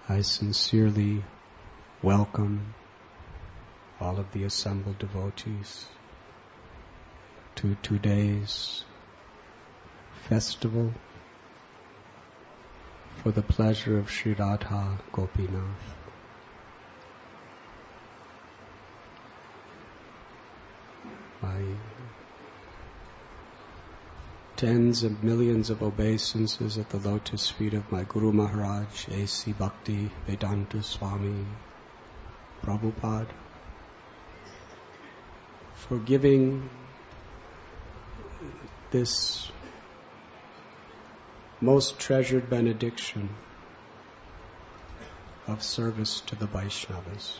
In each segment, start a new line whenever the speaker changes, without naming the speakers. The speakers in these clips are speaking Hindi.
I sincerely welcome all of the assembled devotees to today's festival for the pleasure of Sri Radha Gopinath. My tens of millions of obeisances at the lotus feet of my Guru Maharaj, A.C. Bhakti Vedanta Swami Prabhupada, for giving this most treasured benediction of service to the Vaishnavas.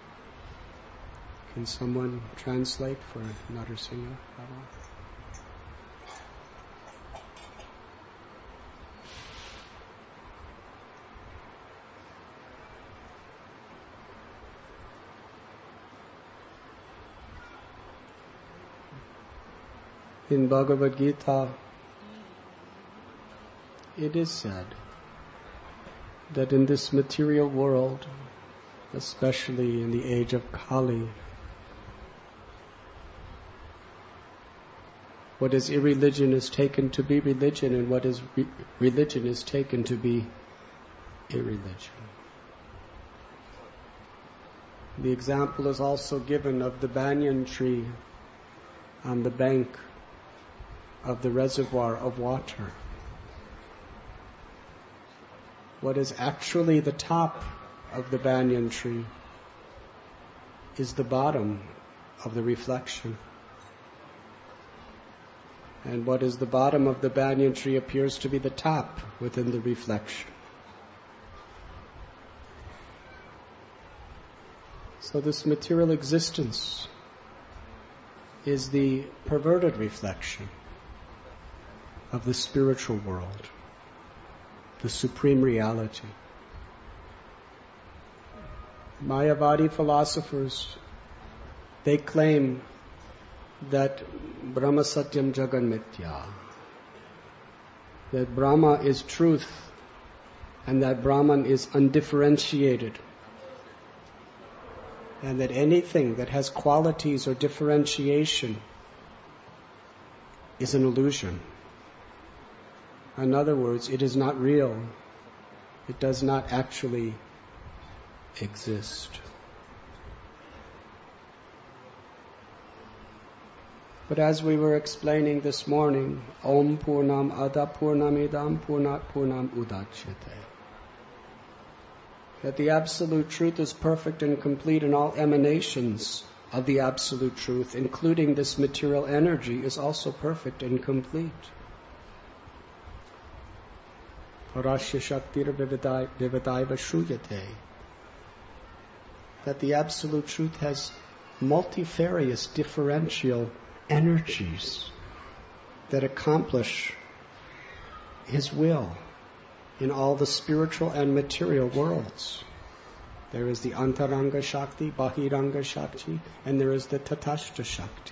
Can someone translate for Narasimha Baba? In Bhagavad Gita, it is said that in this material world, especially in the age of Kali, what is irreligion is taken to be religion, and what is religion is taken to be irreligion. The example is also given of the banyan tree on the bank of the reservoir of water. What is actually the top of the banyan tree is the bottom of the reflection. And what is the bottom of the banyan tree appears to be the top within the reflection. So this material existence is the perverted reflection of the spiritual world, the supreme reality. Mayavadi philosophers, they claim that Brahma Satyam Jagan Mithya, that Brahma is truth and that Brahman is undifferentiated, and that anything that has qualities or differentiation is an illusion. In other words, it is not real. It does not actually exist. But as we were explaining this morning, Om Purnam Ada Purnamidam Purnat Purnam Udachyate, that the Absolute Truth is perfect and complete, and all emanations of the Absolute Truth, including this material energy, is also perfect and complete. Parashya Shaktir Vivadaiva Shruyate, that the Absolute Truth has multifarious differential energies that accomplish His will in all the spiritual and material worlds. There is the Antaranga Shakti, Bahiranga Shakti, and there is the Tatashta Shakti.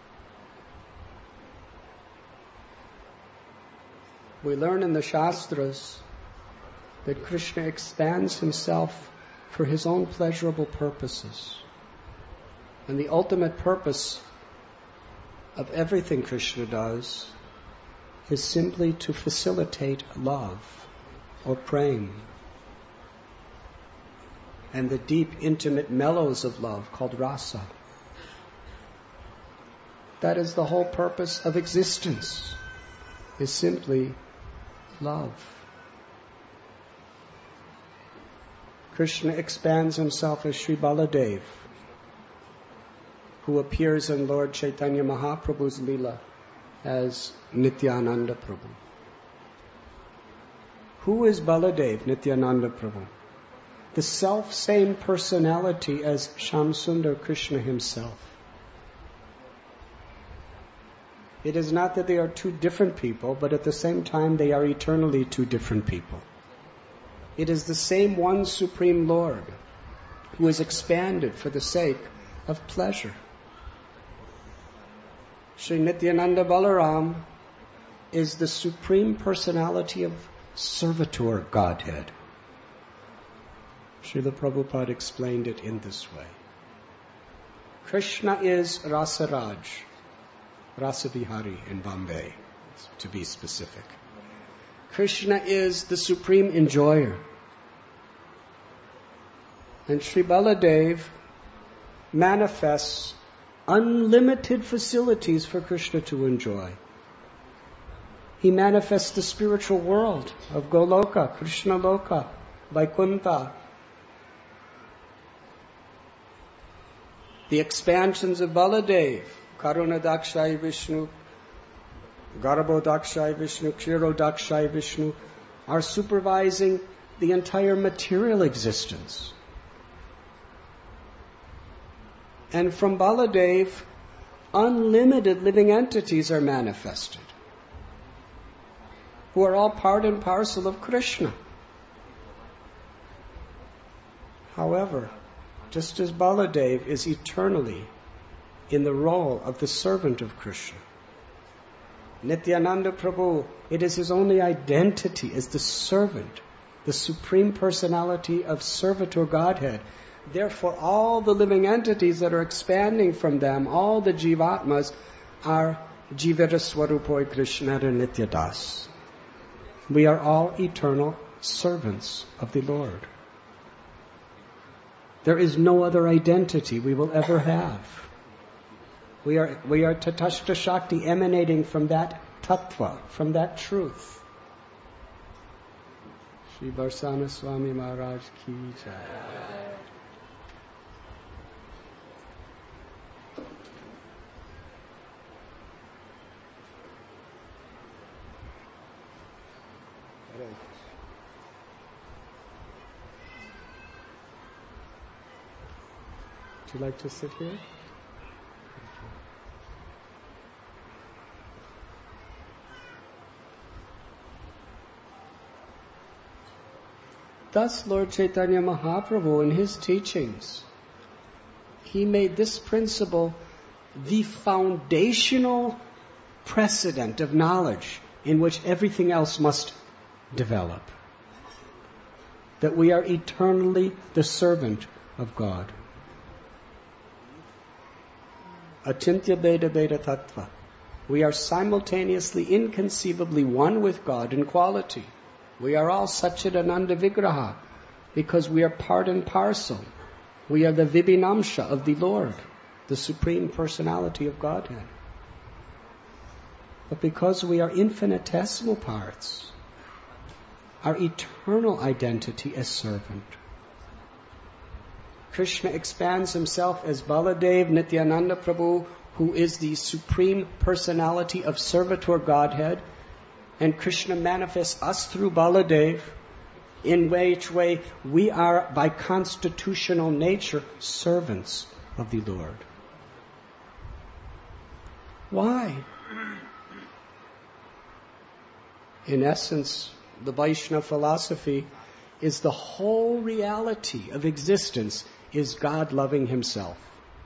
We learn in the Shastras that Krishna expands Himself for His own pleasurable purposes. And the ultimate purpose of everything Krishna does is simply to facilitate love or prema, and the deep, intimate mellows of love called rasa. That is the whole purpose of existence, is simply love. Krishna expands Himself as Sri Baladev, who appears in Lord Chaitanya Mahaprabhu's Leela as Nityananda Prabhu. Who is Baladev, Nityananda Prabhu? The self-same personality as Shamsundar Krishna himself. It is not that they are two different people, but at the same time they are eternally two different people. It is the same one Supreme Lord who is expanded for the sake of pleasure. Sri Nityananda Balaram is the Supreme Personality of Servitor Godhead. Srila Prabhupada explained it in this way. Krishna is Rasaraj, Rasavihari in Bombay, to be specific. Krishna is the supreme enjoyer. And Sri Baladev manifests unlimited facilities for Krishna to enjoy. He manifests the spiritual world of Goloka, Krishna Loka, Vaikuntha. The expansions of Baladev, Karuna Dakshai Vishnu, Garbo Dakshai Vishnu, Kshiro Dakshai Vishnu, are supervising the entire material existence. And from Baladev, unlimited living entities are manifested, who are all part and parcel of Krishna. However, just as Baladev is eternally in the role of the servant of Krishna, Nityananda Prabhu, it is his only identity as the servant, the supreme personality of servitor Godhead. Therefore, all the living entities that are expanding from them, all the jivatmas, are Jivara Swarupoi Krishna Nityadas. We are all eternal servants of the Lord. There is no other identity we will ever have. We are Tatashta Shakti emanating from that tattva, from that truth. Shri Barsana Swami Maharaj Ki Jai. Would you like to sit here? Thus, Lord Chaitanya Mahaprabhu, in his teachings, he made this principle the foundational precedent of knowledge in which everything else must develop. That we are eternally the servant of God. Achintya Beda Beda Tattva. We are simultaneously, inconceivably one with God in quality. We are all Satchidananda Vigraha because we are part and parcel. We are the Vibhinamsha of the Lord, the Supreme Personality of Godhead. But because we are infinitesimal parts, our eternal identity as servant. Krishna expands himself as Baladev, Nityananda Prabhu, who is the Supreme Personality of Servitor Godhead, and Krishna manifests us through Baladev, in which way we are, by constitutional nature, servants of the Lord. Why? In essence, the Vaishnava philosophy is the whole reality of existence is God loving himself.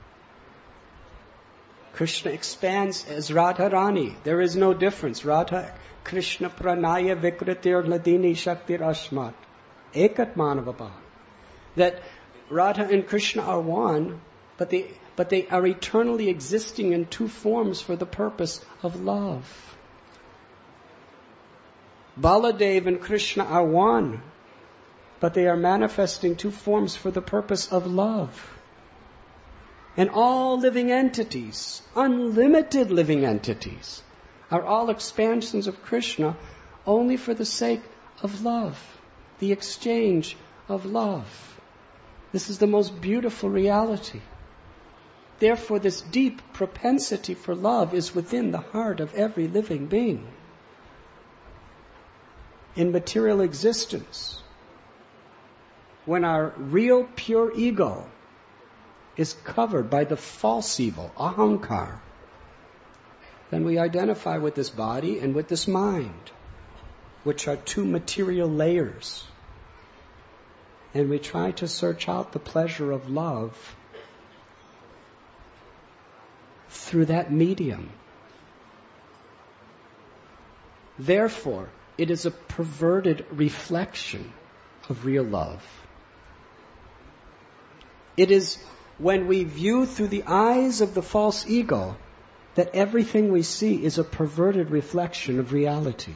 Krishna expands as Radharani. There is no difference. Radha, Krishna pranaya vikritir ladini shaktir ashmat. Ekat manavabha. That Radha and Krishna are one, but they are eternally existing in two forms for the purpose of love. Baladev and Krishna are one, but they are manifesting two forms for the purpose of love. And all living entities, unlimited living entities, are all expansions of Krishna only for the sake of love, the exchange of love. This is the most beautiful reality. Therefore, this deep propensity for love is within the heart of every living being. In material existence, when our real pure ego is covered by the false evil, ahankar, then we identify with this body and with this mind, which are two material layers. And we try to search out the pleasure of love through that medium. Therefore, it is a perverted reflection of real love. It is when we view through the eyes of the false ego that everything we see is a perverted reflection of reality.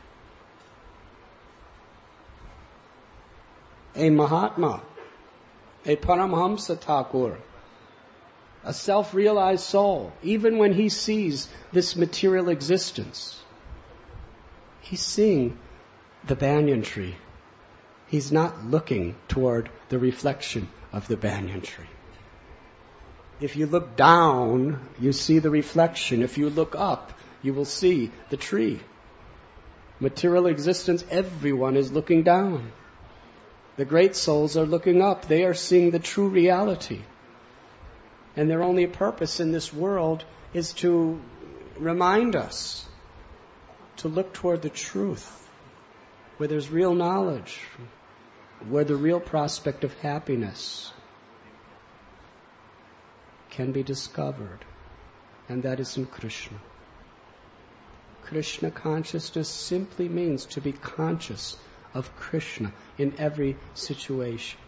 A Mahatma, a Paramahamsa Thakur, a self-realized soul, even when he sees this material existence, he's seeing the banyan tree. He's not looking toward the reflection of the banyan tree. If you look down, you see the reflection. If you look up, you will see the tree. Material existence, everyone is looking down. The great souls are looking up. They are seeing the true reality. And their only purpose in this world is to remind us to look toward the truth, where there's real knowledge, where the real prospect of happiness can be discovered. And that is in Krishna. Krishna consciousness simply means to be conscious of Krishna in every situation.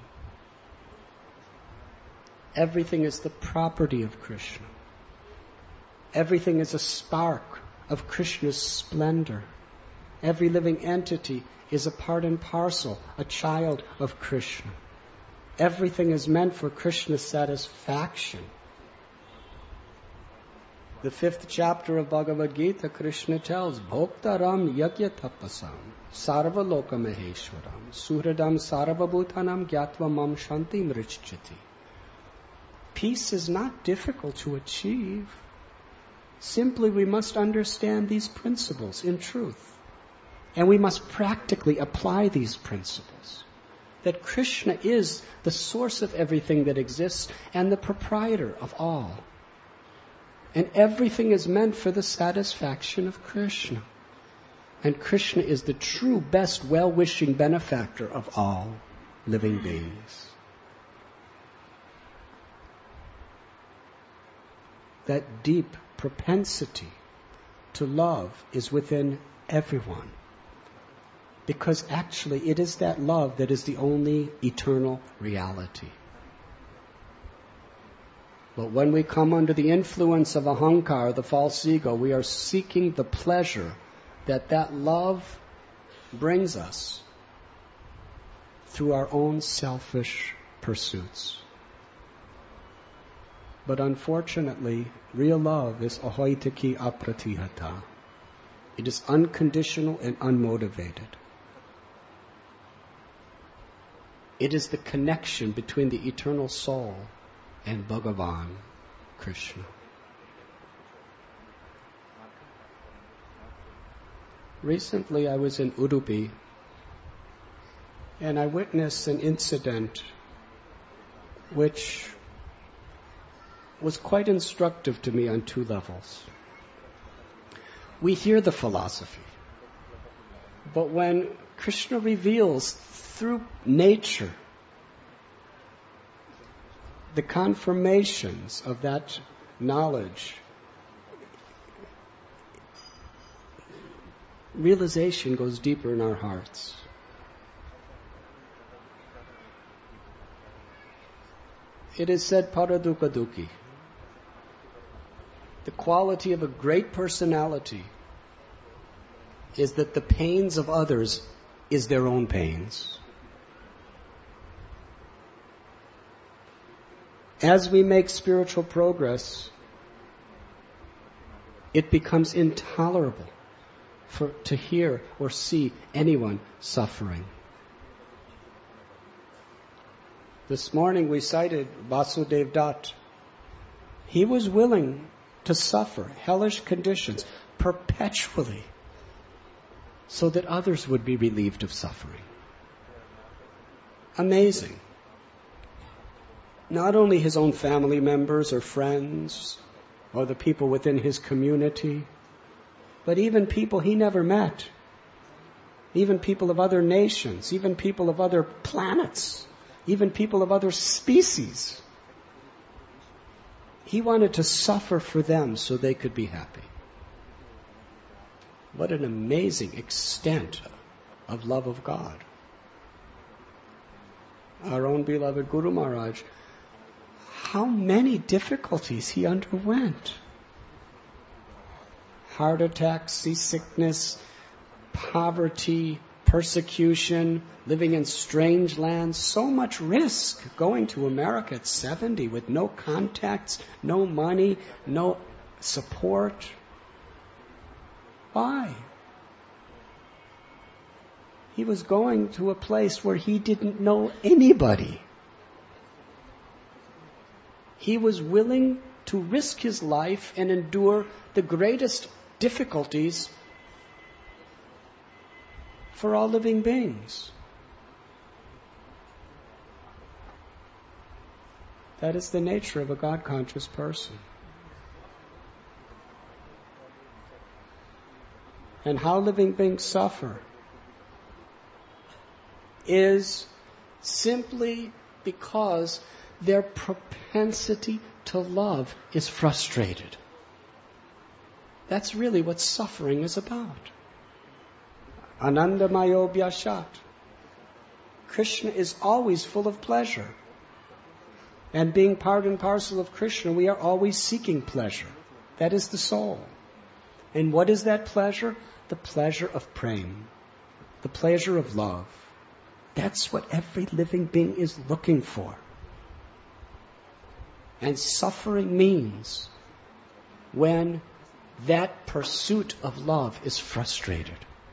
Everything is the property of Krishna. Everything is a spark of Krishna's splendor. Every living entity is a part and parcel, a child of Krishna. Everything is meant for Krishna's satisfaction. The 5th chapter of Bhagavad Gita, Krishna tells, Bhoktaram yagya tapasam, sarva loka maheshwaram, suhradam sarva bhutanam gyatva mam shanti mrichchati. Peace is not difficult to achieve. Simply we must understand these principles in truth. And we must practically apply these principles. That Krishna is the source of everything that exists and the proprietor of all. And everything is meant for the satisfaction of Krishna. And Krishna is the true, best, well-wishing benefactor of all living beings. That deep propensity to love is within everyone. Because actually it is that love that is the only eternal reality. But when we come under the influence of ahankar, the false ego, we are seeking the pleasure that love brings us through our own selfish pursuits. But unfortunately, real love is ahoitaki apratihata. It is unconditional and unmotivated. It is the connection between the eternal soul and Bhagavan, Krishna. Recently I was in Udupi and I witnessed an incident which was quite instructive to me on 2 levels. We hear the philosophy, but when Krishna reveals through nature the confirmations of that knowledge, realization goes deeper in our hearts. It is said, paraduka dukkhi. The quality of a great personality is that the pains of others is their own pains. As we make spiritual progress, it becomes intolerable to hear or see anyone suffering. This morning we cited Vasudev Dutt. He was willing to suffer hellish conditions perpetually so that others would be relieved of suffering. Amazing. Not only his own family members or friends or the people within his community, but even people he never met, even people of other nations, even people of other planets, even people of other species. He wanted to suffer for them so they could be happy. What an amazing extent of love of God. Our own beloved Guru Maharaj how many difficulties he underwent. Heart attack, seasickness, poverty, persecution, living in strange lands, so much risk. Going to America at 70 with no contacts, no money, no support. Why? He was going to a place where he didn't know anybody. He was willing to risk his life and endure the greatest difficulties for all living beings. That is the nature of a God-conscious person. And how living beings suffer is simply because their propensity to love is frustrated. That's really what suffering is about. Anandamayo Vyashat. Krishna is always full of pleasure. And being part and parcel of Krishna, we are always seeking pleasure. That is the soul. And what is that pleasure? The pleasure of prema. The pleasure of love. That's what every living being is looking for. And suffering means when that pursuit of love is frustrated.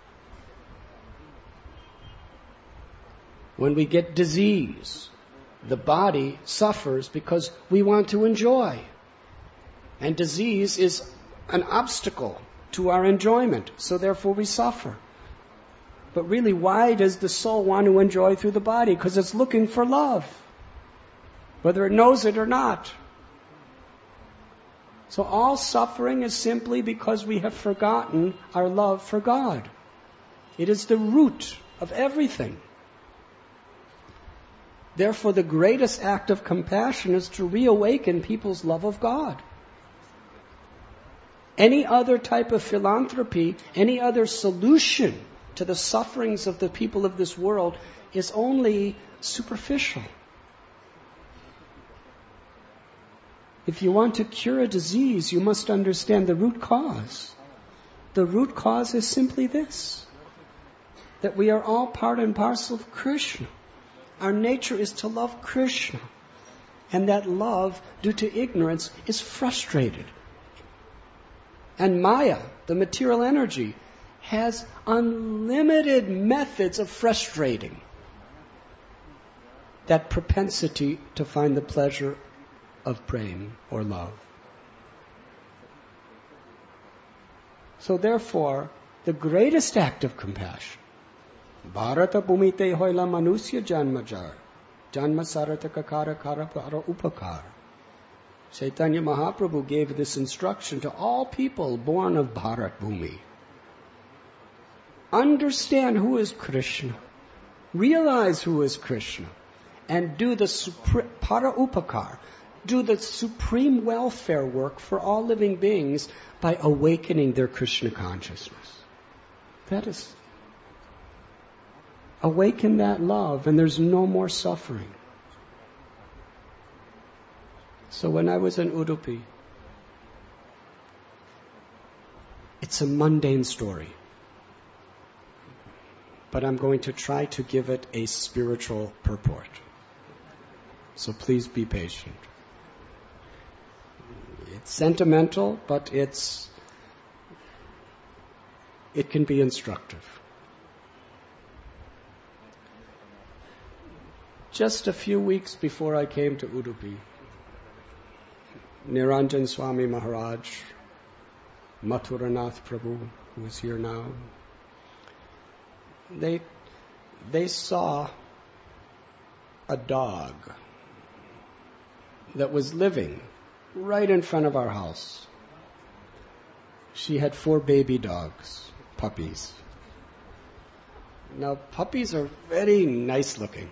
When we get disease, the body suffers because we want to enjoy. And disease is an obstacle to our enjoyment, so therefore we suffer. But really, why does the soul want to enjoy through the body? Because it's looking for love, whether it knows it or not. So all suffering is simply because we have forgotten our love for God. It is the root of everything. Therefore, the greatest act of compassion is to reawaken people's love of God. Any other type of philanthropy, any other solution to the sufferings of the people of this world is only superficial. If you want to cure a disease, you must understand the root cause. The root cause is simply this, that we are all part and parcel of Krishna. Our nature is to love Krishna. And that love, due to ignorance, is frustrated. And Maya, the material energy, has unlimited methods of frustrating that propensity to find the pleasure of prema or love. So therefore, the greatest act of compassion, Bharata bhumite hoila manusya janmajar, janma sarataka kara kara para upakar. Chaitanya Mahaprabhu gave this instruction to all people born of Bharat Bhumi. Understand who is Krishna. Realize who is Krishna. And do the para upakar. Do the supreme welfare work for all living beings by awakening their Krishna consciousness. That is. Awaken that love and there's no more suffering. So when I was in Udupi, it's a mundane story. But I'm going to try to give it a spiritual purport. So please be patient. It's sentimental, but it can be instructive. Just a few weeks before I came to Udupi, Niranjan Swami Maharaj, Mathuranath Prabhu, who is here now, they saw a dog that was living right in front of our house. She had 4 baby dogs, puppies. Now, puppies are very nice looking.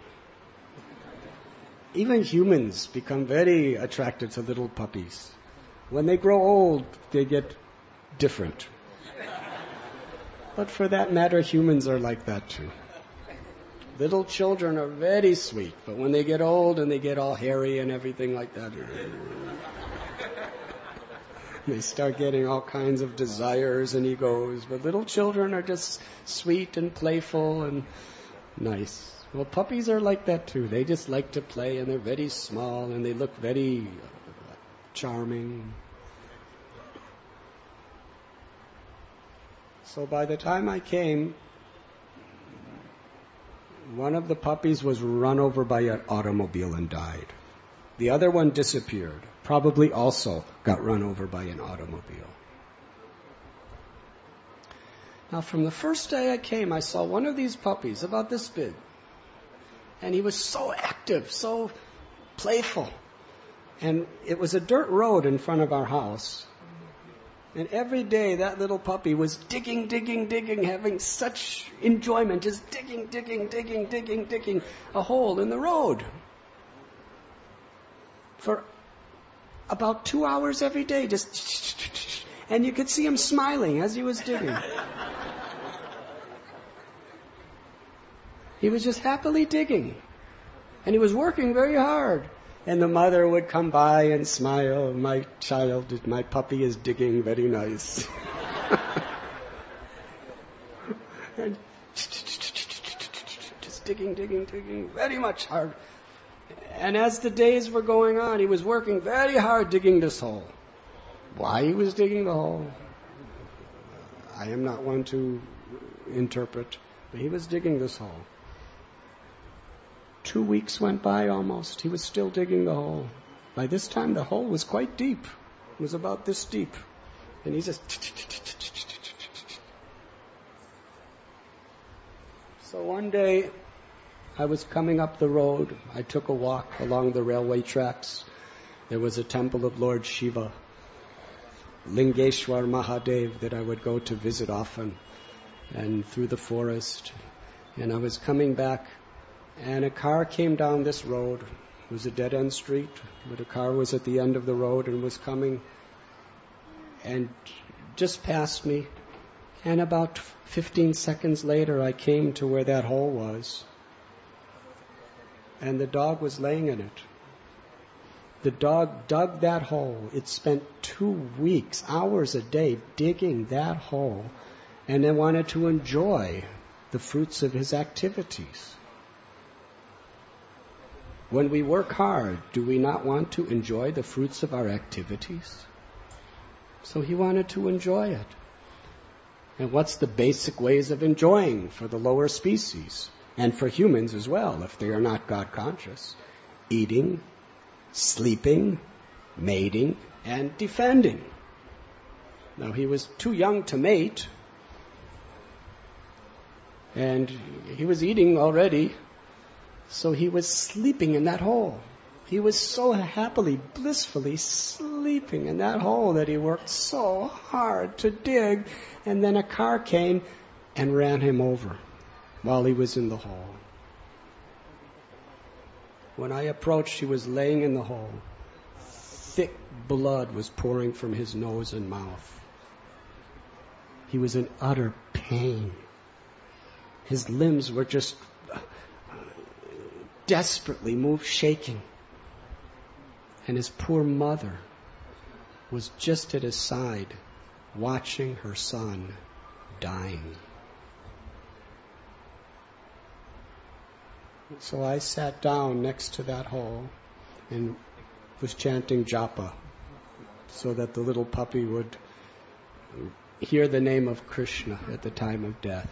Even humans become very attracted to little puppies. When they grow old, they get different. But for that matter, humans are like that too. Little children are very sweet, but when they get old and they get all hairy and everything like that, they start getting all kinds of desires and egos. But little children are just sweet and playful and nice. Well, puppies are like that too. They just like to play, and they're very small, and they look very charming. So by the time I came, one of the puppies was run over by an automobile and died. The other one disappeared, probably also got run over by an automobile. Now, from the first day I came, I saw one of these puppies, about this big. And he was so active, so playful. And it was a dirt road in front of our house. And every day that little puppy was digging, having such enjoyment, just digging a hole in the road. For about 2 hours every day, just, and you could see him smiling as he was digging. He was just happily digging. And he was working very hard. And the mother would come by and smile. My puppy is digging very nice. And just digging very much hard. And as the days were going on, he was working very hard digging this hole. Why he was digging the hole, I am not one to interpret, but he was digging this hole. 2 weeks went by almost. He was still digging the hole. By this time, the hole was quite deep. It was about this deep. And he just... So one day, I was coming up the road. I took a walk along the railway tracks. There was a temple of Lord Shiva, Lingeshwar Mahadev, that I would go to visit often, and through the forest. And I was coming back, and a car came down this road. It was a dead-end street, but a car was at the end of the road and was coming and just passed me. And about 15 seconds later, I came to where that hole was. And the dog was laying in it. The dog dug that hole. It spent 2 weeks, hours a day, digging that hole, and then wanted to enjoy the fruits of his activities. When we work hard, do we not want to enjoy the fruits of our activities? So he wanted to enjoy it. And what's the basic ways of enjoying for the lower species? And for humans as well, if they are not God-conscious? Eating, sleeping, mating, and defending. Now, he was too young to mate, and he was eating already, so he was sleeping in that hole. He was so happily, blissfully sleeping in that hole that he worked so hard to dig, and then a car came and ran him over while he was in the hole. When I approached, he was laying in the hole. Thick blood was pouring from his nose and mouth. He was in utter pain. His limbs were just desperately shaking. And his poor mother was just at his side, watching her son dying. So I sat down next to that hole and was chanting japa so that the little puppy would hear the name of Krishna at the time of death.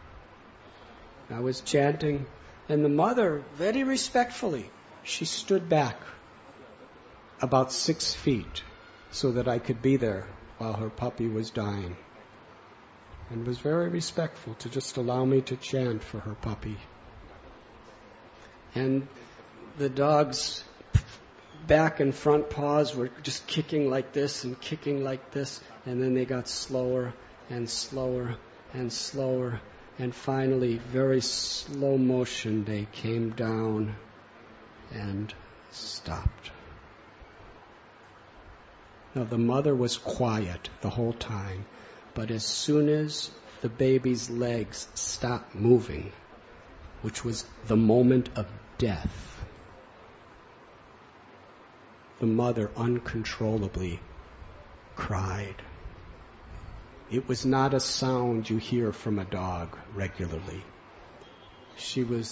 I was chanting, and the mother, very respectfully, she stood back about 6 feet so that I could be there while her puppy was dying, and was very respectful to just allow me to chant for her puppy. And the dog's back and front paws were just kicking like this and kicking like this, and then they got slower and slower and slower, and finally, very slow motion, they came down and stopped. Now, the mother was quiet the whole time, but as soon as the baby's legs stopped moving, which was the moment of death, the mother uncontrollably cried. It was not a sound you hear from a dog regularly. She was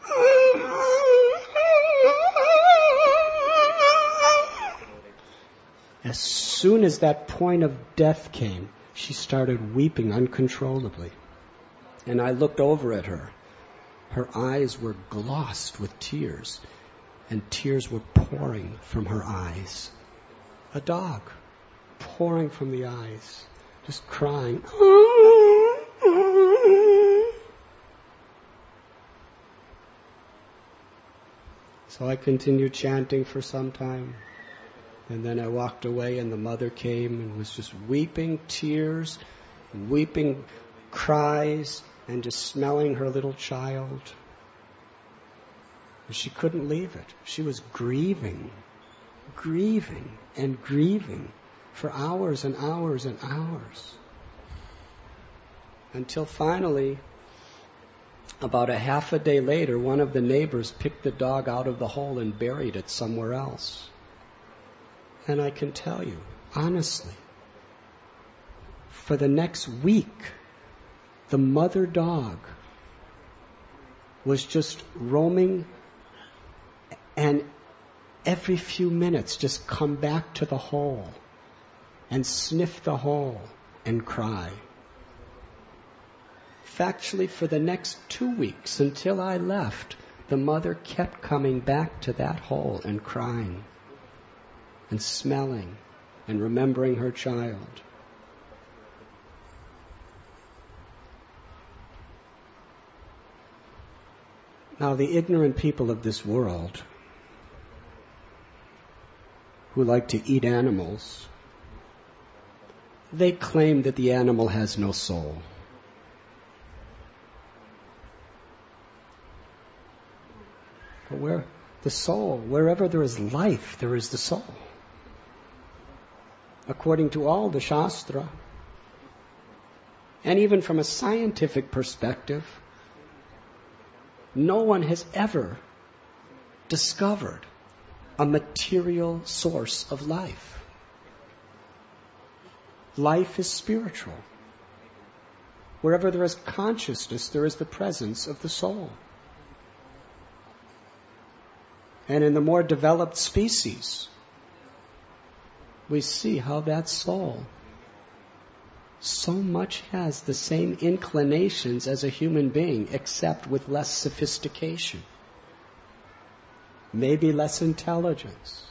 as soon as that point of death came, she started weeping uncontrollably. And I looked over at her. Her eyes were glossed with tears, and tears were pouring from her eyes. A dog pouring from the eyes, just crying. So I continued chanting for some time. And then I walked away, and the mother came and was just weeping tears, weeping cries, and just smelling her little child. And she couldn't leave it. She was grieving and grieving for hours and hours and hours. Until finally, about a half a day later, one of the neighbors picked the dog out of the hole and buried it somewhere else. And I can tell you, honestly, for the next week, the mother dog was just roaming, and every few minutes just come back to the hole and sniff the hole and cry. Factually, for the next 2 weeks until I left, the mother kept coming back to that hole and crying and smelling and remembering her child. Now, the ignorant people of this world who like to eat animals, they claim that the animal has no soul. But where the soul, wherever there is life, there is the soul. According to all the Shastra, and even from a scientific perspective, no one has ever discovered a material source of life. Life is spiritual. Wherever there is consciousness, there is the presence of the soul. And in the more developed species, we see how that soul so much has the same inclinations as a human being, except with less sophistication, maybe less intelligence.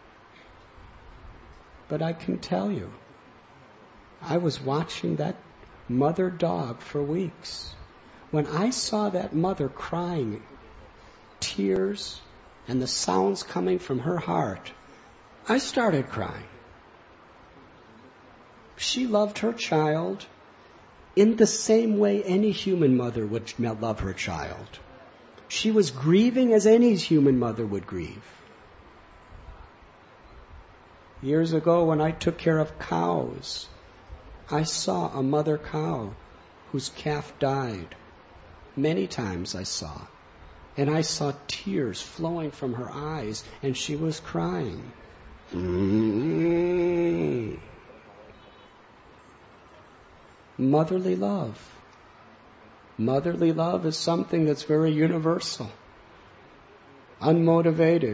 But I can tell you, I was watching that mother dog for weeks. When I saw that mother crying, tears and the sounds coming from her heart, I started crying. She loved her child in the same way any human mother would love her child. She was grieving as any human mother would grieve. Years ago, when I took care of cows, I saw a mother cow whose calf died. Many times I saw. And I saw tears flowing from her eyes, and she was crying. Motherly love. Motherly love is something that's very universal, unmotivated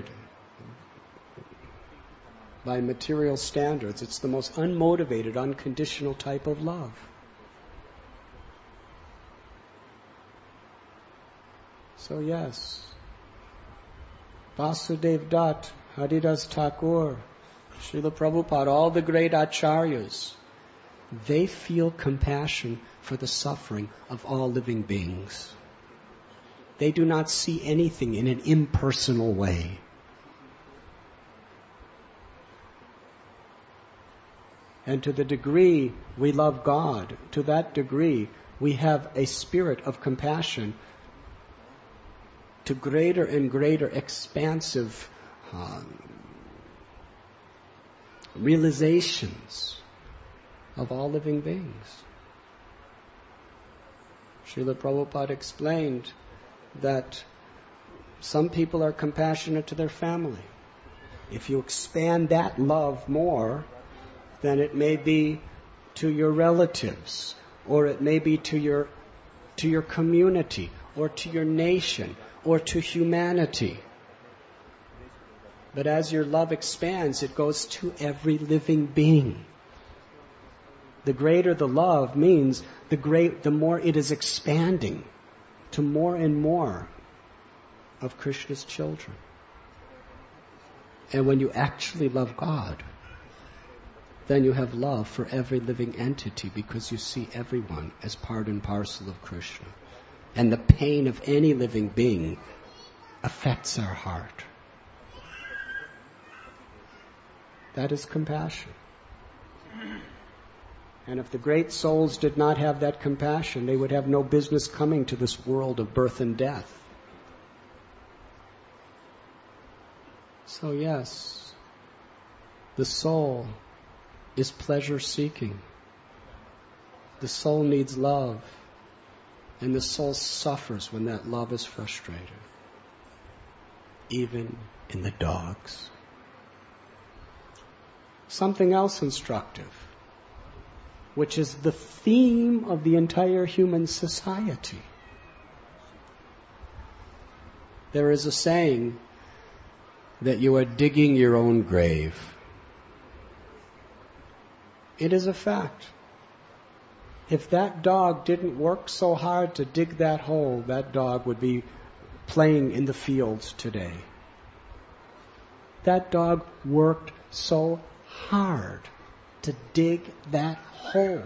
by material standards. It's the most unmotivated, unconditional type of love. So yes, Vasudev Dutt, Haridas Thakur, Srila Prabhupada, all the great acharyas, they feel compassion for the suffering of all living beings. They do not see anything in an impersonal way. And to the degree we love God, to that degree we have a spirit of compassion to greater and greater expansive realizations of all living beings. Srila Prabhupada explained that some people are compassionate to their family. If you expand that love more, then it may be to your relatives, or it may be to your community, or to your nation, or to humanity. But as your love expands, it goes to every living being. The greater the love means the more it is expanding to more and more of Krishna's children. And when you actually love God, then you have love for every living entity, because you see everyone as part and parcel of Krishna. And the pain of any living being affects our heart. That is compassion. And if the great souls did not have that compassion, they would have no business coming to this world of birth and death. So yes, the soul is pleasure-seeking. The soul needs love. And the soul suffers when that love is frustrated. Even in the dogs. Something else instructive, which is the theme of the entire human society. There is a saying that you are digging your own grave. It is a fact. If that dog didn't work so hard to dig that hole, that dog would be playing in the fields today. That dog worked so hard to dig that hole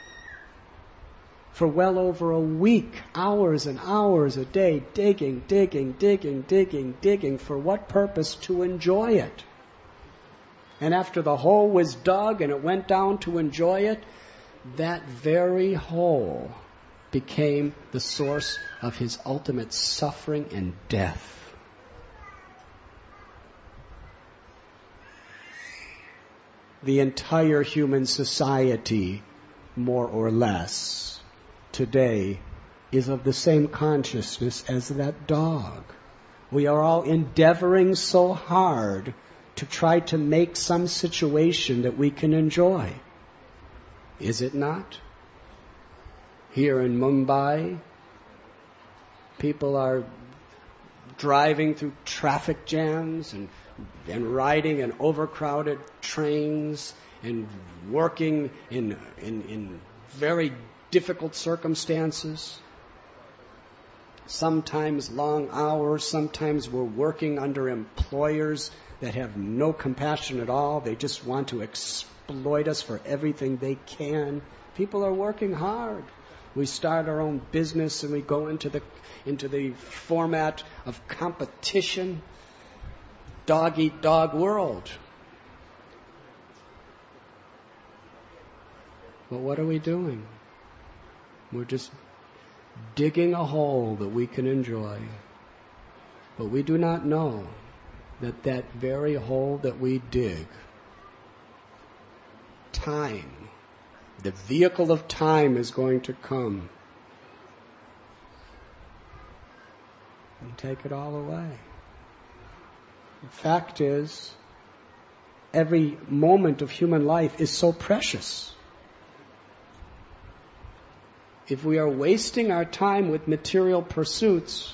for well over a week, hours and hours a day, digging. For what purpose? To enjoy it. And after the hole was dug and it went down to enjoy it, that very hole became the source of his ultimate suffering and death. The entire human society, more or less, today is of the same consciousness as that dog. We are all endeavoring so hard to try to make some situation that we can enjoy. Is it not? Here in Mumbai, people are driving through traffic jams and riding in overcrowded trains and working in very difficult circumstances. Sometimes long hours, sometimes we're working under employers that have no compassion at all. They just want to exploit us for everything they can. People are working hard. We start our own business and we go into the format of competition. Dog-eat-dog world. But what are we doing? We're just digging a hole that we can enjoy. But we do not know that that very hole that we dig, time, the vehicle of time is going to come and take it all away. The fact is, every moment of human life is so precious. If we are wasting our time with material pursuits,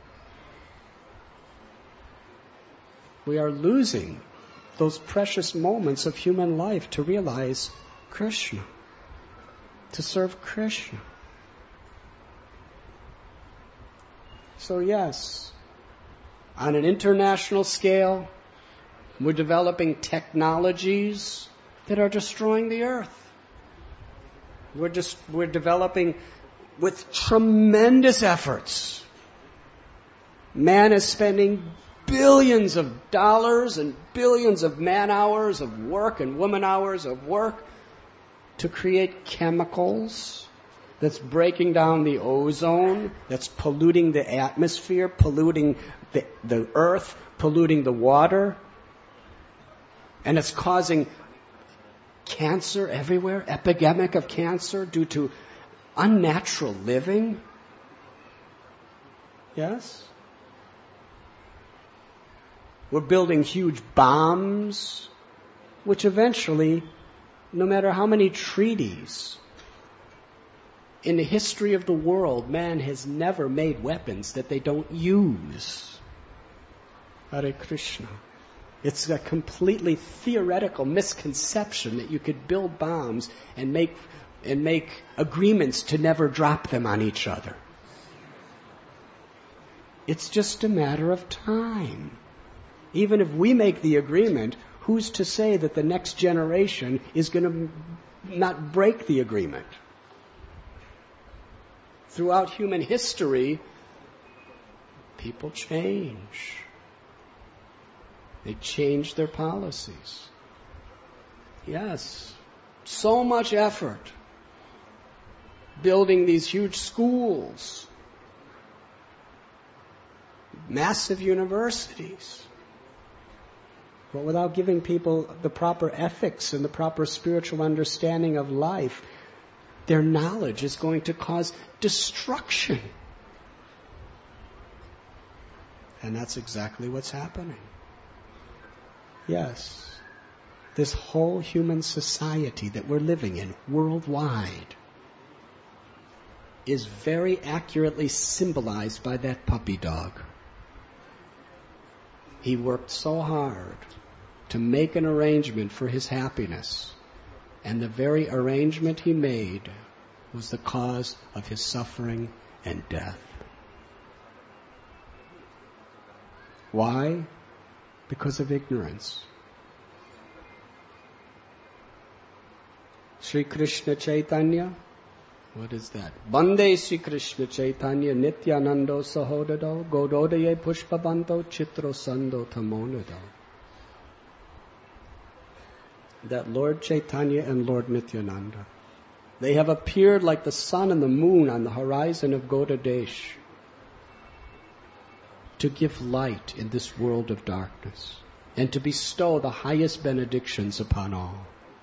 we are losing those precious moments of human life to realize Krishna, to serve Krishna. So yes, on an international scale, we're developing technologies that are destroying the earth. We're developing with tremendous efforts. Man is spending billions of dollars and billions of man hours of work and woman hours of work to create chemicals that's breaking down the ozone, that's polluting the atmosphere, polluting the earth, polluting the water. And it's causing cancer everywhere, epidemic of cancer due to unnatural living. Yes? We're building huge bombs, which eventually, no matter how many treaties, in the history of the world, man has never made weapons that they don't use. Hare Krishna. It's a completely theoretical misconception that you could build bombs and make agreements to never drop them on each other. It's just a matter of time. Even if we make the agreement, who's to say that the next generation is going to not break the agreement? Throughout human history, people change. They change their policies. Yes, so much effort building these huge schools, massive universities. But without giving people the proper ethics and the proper spiritual understanding of life, their knowledge is going to cause destruction. And that's exactly what's happening. Yes, this whole human society that we're living in worldwide is very accurately symbolized by that puppy dog. He worked so hard to make an arrangement for his happiness, and the very arrangement he made was the cause of his suffering and death. Why? Because of ignorance. Sri Krishna Chaitanya, what is that? Bande Sri Krishna Chaitanya Nityanando Sahodado Gododaye Pushpabanto Chitro Sando Tamonado. That Lord Chaitanya and Lord Nityananda, they have appeared like the sun and the moon on the horizon of Godadesh to give light in this world of darkness and to bestow the highest benedictions upon all.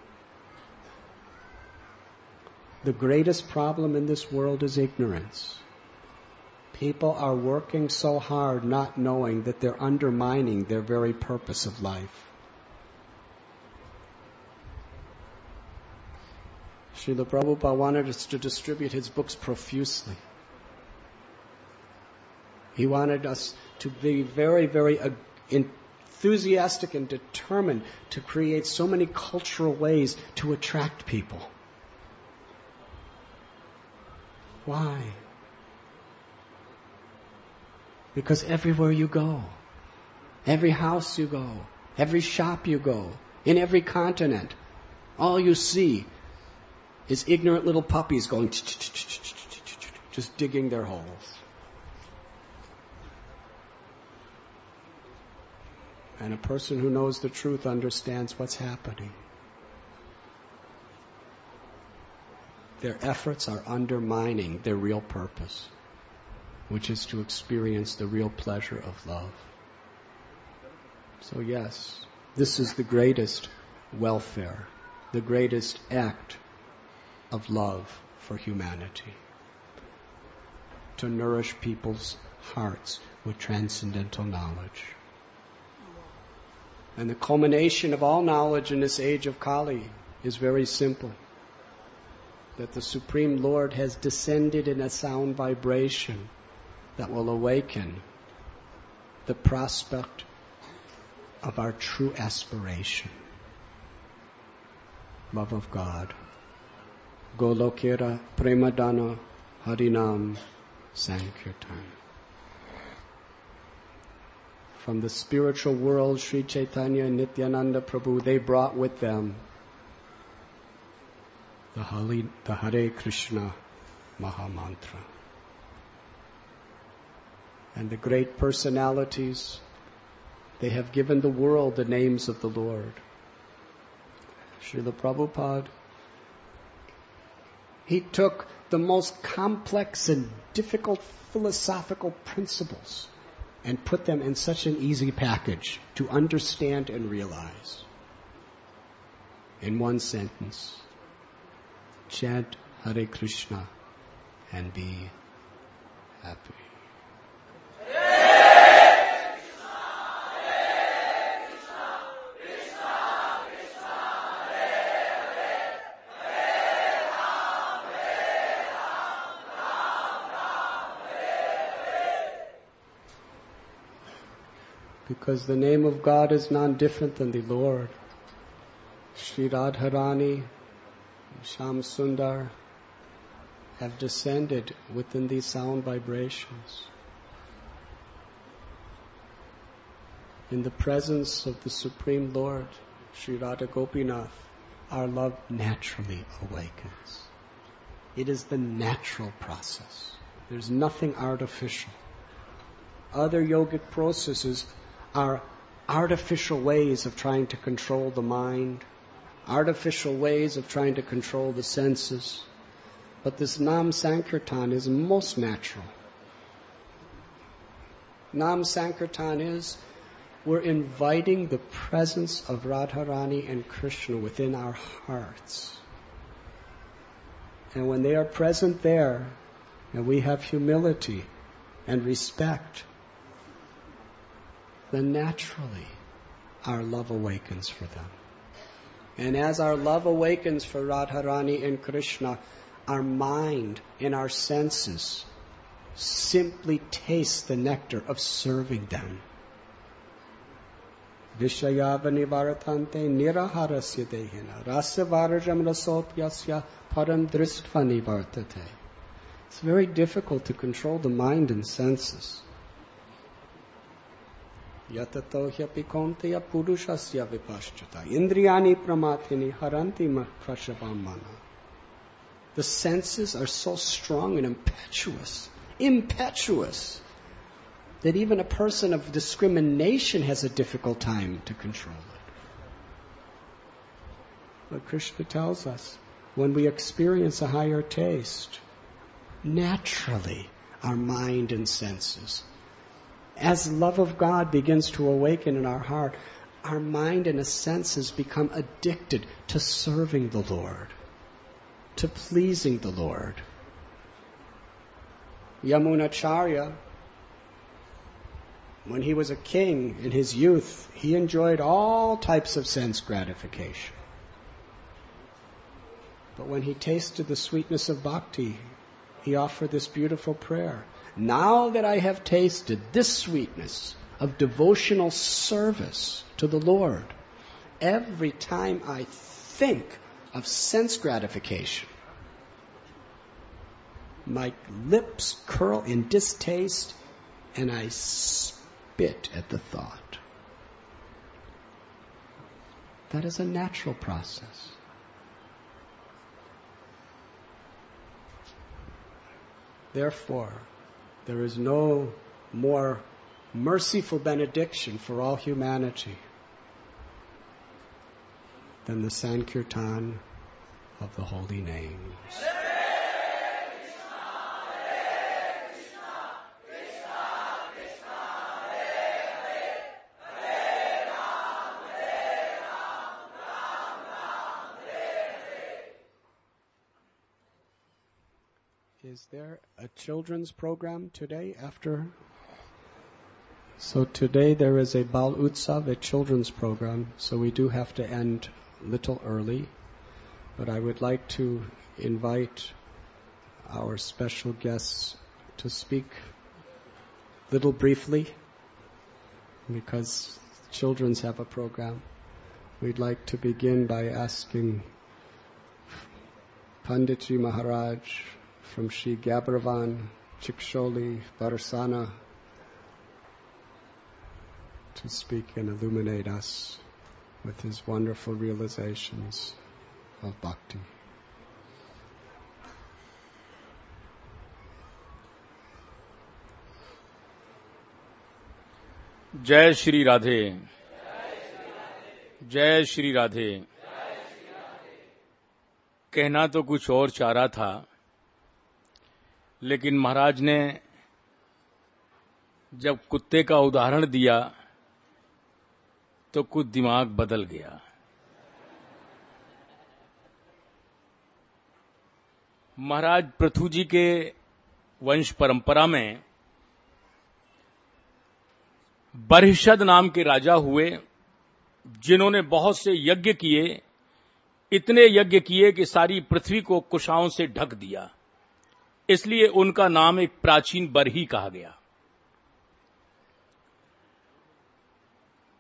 The greatest problem in this world is ignorance. People are working so hard not knowing that they're undermining their very purpose of life. Srila Prabhupada wanted us to distribute his books profusely. He wanted us to be very, very enthusiastic and determined to create so many cultural ways to attract people. Why? Because everywhere you go, every house you go, every shop you go, in every continent, all you see is ignorant little puppies going just digging their holes. And a person who knows the truth understands what's happening. Their efforts are undermining their real purpose, which is to experience the real pleasure of love. So yes, this is the greatest welfare, the greatest act of love for humanity. To nourish people's hearts with transcendental knowledge. And the culmination of all knowledge in this age of Kali is very simple. That the Supreme Lord has descended in a sound vibration that will awaken the prospect of our true aspiration. Love of God. Golokera Premadana Harinam Sankirtan. From the spiritual world, Sri Chaitanya and Nityananda Prabhu, they brought with them the Hare Krishna Mahamantra. And the great personalities, they have given the world the names of the Lord. Srila Prabhupada, he took the most complex and difficult philosophical principles and put them in such an easy package to understand and realize. In one sentence, chant Hare Krishna and be happy. because the name of God is none different than the Lord. Sri Radharani, Sham Sundar have descended within these sound vibrations. In the presence of the Supreme Lord, Sri Radha Gopinath, our love naturally awakens. It is the natural process. There's nothing artificial. Other yogic processes are artificial ways of trying to control the mind, artificial ways of trying to control the senses. But this Nam Sankirtan is most natural. Nam Sankirtan is, we're inviting the presence of Radharani and Krishna within our hearts. And when they are present there, and we have humility and respect, then naturally our love awakens for them. And as our love awakens for Radharani and Krishna, our mind and our senses simply taste the nectar of serving them. Vishayavani varatante niraharasya dehina rasa varajam rasopyasya param dristvani vartate. It's very difficult to control the mind and senses. Yatato hyapikonteya purushasya vipaschata indriyani pramatini haranti prashabamana. The senses are so strong and impetuous, that even a person of discrimination has a difficult time to control it. But Krishna tells us, when we experience a higher taste, naturally our mind and senses, as love of God begins to awaken in our heart, our mind and our senses become addicted to serving the Lord, to pleasing the Lord. Yamunacharya, when he was a king in his youth, he enjoyed all types of sense gratification. But when he tasted the sweetness of bhakti, he offered this beautiful prayer. Now that I have tasted this sweetness of devotional service to the Lord, every time I think of sense gratification, my lips curl in distaste and I spit at the thought. That is a natural process. Therefore, there is no more merciful benediction for all humanity than the Sankirtan of the holy names. Is there a children's program today after? So today there is a Bal Utsav, a children's program, so we do have to end a little early. But I would like to invite our special guests to speak little briefly, because children's have a program. We'd like to begin by asking Panditji Maharaj from Sri Gabravan, Chiksholi, Varsana, to speak and illuminate us with his wonderful realizations of bhakti.
जय श्री राधे, जय श्री राधे। कहना तो कुछ और चाह रहा था, लेकिन महाराज ने जब कुत्ते का उदाहरण दिया तो कुछ दिमाग बदल गया। महाराज पृथु जी के वंश परंपरा में बरहिषद नाम के राजा हुए, जिन्होंने बहुत से यज्ञ किए, इतने यज्ञ किए कि सारी पृथ्वी को कुशाओं से ढक दिया। इसलिए उनका नाम एक प्राचीन बरही कहा गया।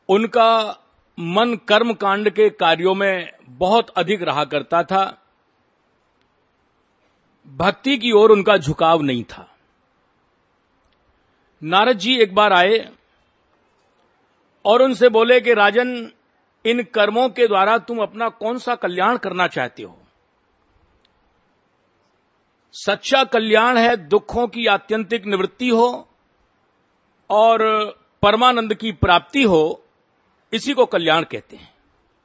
उनका मन कर्म कांड के कार्यों में बहुत अधिक रहा करता था, भक्ति की ओर उनका झुकाव नहीं था। नारद जी एक बार आए और उनसे बोले कि राजन, इन कर्मों के द्वारा तुम अपना कौन सा कल्याण करना चाहते हो? सच्चा कल्याण है दुखों की आत्यंतिक निवृत्ति हो और परमानंद की प्राप्ति हो, इसी को कल्याण कहते हैं।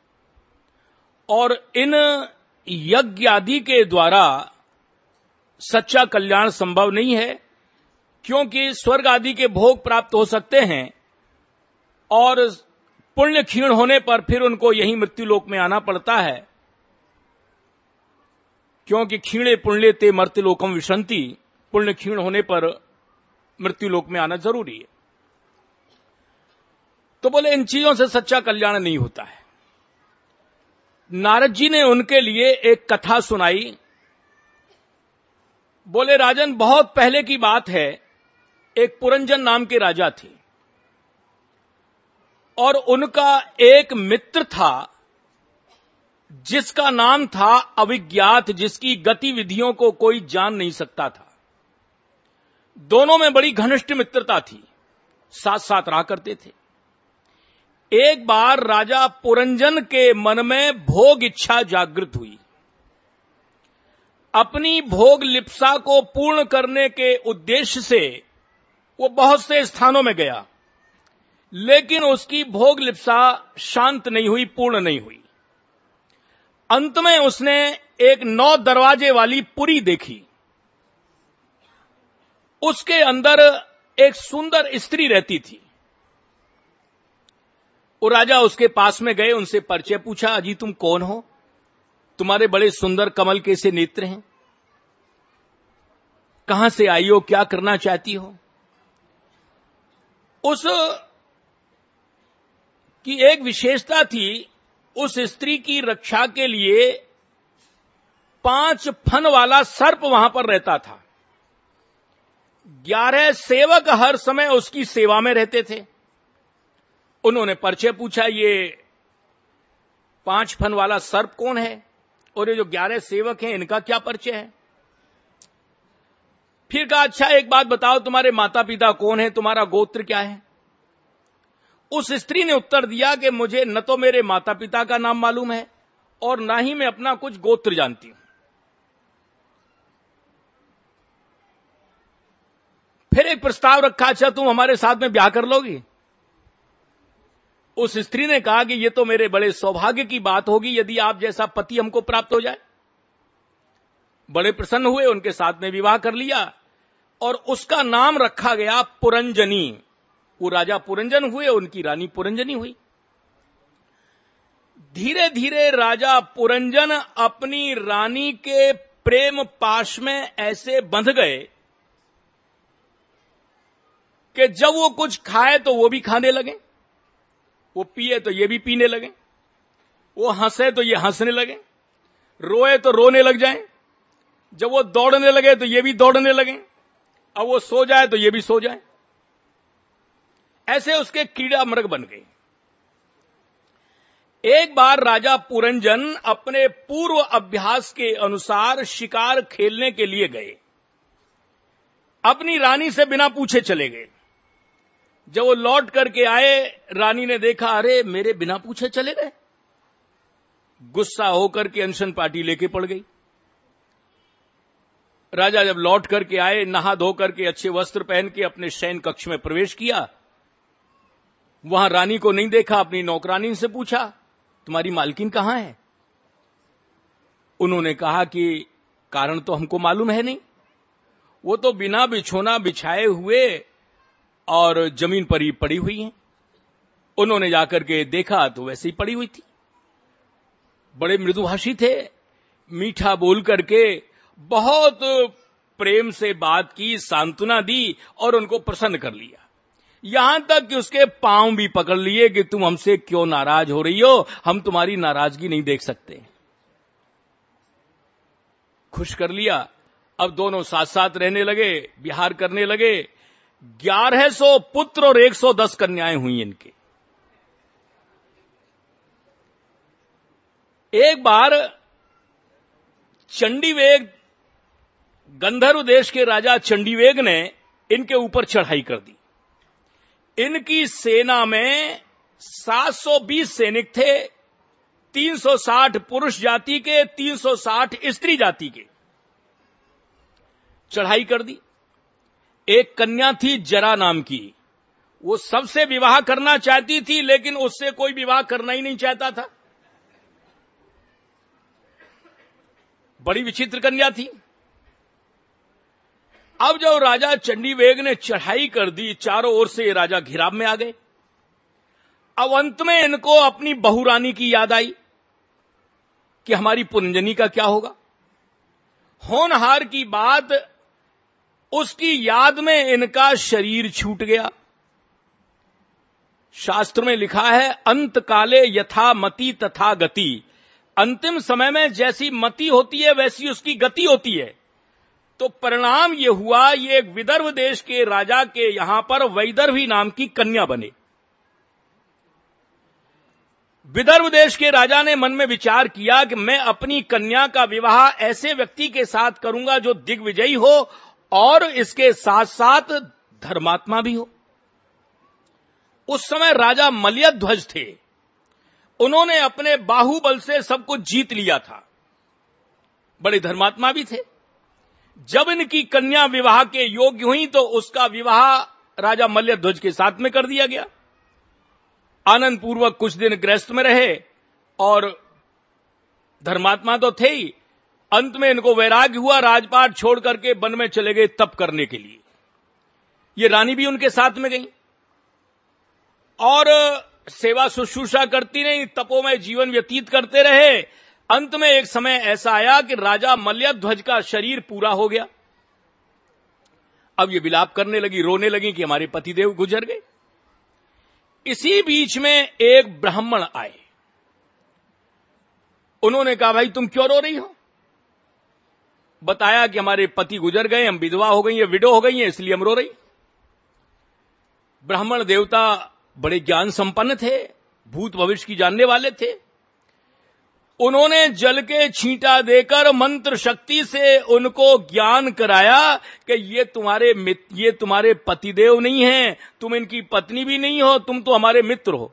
और इन यज्ञ आदि के द्वारा सच्चा कल्याण संभव नहीं है, क्योंकि स्वर्ग आदि के भोग प्राप्त हो सकते हैं और पुण्य क्षीण होने पर फिर उनको यही मृत्युलोक में आना पड़ता है, क्योंकि क्षीणे पुण्य ते मर्त्यलोकम विशंति, पुण्य क्षीण होने पर मृत्युलोक में आना जरूरी है। तो बोले इन चीजों से सच्चा कल्याण नहीं होता है। नारद जी ने उनके लिए एक कथा सुनाई। बोले राजन, बहुत पहले की बात है, एक पुरंजन नाम के राजा थे और उनका एक मित्र था जिसका नाम था अविज्ञात, जिसकी गतिविधियों को कोई जान नहीं सकता था। दोनों में बड़ी घनिष्ठ मित्रता थी, साथ साथ रहा करते थे। एक बार राजा पुरंजन के मन में भोग इच्छा जागृत हुई। अपनी भोग लिप्सा को पूर्ण करने के उद्देश्य से वो बहुत से स्थानों में गया, लेकिन उसकी भोग लिप्सा शांत नहीं हुई, पूर्ण नहीं हुई। अंत में उसने एक 9 दरवाजे वाली पुरी देखी। उसके अंदर एक सुंदर स्त्री रहती थी। वो राजा उसके पास में गए, उनसे परिचय पूछा, अजी तुम कौन हो? तुम्हारे बड़े सुंदर कमल के से नेत्र हैं, कहां से आई हो, क्या करना चाहती हो? उस की एक विशेषता थी, उस स्त्री की रक्षा के लिए 5 फन वाला सर्प वहां पर रहता था। 11 सेवक हर समय उसकी सेवा में रहते थे। उन्होंने परिचय पूछा, ये 5 फन वाला सर्प कौन है और ये जो 11 सेवक हैं इनका क्या परिचय है? फिर कहा, अच्छा एक बात बताओ, तुम्हारे माता पिता कौन है, तुम्हारा गोत्र क्या है? उस स्त्री ने उत्तर दिया कि मुझे न तो मेरे माता पिता का नाम मालूम है और न ही मैं अपना कुछ गोत्र जानती हूं। फिर एक प्रस्ताव रखा, अच्छा तुम हमारे साथ में ब्याह कर लोगी? उस स्त्री ने कहा कि ये तो मेरे बड़े सौभाग्य की बात होगी यदि आप जैसा पति हमको प्राप्त हो जाए। बड़े प्रसन्न हुए, उनके साथ में विवाह कर लिया और उसका नाम रखा गया पुरंजनी। वो राजा पुरंजन हुए, उनकी रानी पुरंजनी हुई। धीरे धीरे राजा पुरंजन अपनी रानी के प्रेम पाश में ऐसे बंध गए कि जब वो कुछ खाए तो वो भी खाने लगे, वो पिए तो ये भी पीने लगे, वो हंसे तो ये हंसने लगे, रोए तो रोने लग जाएं, जब वो दौड़ने लगे तो ये भी दौड़ने लगे, अब वो सो जाए तो ये भी सो जाए। ऐसे उसके कीड़ा मृग बन गए। एक बार राजा पुरंजन अपने पूर्व अभ्यास के अनुसार शिकार खेलने के लिए गए। अपनी रानी से बिना पूछे चले गए। जब वो लौट करके आए, रानी ने देखा, अरे मेरे बिना पूछे चले गए। गुस्सा होकर के अनशन पार्टी लेके पड़ गई। राजा जब लौट करके आए, नहा धो करके अच्छे वस्त्र पहन के अपने शयन कक्ष में प्रवेश किया। वहां रानी को नहीं देखा। अपनी नौकरानी से पूछा, तुम्हारी मालकिन कहां है? उन्होंने कहा कि कारण तो हमको मालूम है नहीं, वो तो बिना बिछोना बिछाए हुए और जमीन पर ही पड़ी हुई हैं। उन्होंने जाकर के देखा तो वैसे ही पड़ी हुई थी। बड़े मृदुभाषी थे, मीठा बोल करके बहुत प्रेम से बात की, सांत्वना दी और उनको प्रसन्न कर लिया। यहां तक कि उसके पांव भी पकड़ लिए कि तुम हमसे क्यों नाराज हो रही हो, हम तुम्हारी नाराजगी नहीं देख सकते। खुश कर लिया। अब दोनों साथ साथ रहने लगे, विहार करने लगे। 1100 पुत्र और 110 कन्याएं हुई इनके। एक बार चंडीवेग, गंधर्व देश के राजा चंडीवेग ने इनके ऊपर चढ़ाई कर दी। इनकी सेना में 720 सैनिक थे, 360 पुरुष जाति के, 360 स्त्री जाति के। चढ़ाई कर दी। एक कन्या थी जरा नाम की, वो सबसे विवाह करना चाहती थी, लेकिन उससे कोई विवाह करना ही नहीं चाहता था। बड़ी विचित्र कन्या थी। अब जब राजा चंडीवेग ने चढ़ाई कर दी, चारों ओर से राजा घिराव में आ गए। अब अंत में इनको अपनी बहू रानी की याद आई कि हमारी पुरंजनी का क्या होगा। होनहार की बात, उसकी याद में इनका शरीर छूट गया। शास्त्र में लिखा है, अंत काले यथा मति तथा गति। अंतिम समय में जैसी मति होती है वैसी उसकी गति होती है। तो परिणाम यह हुआ, ये एक विदर्भ देश के राजा के यहां पर वैदर्भी नाम की कन्या बने। विदर्भ देश के राजा ने मन में विचार किया कि मैं अपनी कन्या का विवाह ऐसे व्यक्ति के साथ करूंगा जो दिग्विजयी हो और इसके साथ साथ धर्मात्मा भी हो। उस समय राजा मल्यध्वज थे। उन्होंने अपने बाहुबल से सब कुछ जीत लिया था, बड़े धर्मात्मा भी थे। जब इनकी कन्या विवाह के योग्य हुई तो उसका विवाह राजा मल्यध्वज के साथ में कर दिया गया। आनंद पूर्वक कुछ दिन गृहस्थ में रहे और धर्मात्मा तो थे ही। अंत में इनको वैराग्य हुआ, राजपाट छोड़ करके वन में चले गए तप करने के लिए। ये रानी भी उनके साथ में गई और सेवा शुश्रूषा करती रही, तपों में जीवन व्यतीत करते रहे। अंत में एक समय ऐसा आया कि राजा मल्यध्वज का शरीर पूरा हो गया। अब ये विलाप करने लगी, रोने लगी कि हमारे पतिदेव गुजर गए। इसी बीच में एक ब्राह्मण आए। उन्होंने कहा, भाई तुम क्यों रो रही हो? बताया कि हमारे पति गुजर गए, हम विधवा हो गई है, विडो हो गई है, इसलिए हम रो रही। ब्राह्मण देवता बड़े ज्ञान संपन्न थे, भूत भविष्य की जानने वाले थे। उन्होंने जल के छींटा देकर मंत्र शक्ति से उनको ज्ञान कराया कि ये तुम्हारे पतिदेव नहीं हैं, तुम इनकी पत्नी भी नहीं हो, तुम तो हमारे मित्र हो।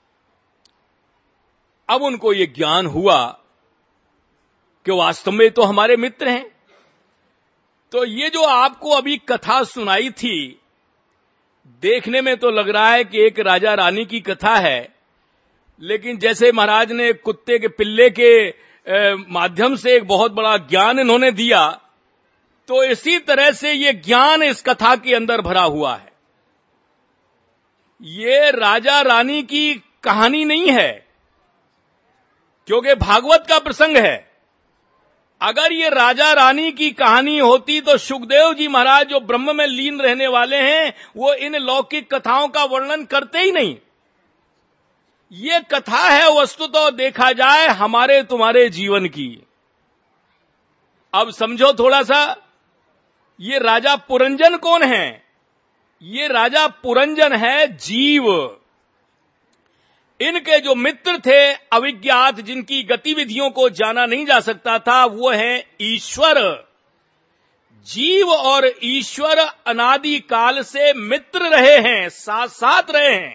अब उनको ये ज्ञान हुआ कि वास्तव में तो हमारे मित्र हैं। तो ये जो आपको अभी कथा सुनाई थी, देखने में तो लग रहा है कि एक राजा रानी की कथा है, लेकिन जैसे महाराज ने कुत्ते के पिल्ले के माध्यम से एक बहुत बड़ा ज्ञान इन्होंने दिया, तो इसी तरह से ये ज्ञान इस कथा के अंदर भरा हुआ है। ये राजा रानी की कहानी नहीं है, क्योंकि भागवत का प्रसंग है। अगर ये राजा रानी की कहानी होती तो सुखदेव जी महाराज, जो ब्रह्म में लीन रहने वाले हैं, वो इन लौकिक कथाओं का वर्णन करते ही नहीं। ये कथा है वस्तुतः देखा जाए हमारे तुम्हारे जीवन की। अब समझो थोड़ा सा, ये राजा पुरंजन कौन है? ये राजा पुरंजन है जीव। इनके जो मित्र थे अविज्ञात, जिनकी गतिविधियों को जाना नहीं जा सकता था, वो है ईश्वर। जीव और ईश्वर अनादि काल से मित्र रहे हैं, साथ साथ रहे हैं।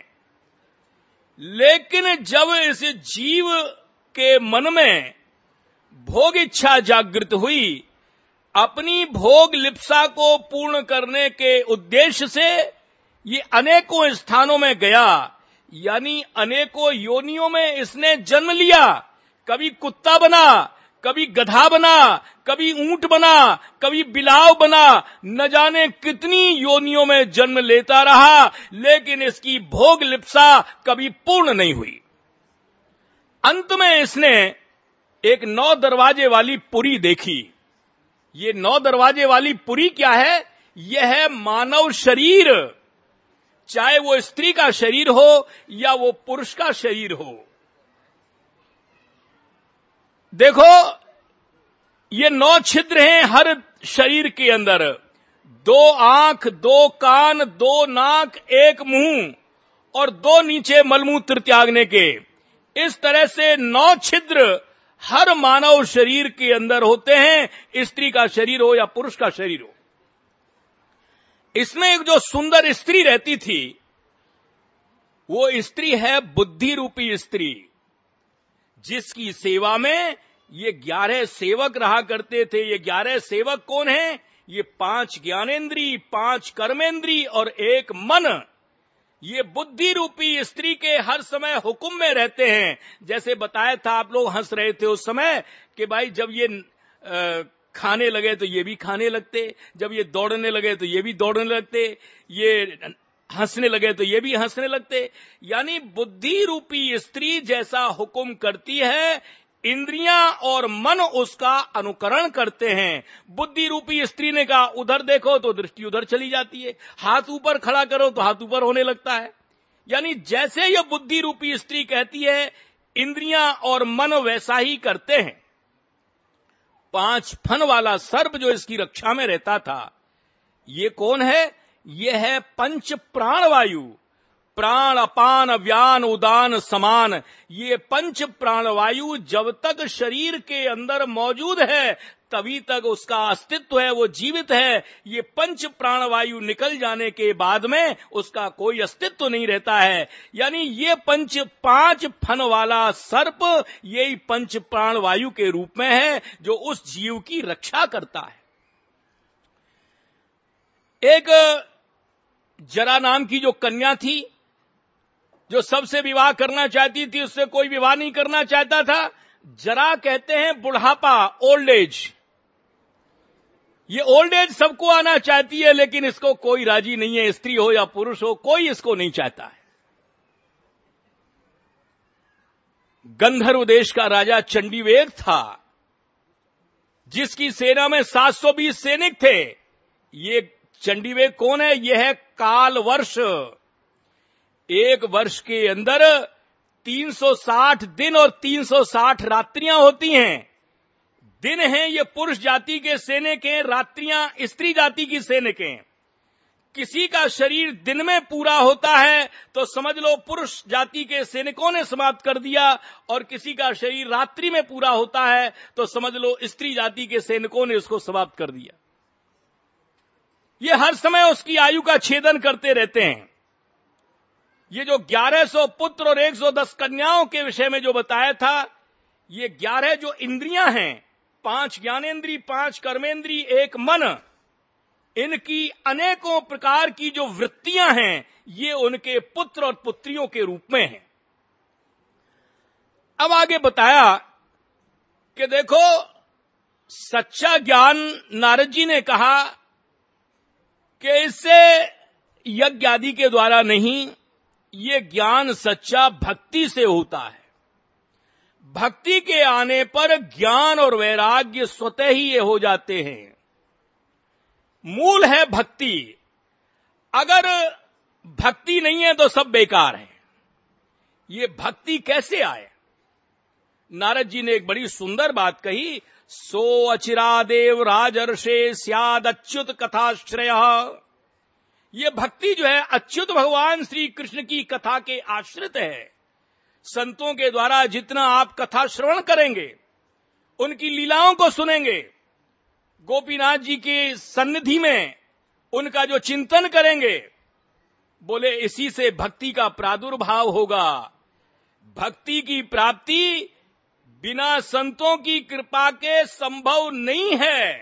लेकिन जब इस जीव के मन में भोग इच्छा जागृत हुई, अपनी भोग लिप्सा को पूर्ण करने के उद्देश्य से ये अनेकों स्थानों में गया, यानी अनेकों योनियों में इसने जन्म लिया। कभी कुत्ता बना, कभी गधा बना, कभी ऊंट बना, कभी बिलाव बना, न जाने कितनी योनियों में जन्म लेता रहा, लेकिन इसकी भोग लिप्सा कभी पूर्ण नहीं हुई। अंत में इसने एक 9 दरवाजे वाली पुरी देखी। ये 9 दरवाजे वाली पुरी क्या है? यह है मानव शरीर, चाहे वो स्त्री का शरीर हो या वो पुरुष का शरीर हो। देखो, ये 9 छिद्र हैं हर शरीर के अंदर। 2 आंख, 2 कान, 2 नाक, 1 मुंह और 2 नीचे मलमूत्र त्यागने के। इस तरह से 9 छिद्र हर मानव शरीर के अंदर होते हैं, स्त्री का शरीर हो या पुरुष का शरीर हो। इसमें एक जो सुंदर स्त्री रहती थी, वो स्त्री है बुद्धि रूपी स्त्री, जिसकी सेवा में ये 11 सेवक रहा करते थे। ये 11 सेवक कौन हैं? ये 5 ज्ञानेंद्री, 5 कर्मेंद्री और 1 मन। ये बुद्धि रूपी स्त्री के हर समय हुक्म में रहते हैं। जैसे बताया था, आप लोग हंस रहे थे उस समय कि भाई जब ये खाने लगे तो ये भी खाने लगते, जब ये दौड़ने लगे तो ये भी दौड़ने लगते, ये हंसने लगे तो ये भी हंसने लगते। यानी बुद्धि रूपी स्त्री जैसा हुक्म करती है, इंद्रियां और मन उसका अनुकरण करते हैं। बुद्धि रूपी स्त्री ने कहा उधर देखो तो दृष्टि उधर चली जाती है, हाथ ऊपर खड़ा करो तो हाथ ऊपर होने लगता है। यानी जैसे यह बुद्धि रूपी स्त्री कहती है, इंद्रियां और मन वैसा ही करते हैं। 5 फन वाला सर्प जो इसकी रक्षा में रहता था, ये कौन है? ये है पंच प्राण वायु। प्राण अपान व्यान उदान समान। ये पंच प्राण वायु जब तक शरीर के अंदर मौजूद है तभी तक उसका अस्तित्व है, वो जीवित है। ये पंच प्राण वायु निकल जाने के बाद में उसका कोई अस्तित्व नहीं रहता है। यानी ये 5 फन वाला सर्प यही पंच प्राण वायु के रूप में है, जो उस जीव की रक्षा करता है। एक जरा नाम की जो कन्या थी, जो सबसे विवाह करना चाहती थी, उससे कोई विवाह नहीं करना चाहता था। जरा कहते हैं बुढ़ापा, ओल्ड एज। ये ओल्ड एज सबको आना चाहती है, लेकिन इसको कोई राजी नहीं है, स्त्री हो या पुरुष हो, कोई इसको नहीं चाहता है। गंधर्व देश का राजा चंडीवेग था, जिसकी सेना में 720 सैनिक थे। ये चंडीवेग कौन है? यह है काल वर्ष। एक वर्ष के अंदर 360 दिन और 360 रात्रियां होती हैं। दिन हैं ये पुरुष जाति के सैनिक हैं, रात्रियां स्त्री जाति की सैनिक हैं। किसी का शरीर दिन में पूरा होता है तो समझ लो पुरुष जाति के सैनिकों ने समाप्त कर दिया, और किसी का शरीर रात्रि में पूरा होता है तो समझ लो स्त्री जाति के सैनिकों ने उसको समाप्त कर दिया। ये हर समय उसकी आयु का छेदन करते रहते हैं। ये जो 1100 पुत्र और 110 कन्याओं के विषय में जो बताया था, ये 11 जो इंद्रियां हैं, 5 ज्ञानेंद्री, 5 कर्मेंद्री, 1 मन, इनकी अनेकों प्रकार की जो वृत्तियां हैं, ये उनके पुत्र और पुत्रियों के रूप में हैं। अब आगे बताया कि देखो, सच्चा ज्ञान नारद जी ने कहा कि इससे यज्ञ आदि के द्वारा नहीं, ये ज्ञान सच्चा भक्ति से होता है। भक्ति के आने पर ज्ञान और वैराग्य स्वतः ही ये हो जाते हैं। मूल है भक्ति। अगर भक्ति नहीं है तो सब बेकार है। ये भक्ति कैसे आए? नारद जी ने एक बड़ी सुंदर बात कही, सो अचिरादेव राजर्षे स्याद अच्युत कथाश्रय। ये भक्ति जो है अच्युत भगवान श्री कृष्ण की कथा के आश्रित है। संतों के द्वारा जितना आप कथा श्रवण करेंगे, उनकी लीलाओं को सुनेंगे, गोपीनाथ जी की सन्निधि में उनका जो चिंतन करेंगे, बोले इसी से भक्ति का प्रादुर्भाव होगा। भक्ति की प्राप्ति बिना संतों की कृपा के संभव नहीं है।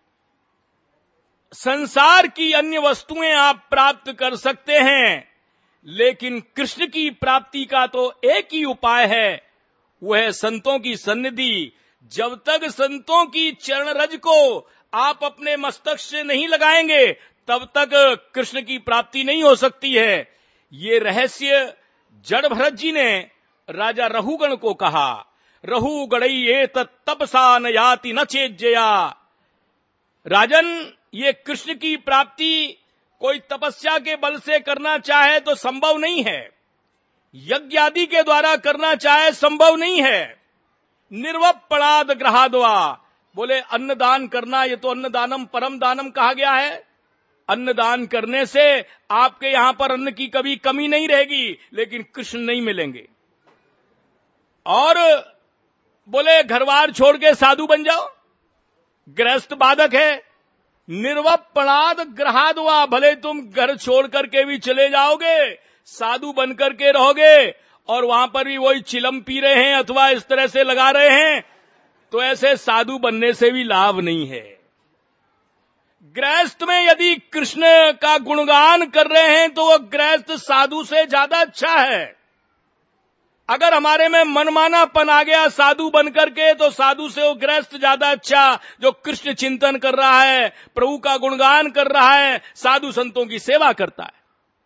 संसार की अन्य वस्तुएं आप प्राप्त कर सकते हैं, लेकिन कृष्ण की प्राप्ति का तो एक ही उपाय है, वह है संतों की सन्निधि। जब तक संतों की चरण रज को आप अपने मस्तक से नहीं लगाएंगे, तब तक कृष्ण की प्राप्ति नहीं हो सकती है। ये रहस्य जड़ भरत जी ने राजा रहुगण को कहा। रहु गणई एतत् तपसा न याति न चेज्जया। राजन, ये कृष्ण की प्राप्ति कोई तपस्या के बल से करना चाहे तो संभव नहीं है, यज्ञ आदि के द्वारा करना चाहे संभव नहीं है। निर्वपणाद ग्रहाद्वा, बोले अन्नदान करना, ये तो अन्नदानम परम दानम कहा गया है। अन्नदान करने से आपके यहां पर अन्न की कभी कमी नहीं रहेगी, लेकिन कृष्ण नहीं मिलेंगे। और बोले घरवार छोड़ के साधु बन जाओ, गृहस्थ बाधक है। निर्वपणाद ग्रहाद हुआ, भले तुम घर छोड़ करके भी चले जाओगे, साधु बन करके रहोगे और वहां पर भी वही चिलम पी रहे हैं अथवा इस तरह से लगा रहे हैं, तो ऐसे साधु बनने से भी लाभ नहीं है। गृहस्थ में यदि कृष्ण का गुणगान कर रहे हैं तो वो गृहस्थ साधु से ज्यादा अच्छा है। अगर हमारे में मनमानापन आ गया साधु बन करके, तो साधु से वो गृहस्थ ज्यादा अच्छा, जो कृष्ण चिंतन कर रहा है, प्रभु का गुणगान कर रहा है, साधु संतों की सेवा करता है।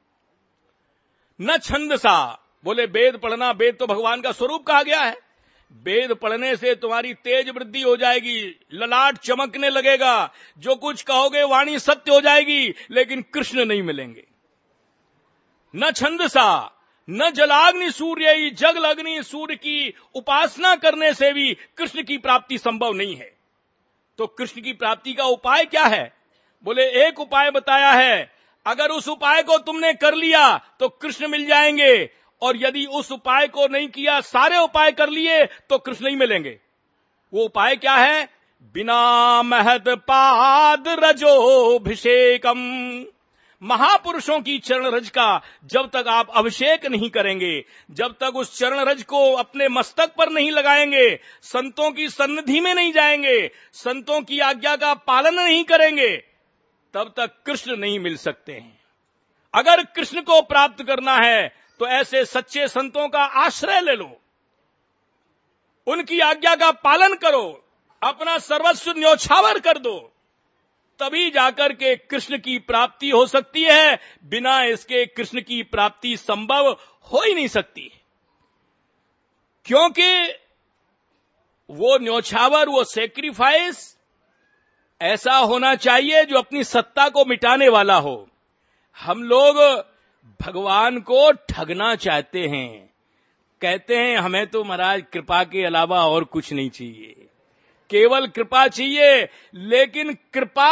न छंद सा, बोले वेद पढ़ना, वेद तो भगवान का स्वरूप कहा गया है। वेद पढ़ने से तुम्हारी तेज वृद्धि हो जाएगी, ललाट चमकने लगेगा, जो कुछ कहोगे वाणी सत्य हो जाएगी, लेकिन कृष्ण नहीं मिलेंगे। न छंद सा, न जलाग्नि सूर्य, जग अग्नि सूर्य की उपासना करने से भी कृष्ण की प्राप्ति संभव नहीं है। तो कृष्ण की प्राप्ति का उपाय क्या है? बोले एक उपाय बताया है, अगर उस उपाय को तुमने कर लिया तो कृष्ण मिल जाएंगे, और यदि उस उपाय को नहीं किया, सारे उपाय कर लिए, तो कृष्ण नहीं मिलेंगे। वो उपाय क्या है? बिना महद पाद रजोभिषेकम, महापुरुषों की चरण रज का जब तक आप अभिषेक नहीं करेंगे, जब तक उस चरण रज को अपने मस्तक पर नहीं लगाएंगे, संतों की सन्निधि में नहीं जाएंगे, संतों की आज्ञा का पालन नहीं करेंगे, तब तक कृष्ण नहीं मिल सकते हैं। अगर कृष्ण को प्राप्त करना है तो ऐसे सच्चे संतों का आश्रय ले लो, उनकी आज्ञा का पालन करो, अपना सर्वस्व न्योछावर कर दो, तभी जाकर के कृष्ण की प्राप्ति हो सकती है। बिना इसके कृष्ण की प्राप्ति संभव हो ही नहीं सकती, क्योंकि वो न्योछावर, वो सेक्रीफाइस ऐसा होना चाहिए जो अपनी सत्ता को मिटाने वाला हो। हम लोग भगवान को ठगना चाहते हैं, कहते हैं हमें तो महाराज कृपा के अलावा और कुछ नहीं चाहिए, केवल कृपा चाहिए। लेकिन कृपा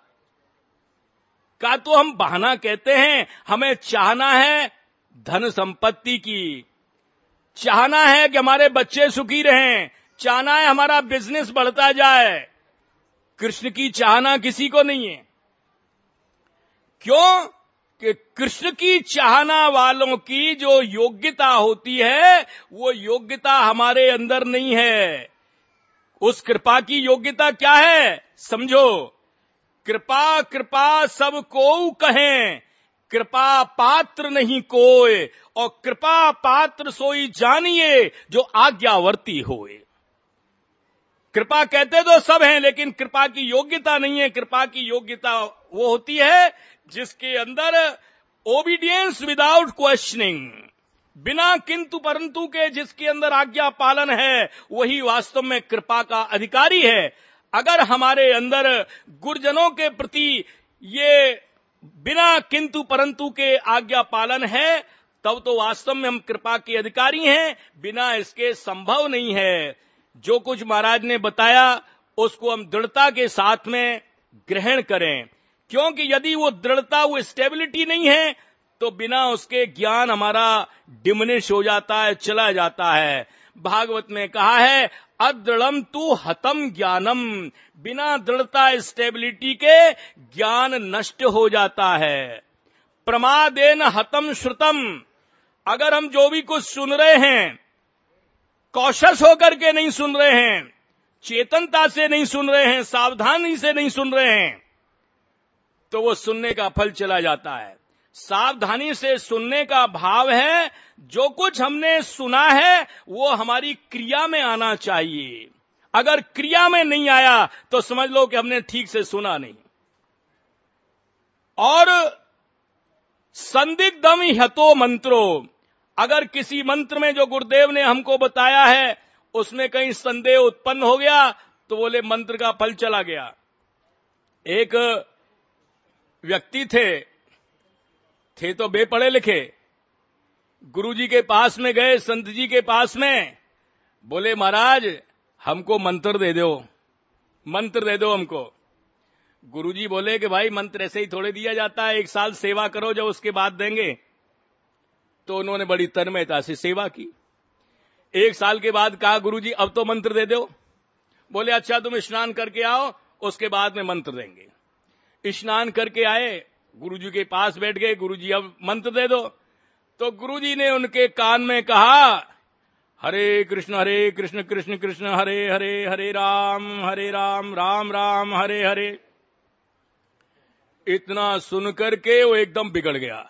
का तो हम बहाना कहते हैं, हमें चाहना है धन संपत्ति की, चाहना है कि हमारे बच्चे सुखी रहें, चाहना है हमारा बिजनेस बढ़ता जाए। कृष्ण की चाहना किसी को नहीं है। क्यों? कि कृष्ण की चाहना वालों की जो योग्यता होती है, वो योग्यता हमारे अंदर नहीं है। उस कृपा की योग्यता क्या है? समझो, कृपा कृपा सब को कहें, कृपा पात्र नहीं कोय, और कृपा पात्र सोई जानिए जो आज्ञावर्ती होए। कृपा कहते तो सब हैं, लेकिन कृपा की योग्यता नहीं है। कृपा की योग्यता वो होती है जिसके अंदर ओबीडियंस विदाउट क्वेश्चनिंग, बिना किंतु परंतु के जिसके अंदर आज्ञा पालन है, वही वास्तव में कृपा का अधिकारी है। अगर हमारे अंदर गुरुजनों के प्रति ये बिना किंतु परंतु के आज्ञा पालन है, तब तो वास्तव में हम कृपा के अधिकारी हैं। बिना इसके संभव नहीं है। जो कुछ महाराज ने बताया उसको हम दृढ़ता के साथ में ग्रहण करें, क्योंकि यदि वो दृढ़ता, वो स्टेबिलिटी नहीं है, तो बिना उसके ज्ञान हमारा डिमिनिश हो जाता है, चला जाता है। भागवत में कहा है, अदृढ़म तु हतम ज्ञानम, बिना दृढ़ता स्टेबिलिटी के ज्ञान नष्ट हो जाता है। प्रमादेन हतम श्रुतम, अगर हम जो भी कुछ सुन रहे हैं कॉशस होकर के नहीं सुन रहे हैं, चेतनता से नहीं सुन रहे हैं, सावधानी से नहीं सुन रहे हैं, तो वो सुनने का फल चला जाता है। सावधानी से सुनने का भाव है, जो कुछ हमने सुना है वो हमारी क्रिया में आना चाहिए। अगर क्रिया में नहीं आया तो समझ लो कि हमने ठीक से सुना नहीं। और संदिग्धम ह्यतो मंत्रो, अगर किसी मंत्र में जो गुरुदेव ने हमको बताया है उसमें कहीं संदेह उत्पन्न हो गया, तो बोले मंत्र का फल चला गया। एक व्यक्ति थे तो बेपढ़े लिखे, गुरुजी के पास में गए, संत जी के पास में, बोले महाराज हमको मंत्र दे दो, मंत्र दे दो हमको। गुरुजी बोले कि भाई मंत्र ऐसे ही थोड़े दिया जाता है, 1 साल सेवा करो जब उसके बाद देंगे। तो उन्होंने बड़ी तन्मयता से सेवा की। 1 साल के बाद कहा गुरुजी अब तो मंत्र दे दो। बोले अच्छा तुम स्नान करके आओ, उसके बाद में मंत्र देंगे। स्नान करके आए, गुरुजी के पास बैठ गए, गुरुजी अब मंत्र दे दो। तो गुरुजी ने उनके कान में कहा हरे कृष्ण कृष्ण कृष्ण हरे हरे, हरे राम राम राम हरे हरे। इतना सुन करके वो एकदम बिगड़ गया,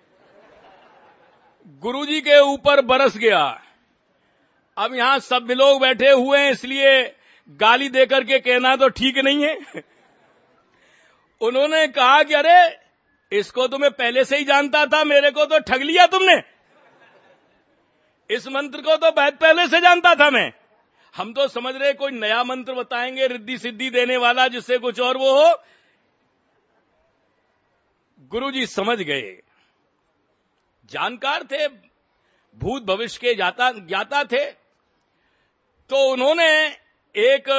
गुरुजी के ऊपर बरस गया। अब यहां सब लोग बैठे हुए हैं, इसलिए गाली देकर के कहना तो ठीक नहीं है। उन्होंने कहा कि अरे इसको तो मैं पहले से ही जानता था, मेरे को तो ठग लिया तुमने। इस मंत्र को तो बहुत पहले से जानता था मैं। हम तो समझ रहे कोई नया मंत्र बताएंगे रिद्धि सिद्धि देने वाला, जिससे कुछ और वो हो। गुरुजी समझ गए, जानकार थे, भूत भविष्य के ज्ञाता थे। तो उन्होंने एक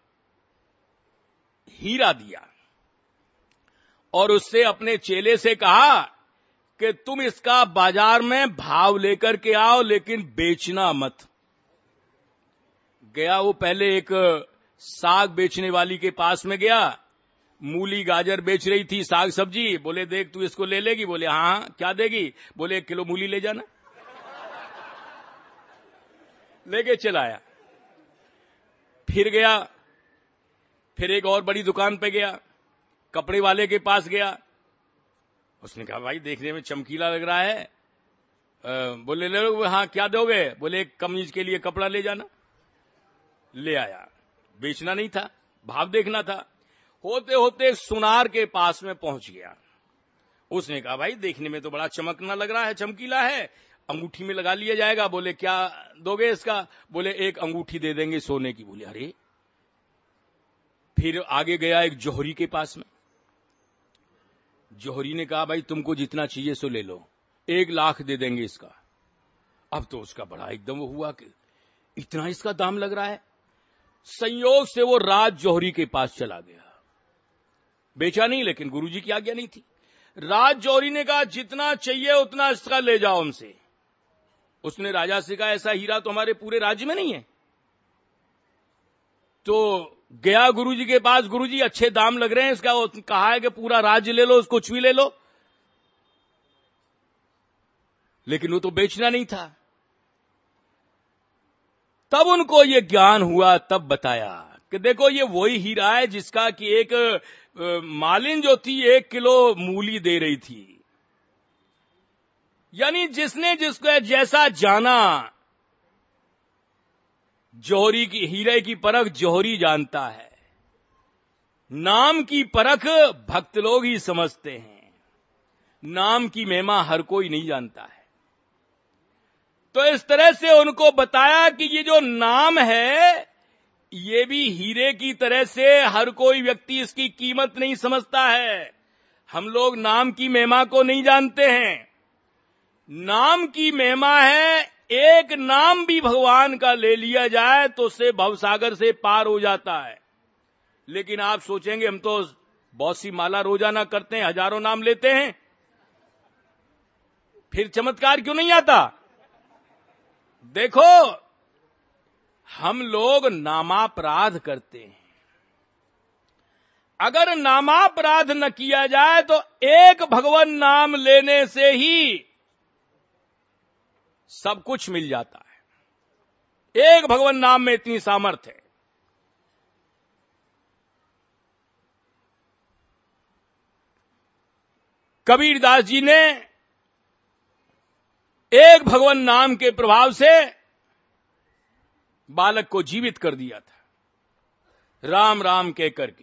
हीरा दिया और उससे अपने चेले से कहा कि तुम इसका बाजार में भाव लेकर के आओ, लेकिन बेचना मत। गया वो पहले एक साग बेचने वाली के पास में गया, मूली गाजर बेच रही थी, साग सब्जी। बोले देख तू इसको ले लेगी? बोले हाँ। क्या देगी? बोले 1 किलो मूली ले जाना। लेके चला आया। फिर गया, फिर एक और बड़ी दुकान पे गया, कपड़े वाले के पास गया। उसने कहा भाई देखने में चमकीला लग रहा है, बोले ले लो। हाँ क्या दोगे? बोले एक कमीज के लिए कपड़ा ले जाना। ले आया। बेचना नहीं था, भाव देखना था। होते होते सुनार के पास में पहुंच गया। उसने कहा भाई देखने में तो बड़ा चमकना लग रहा है, चमकीला है, अंगूठी में लगा लिया जाएगा। बोले क्या दोगे इसका? बोले 1 अंगूठी दे देंगे सोने की। बोले अरे। फिर आगे गया एक जौहरी के पास में। जौहरी ने कहा भाई तुमको जितना चाहिए सो ले लो, 1 लाख दे देंगे इसका। अब तो उसका बड़ा एकदम वो हुआ कि इतना इसका दाम लग रहा है। संयोग से वो राज जौहरी के पास चला गया। बेचा नहीं, लेकिन गुरुजी की आज्ञा नहीं थी। राज जौहरी ने कहा जितना चाहिए उतना इसका ले जाओ हमसे। उसने राजा से कहा ऐसा हीरा तो हमारे पूरे राज्य में नहीं है। तो गया गुरुजी के पास, गुरुजी अच्छे दाम लग रहे हैं इसका। कहा है कि पूरा राज्य ले लो, उसको कुछ भी ले लो। लेकिन वो तो बेचना नहीं था। तब उनको ये ज्ञान हुआ, तब बताया कि देखो ये वही हीरा है जिसका कि एक मालिन जो थी 1 किलो मूली दे रही थी। यानी जिसने जिसको जैसा जाना, जौहरी की हीरे की परख जौहरी जानता है, नाम की परख भक्त लोग ही समझते हैं। नाम की महिमा हर कोई नहीं जानता है। तो इस तरह से उनको बताया कि ये जो नाम है ये भी हीरे की तरह से हर कोई व्यक्ति इसकी कीमत नहीं समझता है। हम लोग नाम की महिमा को नहीं जानते हैं। नाम की महिमा है, एक नाम भी भगवान का ले लिया जाए तो उससे भवसागर से पार हो जाता है। लेकिन आप सोचेंगे हम तो बहुत सी माला रोजाना करते हैं, हजारों नाम लेते हैं, फिर चमत्कार क्यों नहीं आता? देखो हम लोग नामापराध करते हैं। अगर नामापराध न किया जाए तो एक भगवान नाम लेने से ही सब कुछ मिल जाता है। एक भगवान नाम में इतनी सामर्थ्य है। कबीरदास जी ने एक भगवान नाम के प्रभाव से बालक को जीवित कर दिया था, राम राम कह करके।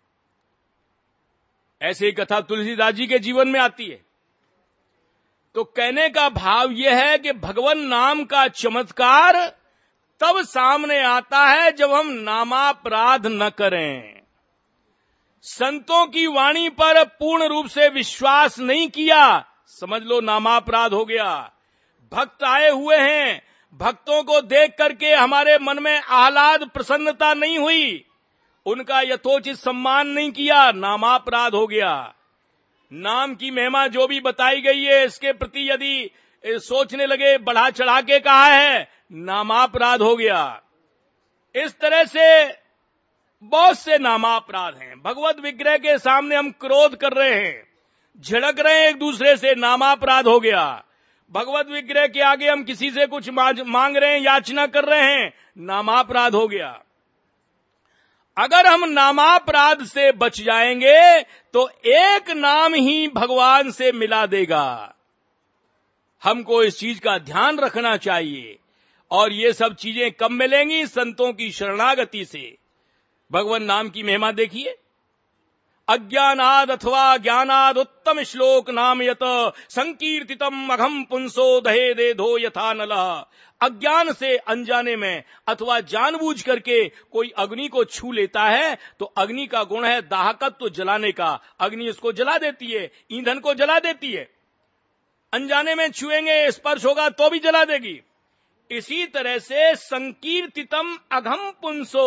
ऐसे ही कथा तुलसीदास जी के जीवन में आती है। तो कहने का भाव यह है कि भगवान नाम का चमत्कार तब सामने आता है जब हम नामापराध न करें। संतों की वाणी पर पूर्ण रूप से विश्वास नहीं किया, समझ लो नामापराध हो गया। भक्त आए हुए हैं, भक्तों को देख करके हमारे मन में आह्लाद प्रसन्नता नहीं हुई, उनका यथोचित सम्मान नहीं किया, नामापराध हो गया। नाम की महिमा जो भी बताई गई है इसके प्रति यदि सोचने लगे, बढ़ा चढ़ा के कहा है, नामापराध हो गया। इस तरह से बहुत से नामापराध हैं। भगवत विग्रह के सामने हम क्रोध कर रहे हैं, झड़क रहे हैं एक दूसरे से, नामापराध हो गया। भगवत विग्रह के आगे हम किसी से कुछ मांग रहे हैं, याचना कर रहे हैं, नामापराध हो गया। अगर हम नामापराध से बच जाएंगे तो एक नाम ही भगवान से मिला देगा। हमको इस चीज का ध्यान रखना चाहिए। और ये सब चीजें कब मिलेंगी? संतों की शरणागति से। भगवान नाम की महिमा देखिए। अज्ञानाद अथवा ज्ञानाद उत्तम श्लोक नाम यत संकीर्तितम अघम पुंसो दहे दे धो यथा नलः। अज्ञान से, अनजाने में अथवा जानबूझ करके कोई अग्नि को छू लेता है तो अग्नि का गुण है दाहकत्व, जलाने का। अग्नि उसको जला देती है, ईंधन को जला देती है। अनजाने में छुएंगे, स्पर्श होगा तो भी जला देगी। इसी तरह से संकीर्तितम अघम पुंसो,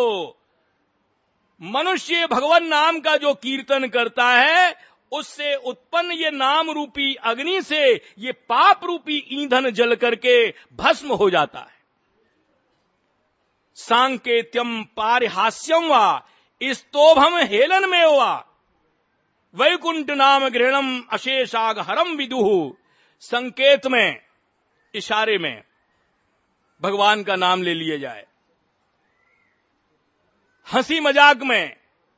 मनुष्य भगवान नाम का जो कीर्तन करता है उससे उत्पन्न ये नाम रूपी अग्नि से ये पाप रूपी ईंधन जल करके भस्म हो जाता है। सांकेत्यम पारिहास्यम वा स्तोभम हेलन में वा वैकुंठ नाम गृहणम अशेषाग हरम विदुहु। संकेत में, इशारे में भगवान का नाम ले लिया जाए। हंसी मजाक में,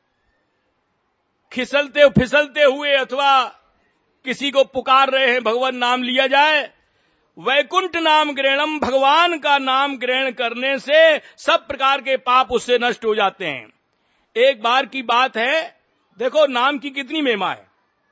खिसलते फिसलते हुए अथवा किसी को पुकार रहे हैं, भगवान नाम लिया जाए। वैकुंठ नाम ग्रहणम, भगवान का नाम ग्रहण करने से सब प्रकार के पाप उससे नष्ट हो जाते हैं। एक बार की बात है, देखो नाम की कितनी महिमा है।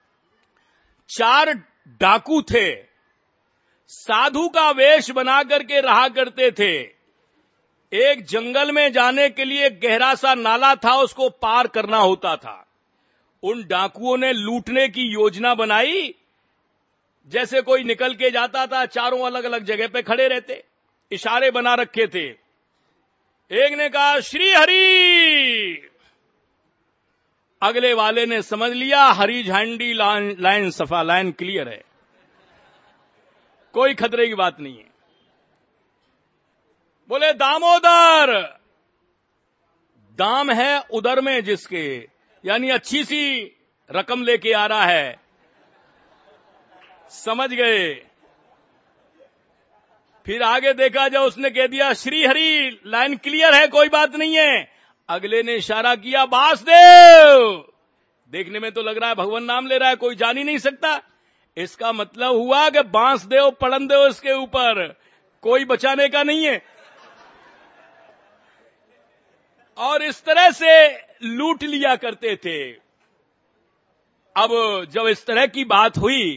4 डाकू थे, साधु का वेश बना करके रहा करते थे। एक जंगल में जाने के लिए गहरा सा नाला था, उसको पार करना होता था। उन डाकुओं ने लूटने की योजना बनाई। जैसे कोई निकल के जाता था, चारों अलग अलग जगह पे खड़े रहते, इशारे बना रखे थे। एक ने कहा श्री हरि, अगले वाले ने समझ लिया हरी झंडी, लाइन सफा, लाइन क्लियर है, कोई खतरे की बात नहीं है। बोले दामोदर, दाम है उदर में जिसके, यानी अच्छी सी रकम लेके आ रहा है। समझ गए। फिर आगे देखा जब उसने कह दिया श्री हरि, लाइन क्लियर है, कोई बात नहीं है। अगले ने इशारा किया बासदेव, देखने में तो लग रहा है भगवान नाम ले रहा है, कोई जान ही नहीं सकता। इसका मतलब हुआ कि बांसदेव पड़नदेव इसके ऊपर, कोई बचाने का नहीं है। और इस तरह से लूट लिया करते थे। अब जब इस तरह की बात हुई,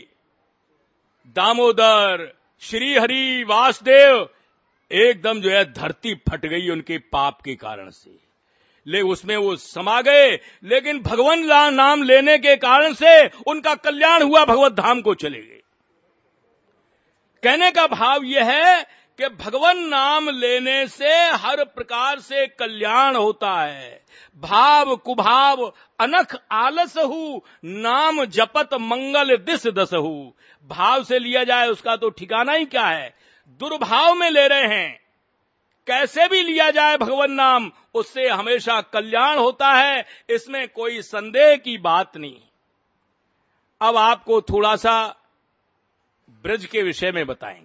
दामोदर, श्री हरि, वासुदेव, एकदम जो है धरती फट गई उनके पाप के कारण से। ले उसमें वो समा गए, लेकिन भगवान नाम लेने के कारण से उनका कल्याण हुआ, भगवत धाम को चले गए। कहने का भाव यह है कि भगवान नाम लेने से हर प्रकार से कल्याण होता है। भाव कुभाव अनख आलसहु, नाम जपत मंगल दिस दसहु। भाव से लिया जाए उसका तो ठिकाना ही क्या है। दुर्भाव में ले रहे हैं, कैसे भी लिया जाए भगवान नाम, उससे हमेशा कल्याण होता है, इसमें कोई संदेह की बात नहीं। अब आपको थोड़ा सा ब्रज के विषय में बताएंगे।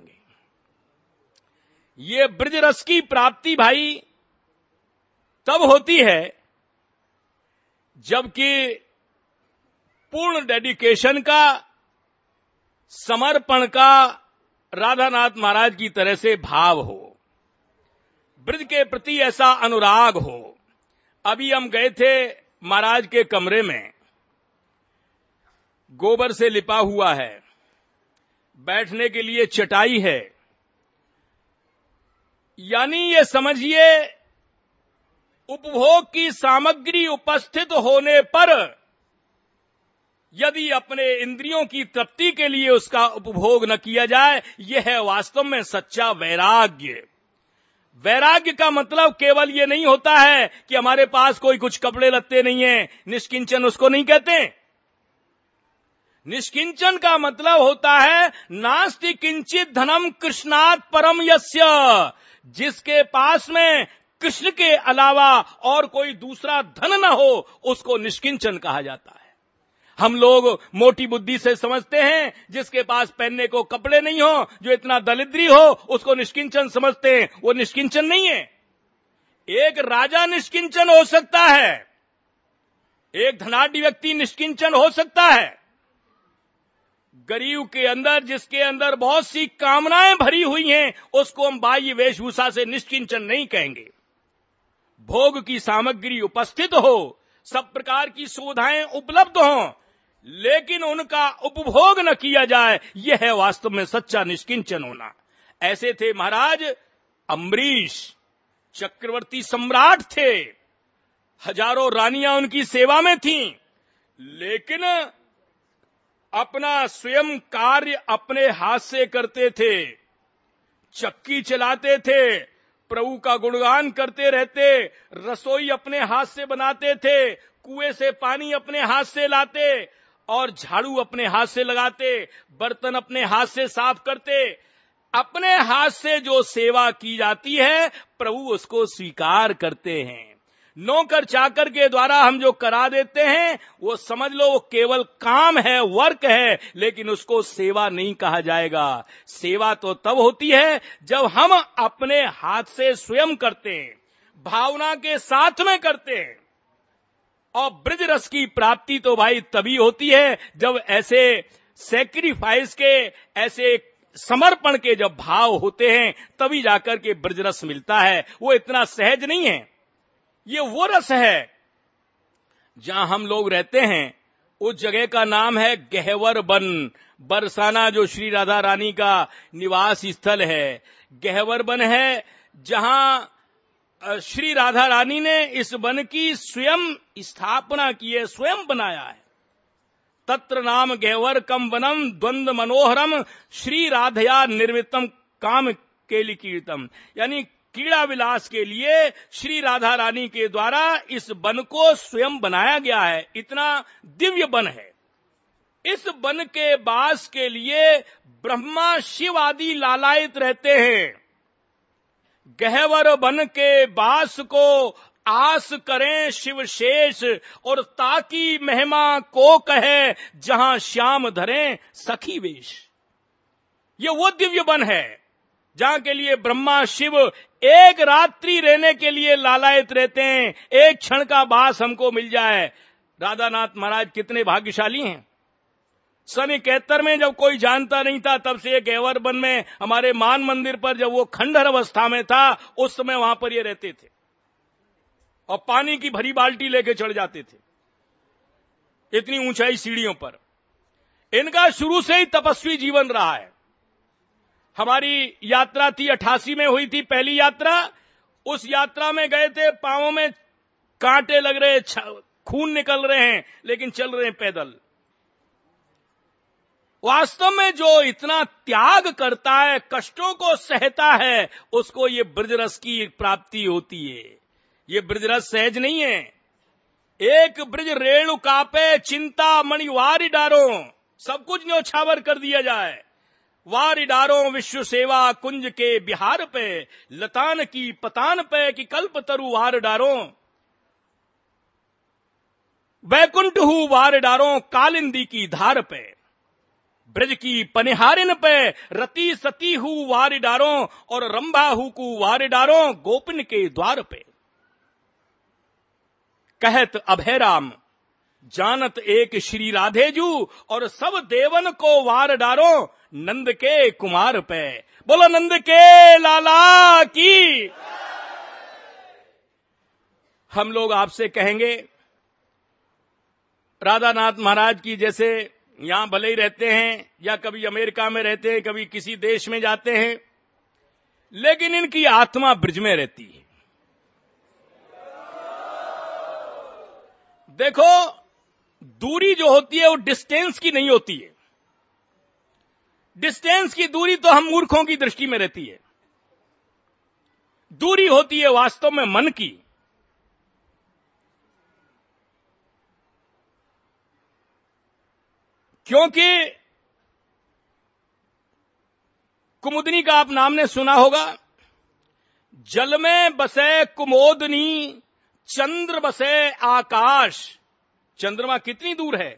ये ब्रज रस की प्राप्ति भाई तब होती है जबकि पूर्ण डेडिकेशन का, समर्पण का राधानाथ महाराज की तरह से भाव हो, ब्रज के प्रति ऐसा अनुराग हो। अभी हम गए थे महाराज के कमरे में, गोबर से लिपा हुआ है, बैठने के लिए चटाई है, यानी ये समझिए उपभोग की सामग्री उपस्थित होने पर यदि अपने इंद्रियों की तृप्ति के लिए उसका उपभोग न किया जाए, यह है वास्तव में सच्चा वैराग्य। वैराग्य का मतलब केवल ये नहीं होता है कि हमारे पास कोई कुछ कपड़े लत्ते नहीं है, निष्किंचन उसको नहीं कहते। निष्किंचन का मतलब होता है नास्ति किंचित धनम कृष्णात् परम यस्य, जिसके पास में कृष्ण के अलावा और कोई दूसरा धन न हो उसको निष्किंचन कहा जाता है। हम लोग मोटी बुद्धि से समझते हैं जिसके पास पहनने को कपड़े नहीं हो, जो इतना दरिद्री हो, उसको निष्किंचन समझते हैं। वो निष्किंचन नहीं है। एक राजा निष्किंचन हो सकता है, एक धनाढ्य व्यक्ति निष्किंचन हो सकता है। गरीब के अंदर, जिसके अंदर बहुत सी कामनाएं भरी हुई हैं, उसको हम बाह्य वेशभूषा से निष्किंचन नहीं कहेंगे। भोग की सामग्री उपस्थित हो, सब प्रकार की सुविधाएं उपलब्ध हों, लेकिन उनका उपभोग न किया जाए, यह है वास्तव में सच्चा निष्किंचन होना। ऐसे थे महाराज अम्बरीश, चक्रवर्ती सम्राट थे, हजारों रानियां उनकी सेवा में थीं, लेकिन अपना स्वयं कार्य अपने हाथ से करते थे। चक्की चलाते थे, प्रभु का गुणगान करते रहते, रसोई अपने हाथ से बनाते थे, कुएं से पानी अपने हाथ से लाते और झाड़ू अपने हाथ से लगाते, बर्तन अपने हाथ से साफ करते। अपने हाथ से जो सेवा की जाती है प्रभु उसको स्वीकार करते हैं। नौकर चाकर के द्वारा हम जो करा देते हैं वो समझ लो वो केवल काम है, वर्क है, लेकिन उसको सेवा नहीं कहा जाएगा। सेवा तो तब होती है जब हम अपने हाथ से स्वयं करते हैं, भावना के साथ में करते हैं। और ब्रज रस की प्राप्ति तो भाई तभी होती है जब ऐसे सैक्रिफाइस के, ऐसे समर्पण के जब भाव होते हैं, तभी जाकर के ब्रज रस मिलता है। वो इतना सहज नहीं है। ये वो रस है जहां हम लोग रहते हैं, उस जगह का नाम है गहवर वन। बरसाना जो श्री राधा रानी का निवास स्थल है, गहवर वन है, जहां श्री राधा रानी ने इस वन की स्वयं स्थापना की है, स्वयं बनाया है। तत्र नाम गहवर कम वनम द्वंद्व मनोहरम श्री राधया निर्मितम काम केली कीर्तम, यानी क्रीड़ा विलास के लिए श्री राधा रानी के द्वारा इस वन को स्वयं बनाया गया है। इतना दिव्य वन है। इस वन के वास के लिए ब्रह्मा शिव आदि लालायित रहते हैं। गहवर वन के वास को आस करें शिव शेष, और ताकि महिमा को कहे जहां श्याम धरें सखी वेश। ये वो दिव्य वन है जहां के लिए ब्रह्मा शिव एक रात्रि रहने के लिए लालायित रहते हैं। एक क्षण का वास हमको मिल जाए। राधानाथ महाराज कितने भाग्यशाली हैं। सन 71 में जब कोई जानता नहीं था, तब से गहवर वन में हमारे मान मंदिर पर जब वो खंडहर अवस्था में था, उस समय वहां पर ये रहते थे और पानी की भरी बाल्टी लेके चढ़ जाते थे, इतनी ऊंचाई सीढ़ियों पर। इनका शुरू से ही तपस्वी जीवन रहा है। हमारी यात्रा थी 88 में हुई थी पहली यात्रा। उस यात्रा में गए थे, पांवों में कांटे लग रहे, खून निकल रहे हैं, लेकिन चल रहे हैं पैदल। वास्तव में जो इतना त्याग करता है, कष्टों को सहता है, उसको ये ब्रजरस की प्राप्ति होती है। ये ब्रजरस सहज नहीं है। एक ब्रज रेणु कापे चिंता मणि वारी डारो, सब कुछ न्योछावर कर दिया जाए। वारी डारो विश्व सेवा कुंज के बिहार पे, लतान की पतान पे कि कल्प तरु वार डारो। वैकुंठ हूँ वार डारो कालिंदी की धार पे, ब्रज की पनिहारिन पे रति सती हूँ वार डारो, और रंभा हूँ को वार डारो गोपिन के द्वार पे। कहत अभय राम जानत एक श्री राधेजू, और सब देवन को वार डारो नंद के कुमार पे। बोलो नंद के लाला की। हम लोग आपसे कहेंगे राधानाथ महाराज की, जैसे यहां भले ही रहते हैं या कभी अमेरिका में रहते हैं, कभी किसी देश में जाते हैं, लेकिन इनकी आत्मा ब्रज में रहती है। देखो, दूरी जो होती है वो डिस्टेंस की नहीं होती है। डिस्टेंस की दूरी तो हम मूर्खों की दृष्टि में रहती है। दूरी होती है वास्तव में मन की। क्योंकि कुमुदनी का आप नाम ने सुना होगा, जल में बसे कुमोदनी, चंद्र बसे आकाश। चंद्रमा कितनी दूर है?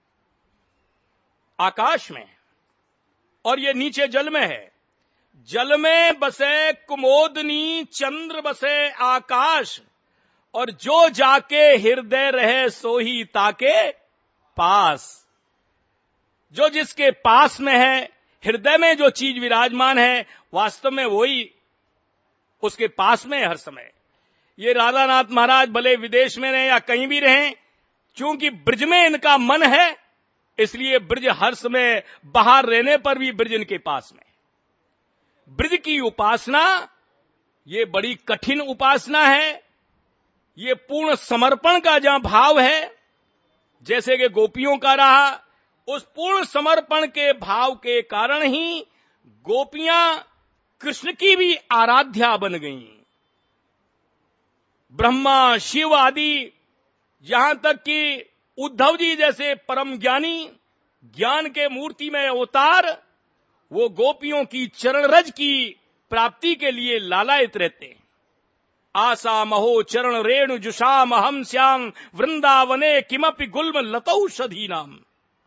आकाश में, और ये नीचे जल में है। जल में बसे कुमोदनी, चंद्र बसे आकाश, और जो जाके हृदय रहे सो ही ताके पास। जो जिसके पास में है, हृदय में जो चीज विराजमान है, वास्तव में वही उसके पास में है हर समय। ये राधानाथ महाराज भले विदेश में रहें या कहीं भी रहें, क्योंकि ब्रज में इनका मन है, इसलिए ब्रज हर समय बाहर रहने पर भी ब्रज इनके पास में। ब्रज की उपासना ये बड़ी कठिन उपासना है। ये पूर्ण समर्पण का जहां भाव है, जैसे कि गोपियों का रहा, उस पूर्ण समर्पण के भाव के कारण ही गोपियां कृष्ण की भी आराध्या बन गईं। ब्रह्मा, शिव आदि, यहां तक कि उद्धव जी जैसे परम ज्ञानी, ज्ञान के मूर्ति में अवतार, वो गोपियों की चरण रज की प्राप्ति के लिए लालायित रहते हैं। आशा महो चरण रेणु जुषाम हम श्याम वृंदावने किमपि गुल्म लतौषधी नाम।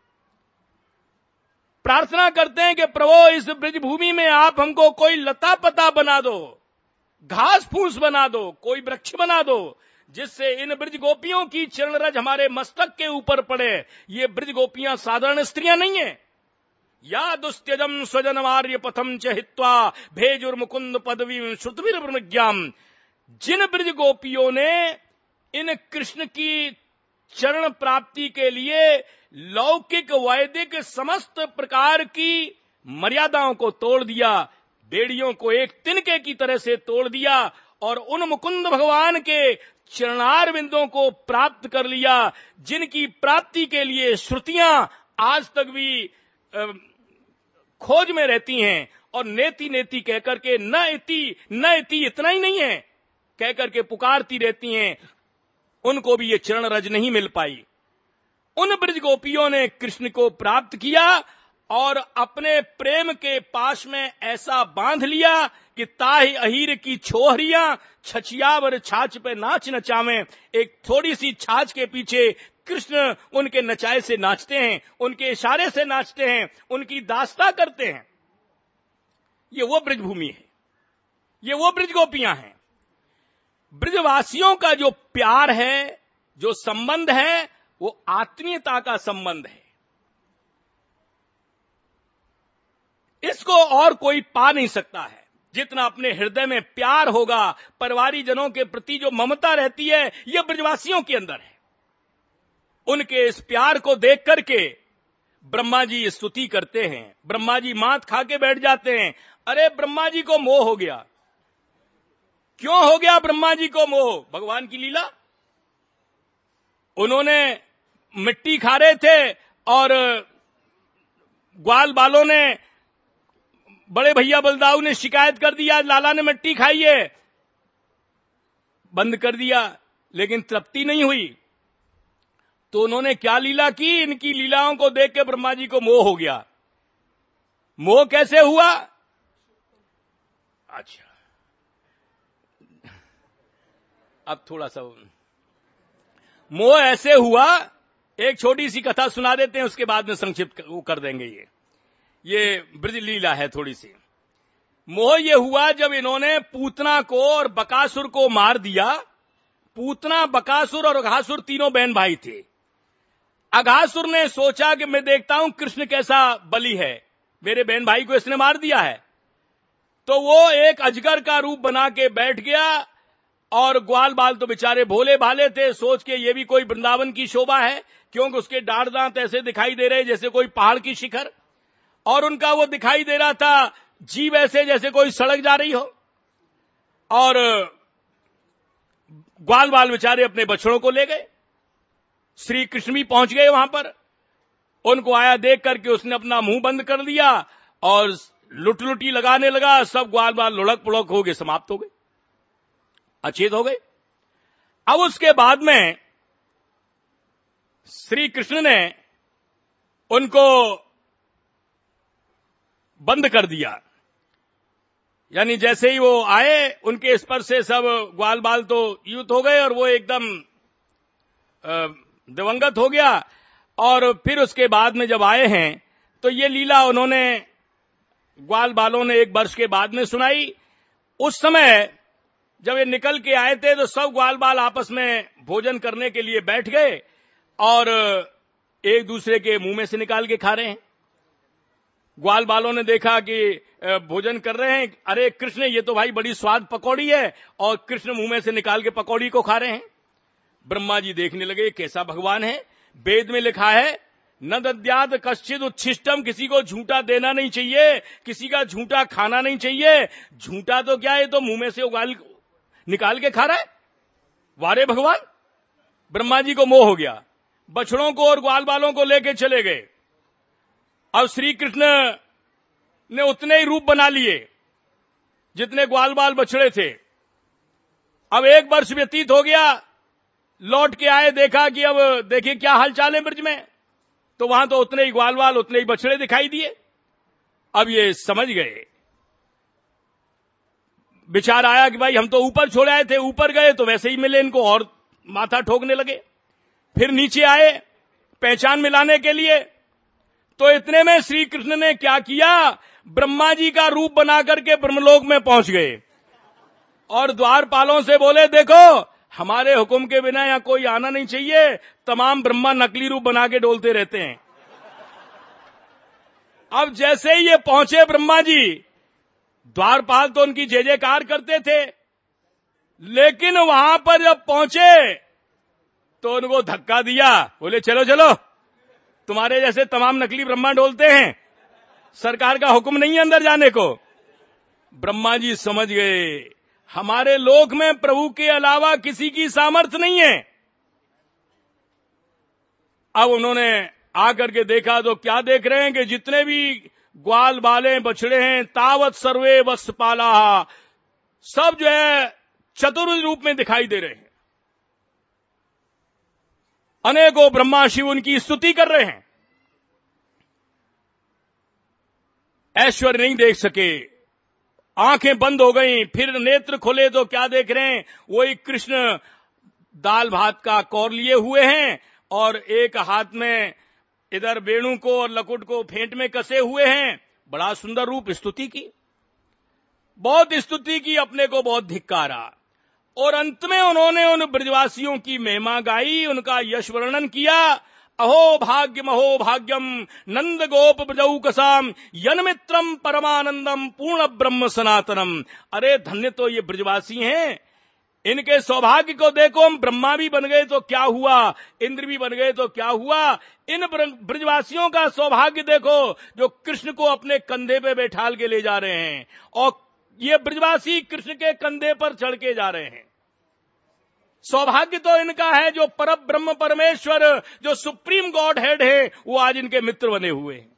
प्रार्थना करते हैं कि प्रभु इस ब्रज भूमि में आप हमको कोई लता पता बना दो, घास फूस बना दो, कोई वृक्ष बना दो, जिससे इन ब्रज गोपियों की चरण रज हमारे मस्तक के ऊपर पड़े। ये ब्रज गोपियां साधारण स्त्रियां नहीं है। या दुस्त्यजम स्वजन आर्य पथम च हित्वा भेजुर्मुकुंद पदवी श्रुतवीर ब्रह्मज्ञाम। जिन ब्रज गोपियों ने इन कृष्ण की चरण प्राप्ति के लिए लौकिक वैदिक समस्त प्रकार की मर्यादाओं को तोड़ दिया, बेड़ियों को एक तिनके की तरह से तोड़ दिया, और उन मुकुंद भगवान के चरणार बिंदों को प्राप्त कर लिया, जिनकी प्राप्ति के लिए श्रुतियां आज तक भी खोज में रहती हैं, और नेति नेति कहकर के न इति इतना ही नहीं है कहकर के पुकारती रहती हैं, उनको भी ये चरण रज नहीं मिल पाई। उन ब्रज गोपियों ने कृष्ण को प्राप्त किया और अपने प्रेम के पाश में ऐसा बांध लिया कि ताहि अहीर की छोहरियां छछियावर छाछ पे नाच नचावें। एक थोड़ी सी छाछ के पीछे कृष्ण उनके नचाए से नाचते हैं, उनके इशारे से नाचते हैं, उनकी दास्ता करते हैं। ये वो ब्रज भूमि है, ये वो ब्रज गोपियां हैं। ब्रजवासियों का जो प्यार है, जो संबंध है, वो आत्मीयता का संबंध है। इसको और कोई पा नहीं सकता है। जितना अपने हृदय में प्यार होगा, परिवारी जनों के प्रति जो ममता रहती है, यह ब्रजवासियों के अंदर है। उनके इस प्यार को देख करके ब्रह्मा जी स्तुति करते हैं। ब्रह्मा जी मात खा के बैठ जाते हैं। अरे ब्रह्मा जी को मोह हो गया। क्यों हो गया ब्रह्मा जी को मोह? भगवान की लीला। उन्होंने मिट्टी खा रहे थे और ग्वाल बालों ने, बड़े भैया बलदाऊ ने शिकायत कर दिया, लाला ने मिट्टी खाई है। बंद कर दिया, लेकिन तृप्ति नहीं हुई। तो उन्होंने क्या लीला की? इनकी लीलाओं को देख के ब्रह्मा जी को मोह हो गया। मोह कैसे हुआ? अच्छा, अब थोड़ा सा मोह ऐसे हुआ, एक छोटी सी कथा सुना देते हैं, उसके बाद में संक्षिप्त वो कर देंगे। ये ब्रज लीला है थोड़ी सी। मोह ये हुआ जब इन्होंने पूतना को और बकासुर को मार दिया। पूतना, बकासुर और अघासुर तीनों बहन भाई थे। अघासुर ने सोचा कि मैं देखता हूं कृष्ण कैसा बलि है, मेरे बहन भाई को इसने मार दिया है। तो वो एक अजगर का रूप बना के बैठ गया, और ग्वाल बाल तो बेचारे भोले भाले थे, सोच के ये भी कोई वृंदावन की शोभा है, क्योंकि उसके डांट दांत ऐसे दिखाई दे रहे जैसे कोई पहाड़ की शिखर, और उनका वो दिखाई दे रहा था जीव ऐसे जैसे कोई सड़क जा रही हो। और ग्वाल बाल बेचारे अपने बछड़ों को ले गए। श्री कृष्ण भी पहुंच गए वहां पर। उनको आया देख करके उसने अपना मुंह बंद कर लिया और लुटलुटी लगाने लगा। सब ग्वाल बाल लुढ़क पुढ़क हो गए, समाप्त हो गए, अचेत हो गए। अब उसके बाद में श्री कृष्ण ने उनको बंद कर दिया। यानी जैसे ही वो आए, उनके स्पर्श से सब ग्वाल बाल तो युत हो गए और वो एकदम दिवंगत हो गया। और फिर उसके बाद में जब आए हैं तो ये लीला उन्होंने ग्वाल बालों ने 1 वर्ष के बाद में सुनाई। उस समय जब ये निकल के आए थे तो सब ग्वाल बाल आपस में भोजन करने के लिए बैठ गए और एक दूसरे के मुंह में से निकाल के खा रहे हैं। ग्वाल बालों ने देखा कि भोजन कर रहे हैं, अरे कृष्ण ये तो भाई बड़ी स्वाद पकौड़ी है, और कृष्ण मुंह में से निकाल के पकौड़ी को खा रहे हैं। ब्रह्मा जी देखने लगे कैसा भगवान है। वेद में लिखा है न दद्याद कश्चिद उच्छिष्टम, किसी को झूठा देना नहीं चाहिए, किसी का झूठा खाना नहीं चाहिए। झूठा तो क्या है, तो मुंह में से उगाल निकाल के खा रहा है। वारे भगवान, ब्रह्मा जी को मोह हो गया, बछड़ों को और ग्वाल बालों को लेके चले गए। अब श्री कृष्ण ने उतने ही रूप बना लिए जितने ग्वाल बाल बछड़े थे। अब 1 वर्ष व्यतीत हो गया, लौट के आए, देखा कि अब देखिए क्या हालचाल है ब्रज में, तो वहां तो उतने ही ग्वाल बाल उतने ही बछड़े दिखाई दिए। अब ये समझ गए, विचार आया कि भाई हम तो ऊपर छोड़ आए थे, ऊपर गए तो वैसे ही मिले इनको और माथा ठोकने लगे। फिर नीचे आए पहचान मिलाने के लिए, तो इतने में श्री कृष्ण ने क्या किया, ब्रह्मा जी का रूप बना करके ब्रह्मलोक में पहुंच गए और द्वारपालों से बोले देखो हमारे हुक्म के बिना यहां कोई आना नहीं चाहिए, तमाम ब्रह्मा नकली रूप बना के डोलते रहते हैं। अब जैसे ही ये पहुंचे ब्रह्मा जी, द्वारपाल तो उनकी जय जयकार करते थे, लेकिन वहां पर जब पहुंचे तो उनको धक्का दिया, बोले चलो चलो, तुम्हारे जैसे तमाम नकली ब्रह्मा डोलते हैं, सरकार का हुक्म नहीं है अंदर जाने को। ब्रह्मा जी समझ गए हमारे लोक में प्रभु के अलावा किसी की सामर्थ्य नहीं है। अब उन्होंने आकर के देखा तो क्या देख रहे हैं कि जितने भी ग्वाल बाले बछड़े हैं, तावत सर्वे वत्सपाला, सब जो है चतुर्भुज रूप में दिखाई दे रहे हैं। अनेकों ब्रह्मा शिव उनकी स्तुति कर रहे हैं। ऐश्वर्य नहीं देख सके, आंखें बंद हो गईं, फिर नेत्र खोले तो क्या देख रहे हैं, वही कृष्ण दाल भात का कौर लिए हुए हैं और एक हाथ में इधर वेणु को और लकुट को फेंट में कसे हुए हैं। बड़ा सुंदर रूप, स्तुति की, बहुत स्तुति की, अपने को बहुत धिक्कारा, और अंत में उन्होंने उन ब्रजवासियों की महिमा गाई, उनका यश वर्णन किया। अहो भाग्यम अहो भाग्यम नंद गोप ब्रजौकसाम यन्मित्रम परमानंदम पूर्ण ब्रह्म सनातनम। अरे धन्य तो ये ब्रजवासी हैं, इनके सौभाग्य को देखो, हम ब्रह्मा भी बन गए तो क्या हुआ, इंद्र भी बन गए तो क्या हुआ, इन ब्रजवासियों का सौभाग्य देखो जो कृष्ण को अपने कंधे पे बैठाल के ले जा रहे हैं, और ये ब्रजवासी कृष्ण के कंधे पर चढ़ के जा रहे हैं। सौभाग्य तो इनका है जो पर ब्रह्म परमेश्वर, जो सुप्रीम गॉड हेड है, वो आज इनके मित्र बने हुए हैं।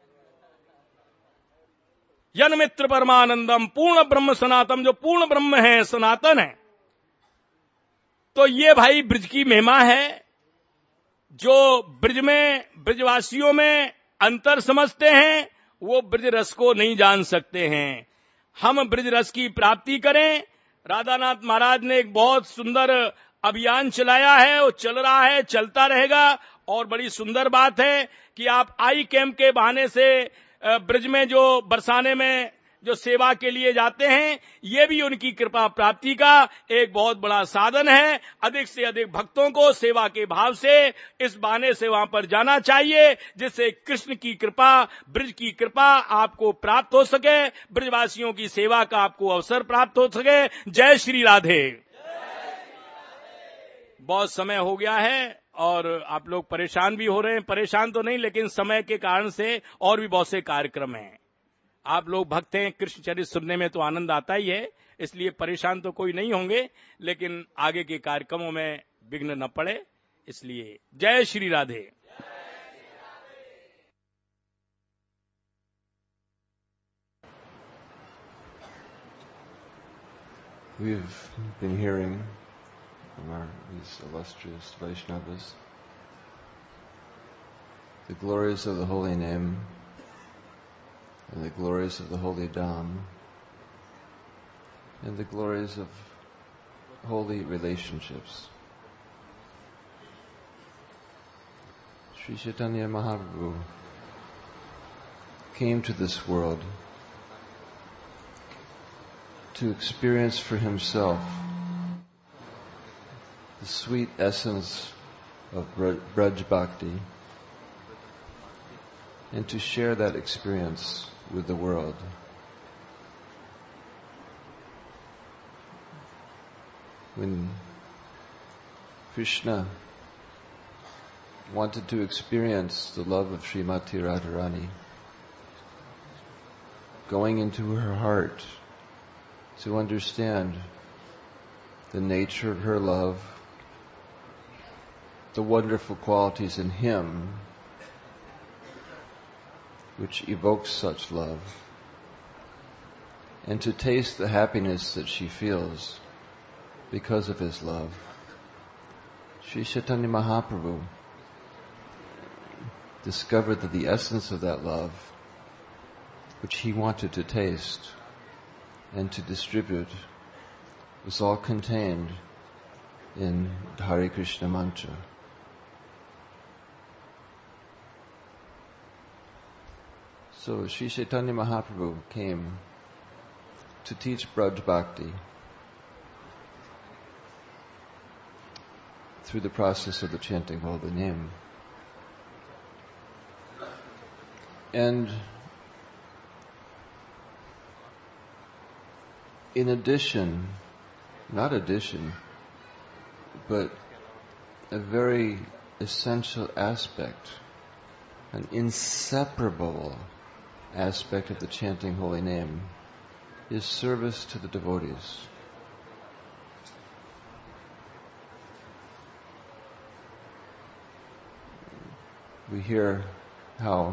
जन मित्र परमानंदम पूर्ण ब्रह्म सनातन, जो पूर्ण ब्रह्म है, सनातन है। तो ये भाई ब्रज की महिमा है। जो ब्रज में ब्रजवासियों में अंतर समझते हैं वो ब्रज रस को नहीं जान सकते हैं। हम ब्रज रस की प्राप्ति करें। राधानाथ महाराज ने एक बहुत सुंदर अभियान चलाया है, वो चल रहा है, चलता रहेगा। और बड़ी सुंदर बात है कि आप आई कैंप के बहाने से ब्रज में जो बरसाने में जो सेवा के लिए जाते हैं, ये भी उनकी कृपा प्राप्ति का एक बहुत बड़ा साधन है। अधिक से अधिक भक्तों को सेवा के भाव से इस बहाने से वहां पर जाना चाहिए, जिससे कृष्ण की कृपा, ब्रज की कृपा आपको प्राप्त हो सके, ब्रजवासियों की सेवा का आपको अवसर प्राप्त हो सके। जय श्री राधे। बहुत समय हो गया है और आप लोग परेशान भी हो रहे हैं। परेशान तो नहीं, लेकिन समय के कारण से और भी बहुत से कार्यक्रम हैं। आप लोग भक्त हैं, कृष्ण चरित्र सुनने में तो आनंद आता ही है, इसलिए परेशान तो कोई नहीं होंगे, लेकिन आगे के कार्यक्रमों में विघ्न न पड़े, इसलिए जय Shri Radhe.
We've been hearing from these illustrious Vaishnavas the glories of the holy name and the glories of the holy Dham and the glories of holy relationships. Sri Chaitanya Mahaprabhu came to this world to experience for himself the sweet essence of Braj Bhakti and to share that experience with the world. When Krishna wanted to experience the love of Srimati Radharani, going into her heart to understand the nature of her love, the wonderful qualities in him which evokes such love, and to taste the happiness that she feels because of his love. Sri Chaitanya Mahaprabhu discovered that the essence of that love, which he wanted to taste and to distribute, was all contained in the Hare Krishna mantra. So Sri Chaitanya Mahaprabhu came to teach Braj Bhakti through the process of the chanting of the name. And in addition, but a very essential aspect, an inseparable aspect of the chanting holy name is service to the devotees. We hear how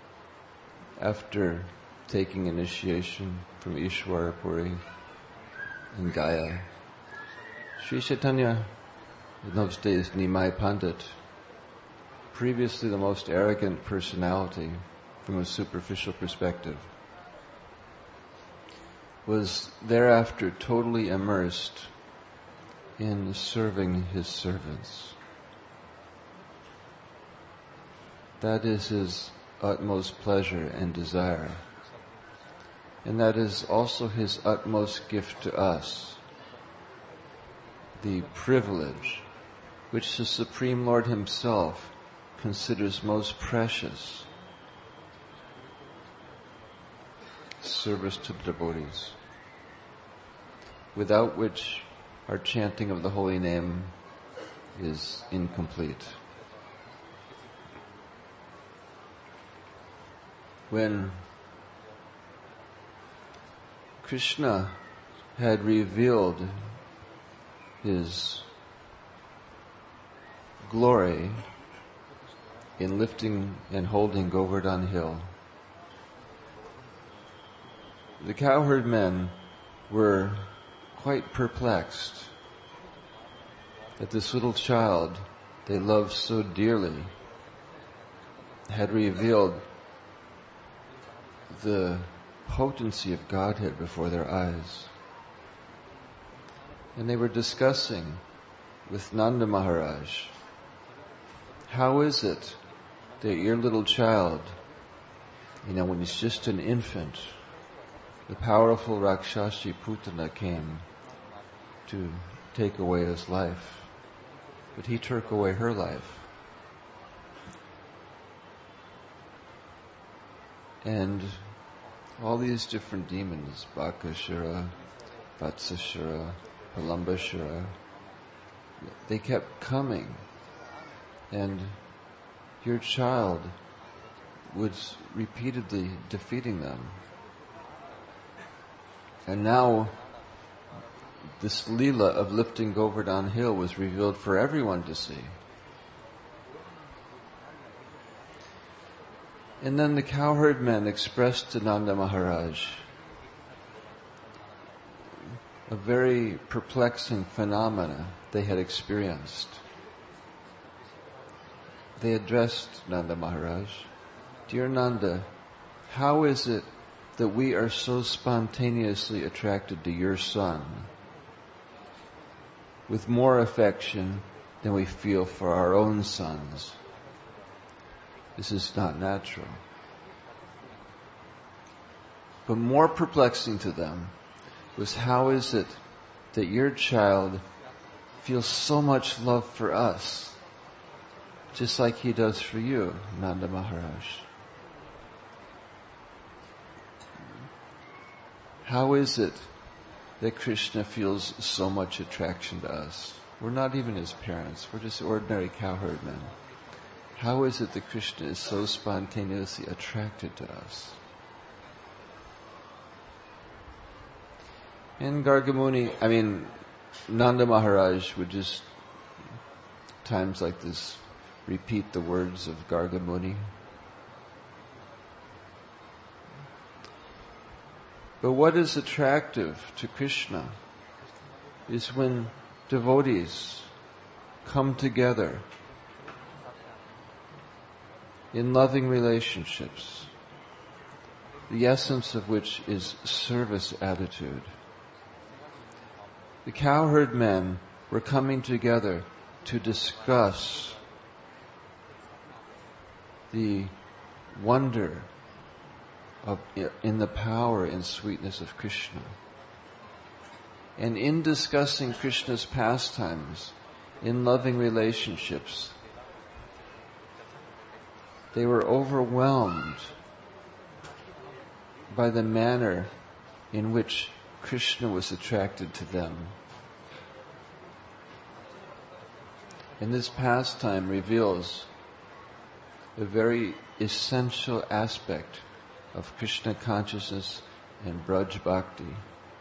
after taking initiation from Ishwara Puri in Gaya, Sri Chaitanya, in those days Nimai Pandit, previously the most arrogant personality from a superficial perspective, was thereafter totally immersed in serving his servants. That is his utmost pleasure and desire. And that is also his utmost gift to us. The privilege which the Supreme Lord himself considers most precious. Service to the devotees, without which our chanting of the holy name is incomplete. When Krishna had revealed his glory in lifting and holding Govardhan Hill, the cowherd men were quite perplexed that this little child they loved so dearly had revealed the potency of Godhead before their eyes. And they were discussing with Nanda Maharaj, how is it that your little child, when he's just an infant, the powerful Rakshasi Putana came to take away his life, but he took away her life. And all these different demons, Bakashura, Vatsashura, Palambashura, they kept coming, and your child was repeatedly defeating them. And now this Leela of lifting Govardhan Hill was revealed for everyone to see. And then the cowherd men expressed to Nanda Maharaj a very perplexing phenomena they had experienced. they addressed Nanda Maharaj, "Dear Nanda, how is it that we are so spontaneously attracted to your son with more affection than we feel for our own sons? This is not natural." But more perplexing to them was, how is it that your child feels so much love for us, just like he does for you, Nanda Maharaj? How is it that Krishna feels so much attraction to us? We're not even his parents. We're just ordinary cowherd men. How is it that Krishna is so spontaneously attracted to us? And Nanda Maharaj would just, times like this, repeat the words of Garga Muni. But what is attractive to Krishna is when devotees come together in loving relationships, the essence of which is service attitude. The cowherd men were coming together to discuss the wonder in the power and sweetness of Krishna. And in discussing Krishna's pastimes in loving relationships, they were overwhelmed by the manner in which Krishna was attracted to them. And this pastime reveals a very essential aspect of Krishna consciousness and Braj Bhakti.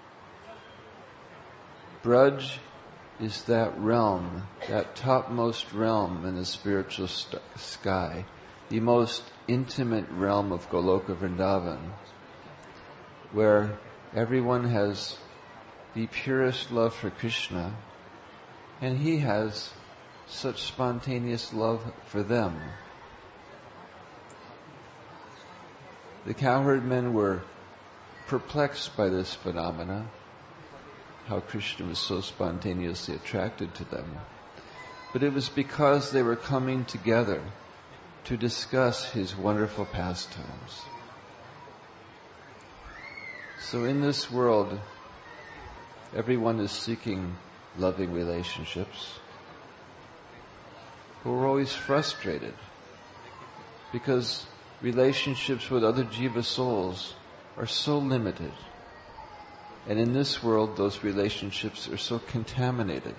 Braj is that realm, that topmost realm in the spiritual sky, the most intimate realm of Goloka Vrindavan, where everyone has the purest love for Krishna, and he has such spontaneous love for them. The cowherd men were perplexed by this phenomena, how Krishna was so spontaneously attracted to them. But it was because they were coming together to discuss his wonderful pastimes. So in this world, everyone is seeking loving relationships, but we're always frustrated because relationships with other jiva souls are so limited. And in this world, those relationships are so contaminated.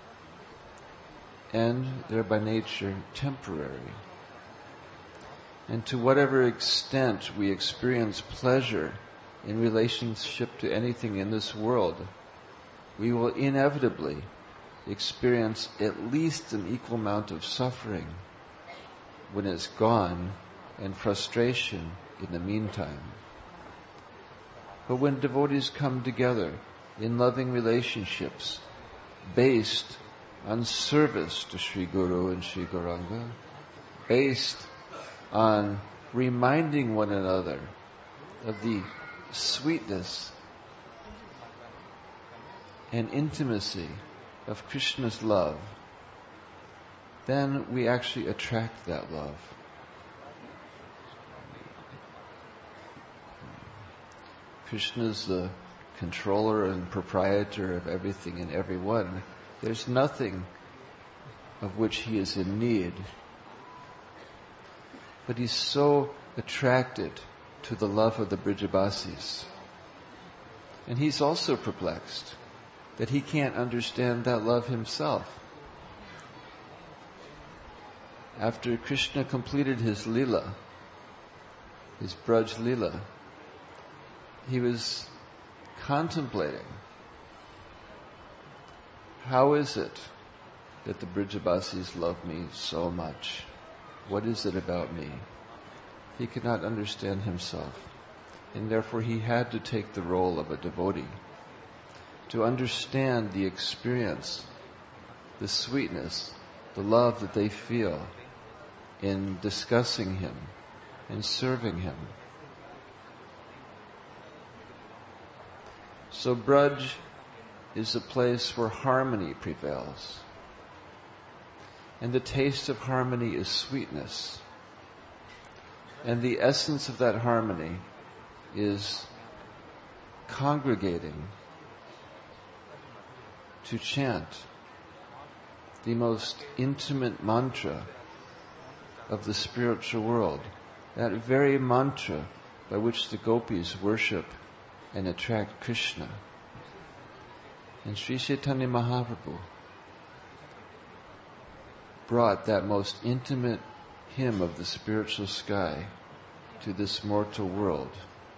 And they're by nature temporary. And to whatever extent we experience pleasure in relationship to anything in this world, we will inevitably experience at least an equal amount of suffering when it's gone, and frustration in the meantime. But when devotees come together in loving relationships based on service to Sri Guru and Sri Gauranga, based on reminding one another of the sweetness and intimacy of Krishna's love, then we actually attract that love. Krishna is the controller and proprietor of everything and everyone. There's nothing of which he is in need. But he's so attracted to the love of the Brijabasis. And he's also perplexed that he can't understand that love himself. After Krishna completed his lila, his Braj lila, he was contemplating, how is it that the Brijabasis love me so much? What is it about me? He could not understand himself, and therefore he had to take the role of a devotee to understand the experience, the sweetness, the love that they feel in discussing Him and serving Him. So Braj is a place where harmony prevails. And the taste of harmony is sweetness. And the essence of that harmony is congregating to chant the most intimate mantra of the spiritual world, that very mantra by which the gopis worship and attract Krishna. And Sri Chaitanya Mahaprabhu brought that most intimate hymn of the spiritual sky to this mortal world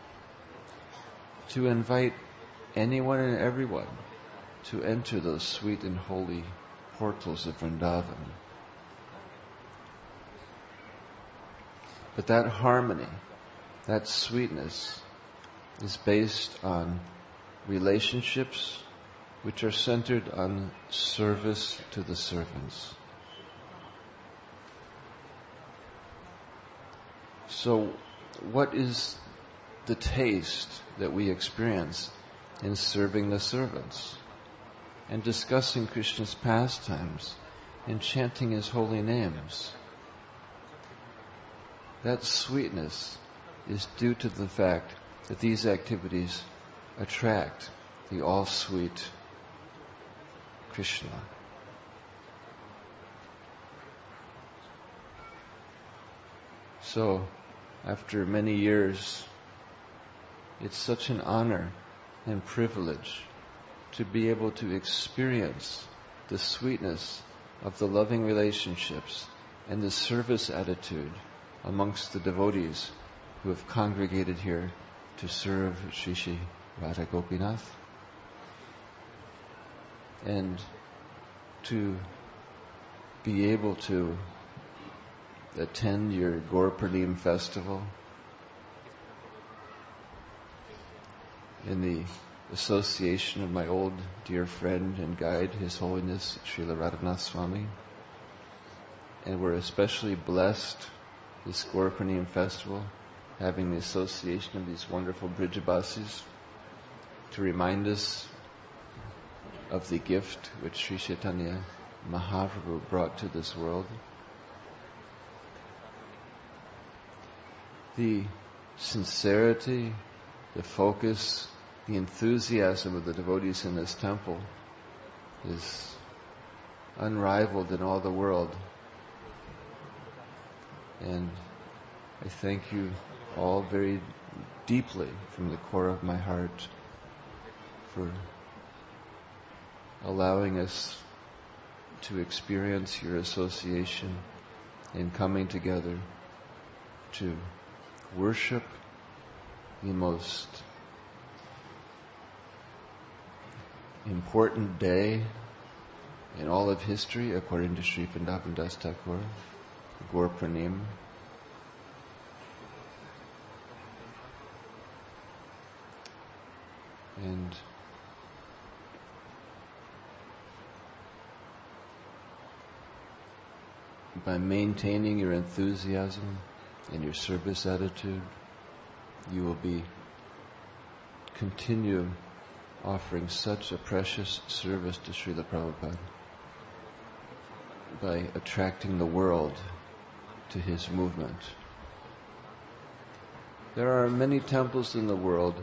to invite anyone and everyone to enter those sweet and holy portals of Vrindavan. But that harmony, that sweetness, is based on relationships which are centered on service to the servants. So, what is the taste that we experience in serving the servants and discussing Krishna's pastimes and chanting His holy names? That sweetness is due to the fact that these activities attract the all-sweet Krishna. So, after many years, it's such an honor and privilege to be able to experience the sweetness of the loving relationships and the service attitude amongst the devotees who have congregated here to serve Shri Shri Radha Gopinath, and to be able to attend your Gaur Purnim festival in the association of my old dear friend and guide, His Holiness Srila Radhanath Swami. And we're especially blessed this Gaur Purnim festival, having the association of these wonderful Brijabasis to remind us of the gift which Sri Chaitanya Mahaprabhu brought to this world. The sincerity, the focus, the enthusiasm of the devotees in this temple is unrivaled in all the world. And I thank you all very deeply from the core of my heart for allowing us to experience your association in coming together to worship the most important day in all of history, according to Sri Vrindavan Das Thakur, Gaur Purnim. And by maintaining your enthusiasm and your service attitude, you will continue offering such a precious service to Srila Prabhupada by attracting the world to his movement. There are many temples in the world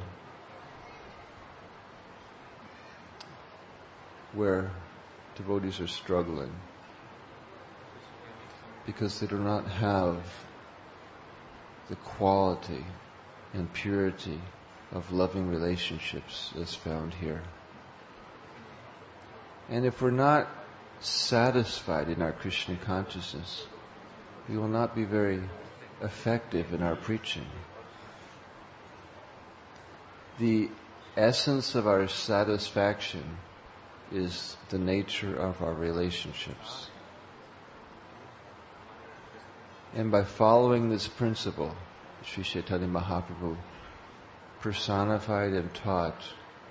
where devotees are struggling because they do not have the quality and purity of loving relationships as found here. And if we're not satisfied in our Krishna consciousness, we will not be very effective in our preaching. The essence of our satisfaction is the nature of our relationships. And by following this principle, Sri Chaitanya Mahaprabhu personified and taught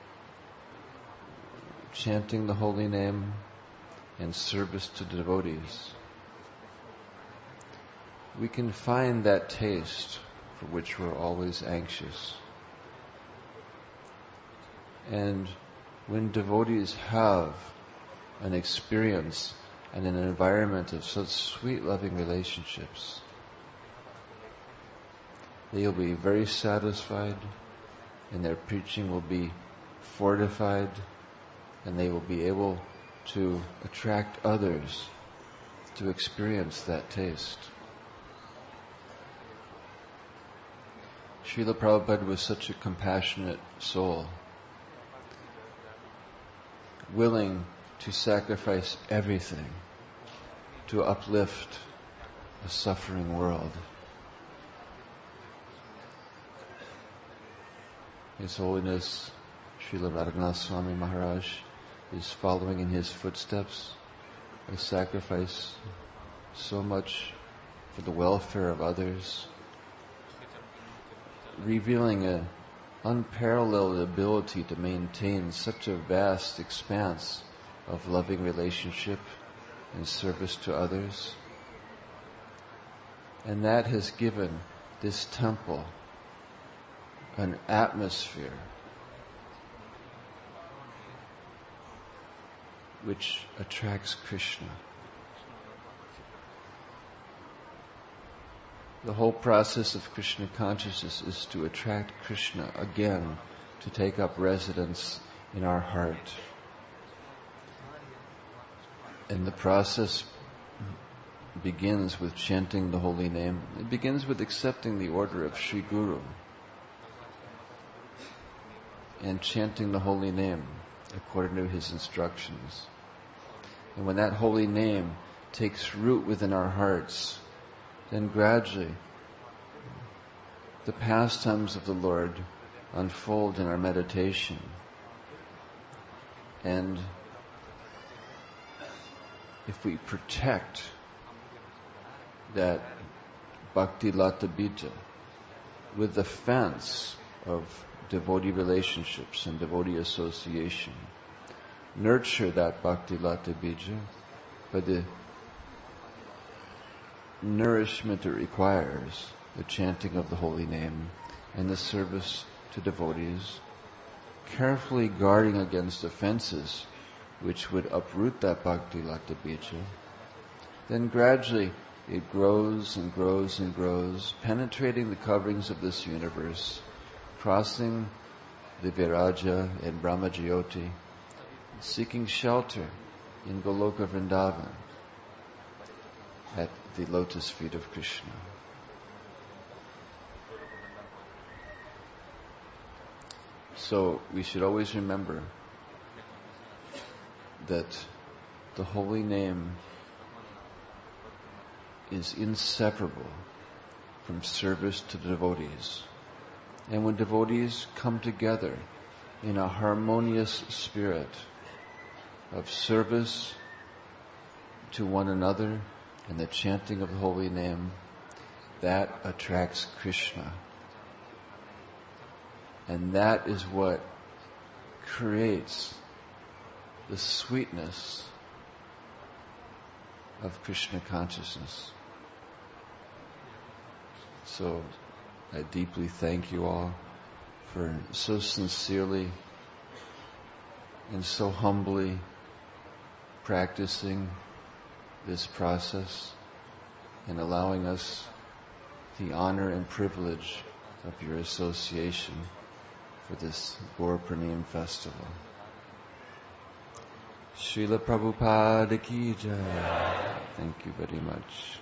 chanting the holy name and service to devotees. we can find that taste for which we're always anxious. And when devotees have an experience and an environment of such sweet, loving relationships, they'll be very satisfied, and their preaching will be fortified, and they will be able to attract others to experience that taste. Srila Prabhupada was such a compassionate soul, willing to sacrifice everything to uplift a suffering world. His Holiness Srila Radhanath Swami Maharaj is following in his footsteps. They sacrifice so much for the welfare of others, revealing an unparalleled ability to maintain such a vast expanse of loving relationship and service to others. And that has given this temple an atmosphere which attracts Krishna. The whole process of Krishna consciousness is to attract Krishna again, to take up residence in our heart. And the process begins with chanting the holy name. It begins with accepting the order of Sri Guru and chanting the holy name according to his instructions. And when that holy name takes root within our hearts, then gradually the pastimes of the Lord unfold in our meditation. And if we protect that Bhakti Lata Bija with the fence of devotee relationships and devotee association, nurture that Bhakti Lata Bija by the nourishment it requires, the chanting of the holy name and the service to devotees, carefully guarding against offenses which would uproot that Bhakti Lata Bija, then gradually it grows and grows and grows, penetrating the coverings of this universe, crossing the Viraja and Brahmajyoti, seeking shelter in Goloka Vrindavan at the lotus feet of Krishna. So we should always remember that the holy name is inseparable from service to the devotees. And when devotees come together in a harmonious spirit of service to one another and the chanting of the holy name, that attracts Krishna. And that is what creates the sweetness of Krishna consciousness. So I deeply thank you all for so sincerely and so humbly practicing this process and allowing us the honor and privilege of your association for this Gaur Purnima festival. Srila Prabhupada Ki Jai. Thank you very much.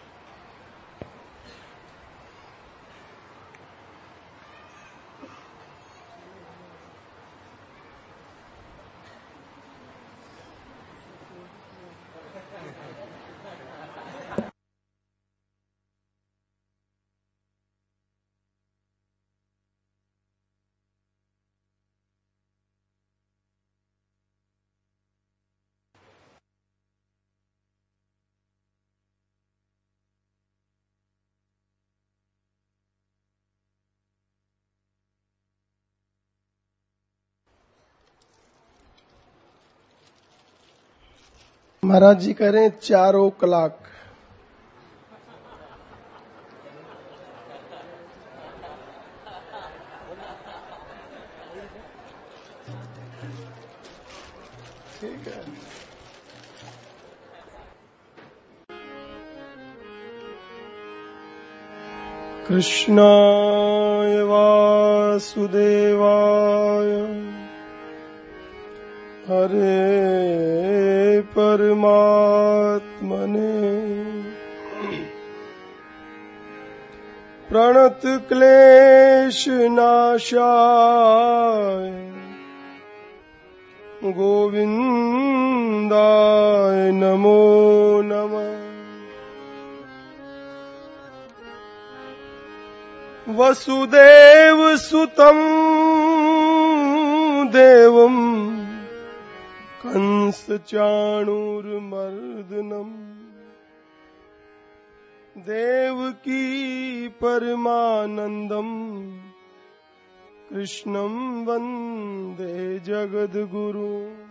महाराज जी कह रहे हैं 4 o'clock ठीक है। कृष्णाय वासुदेवाय हरे परमात्मने प्रणत क्लेश नाशाय गोविंदाय नमो नमः। वसुदेव सुतं देवं कंस चाणूरमर्दनम् देवकी परमानंदम कृष्णं वंदे जगद्गुरु।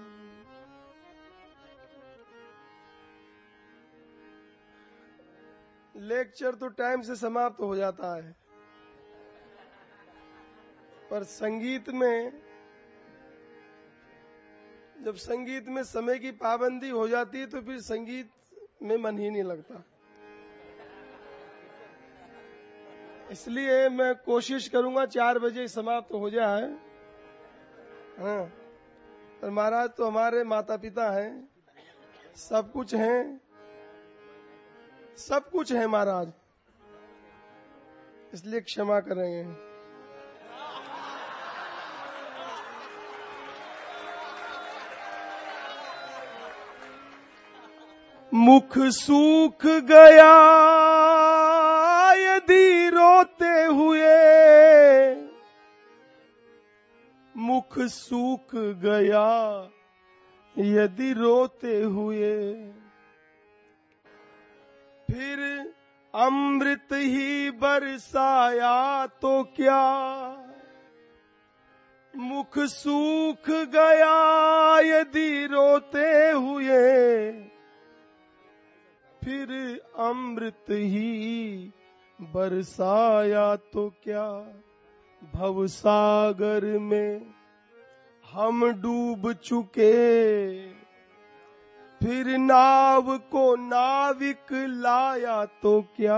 लेक्चर तो टाइम से समाप्त हो जाता है, पर संगीत में जब संगीत में समय की पाबंदी हो जाती है तो फिर संगीत में मन ही नहीं लगता। इसलिए मैं कोशिश करूंगा 4 बजे समाप्त हो जाए। हाँ, पर महाराज तो हमारे माता पिता हैं, सब कुछ हैं, सब कुछ है महाराज, इसलिए क्षमा करेंगे। मुख सूख गया यदि रोते हुए, मुख सूख गया यदि रोते हुए, फिर अमृत ही बरसाया तो क्या। मुख सूख गया यदि रोते हुए, फिर अमृत ही बरसाया तो क्या। भवसागर में हम डूब चुके, फिर नाव को नाविक लाया तो क्या।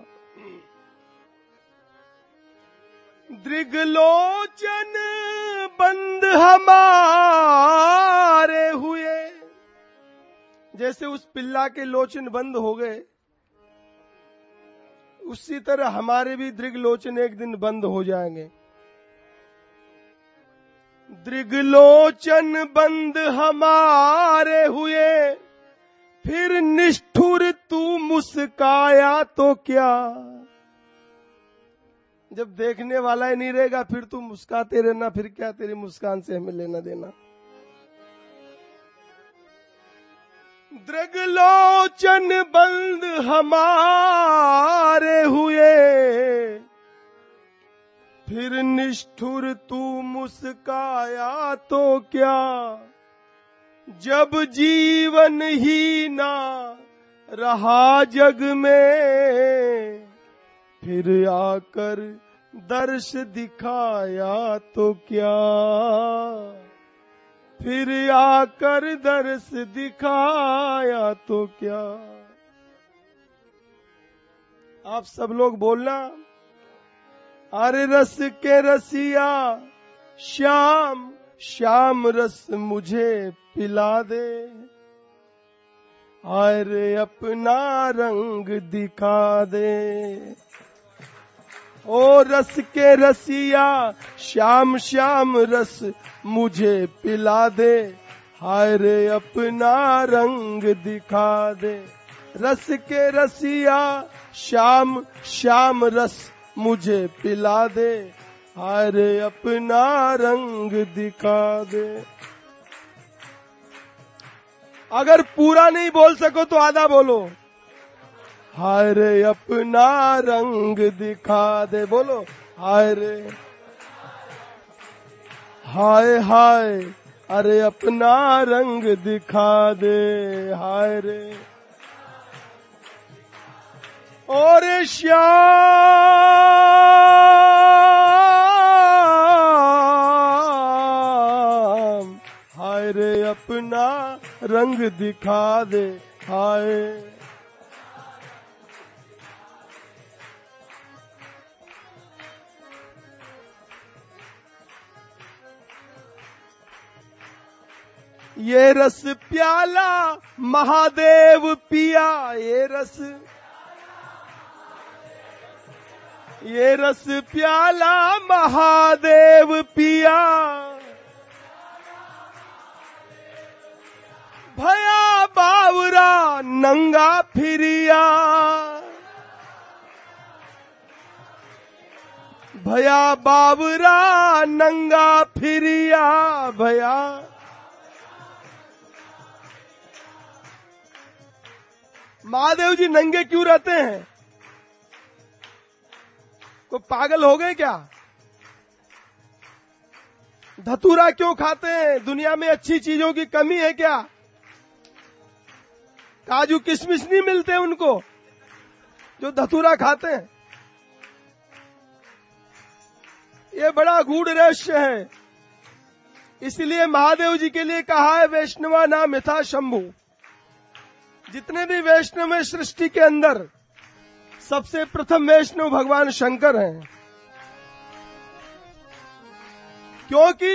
दृगलोचन बंद हमारे हुए, जैसे उस पिल्ला के लोचन बंद हो गए, उसी तरह हमारे भी दृगलोचन एक दिन बंद हो जाएंगे। दृगलोचन बंद हमारे हुए, फिर निष्ठुर तू मुस्काया तो क्या। जब देखने वाला ही नहीं रहेगा फिर तू मुस्काते रहना, फिर क्या तेरी मुस्कान से हमें लेना देना। दृगलोचन बंद हमारे हुए, फिर निष्ठुर तू मुस्काया तो क्या। जब जीवन ही ना रहा जग में, फिर आकर दर्श दिखाया तो क्या। फिर आकर दर्श दिखाया तो क्या। आप सब लोग बोलना, अरे रस के रसिया श्याम श्याम रस मुझे पिला दे। अरे अपना रंग दिखा दे। ओ रस के रसिया श्याम श्याम रस मुझे पिला दे। हाय रे अपना रंग दिखा दे। रस के रसिया श्याम श्याम रस मुझे पिला दे। हाय रे अपना रंग दिखा दे। अगर पूरा नहीं बोल सको तो आधा बोलो। हाय रे अपना रंग दिखा दे। बोलो हाय रे, हाय हाय, अरे अपना रंग दिखा दे। हाय रे और श्याम हाय रे अपना रंग दिखा दे, हाय। ये रस प्याला महादेव पिया, ये रस प्याला महादेव पिया, भया बावरा नंगा फिरिया, भया बावरा नंगा फिरिया, भया। महादेव जी नंगे क्यों रहते हैं? कोई पागल हो गए क्या? धतूरा क्यों खाते हैं? दुनिया में अच्छी चीजों की कमी है क्या? काजू किशमिश नहीं मिलते उनको जो धतूरा खाते हैं? ये बड़ा गूढ़ रहस्य है। इसलिए महादेव जी के लिए कहा है वैष्णवा नाम यथा शंभु। जितने भी वैष्णव हैं सृष्टि के अंदर, सबसे प्रथम वैष्णव भगवान शंकर हैं, क्योंकि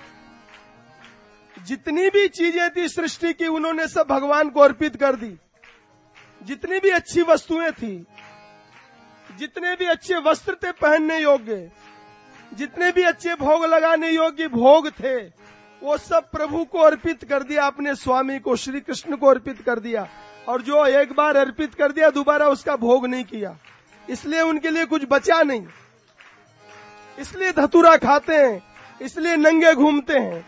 जितनी भी चीजें थी सृष्टि की उन्होंने सब भगवान को अर्पित कर दी। जितनी भी अच्छी वस्तुएं थी, जितने भी अच्छे वस्त्र थे पहनने योग्य, जितने भी अच्छे भोग लगाने योग्य भोग थे, वो सब प्रभु को अर्पित कर दिया, अपने स्वामी को श्री कृष्ण को अर्पित कर दिया। और जो एक बार अर्पित कर दिया दोबारा उसका भोग नहीं किया, इसलिए उनके लिए कुछ बचा नहीं। इसलिए धतूरा खाते हैं, इसलिए नंगे घूमते हैं।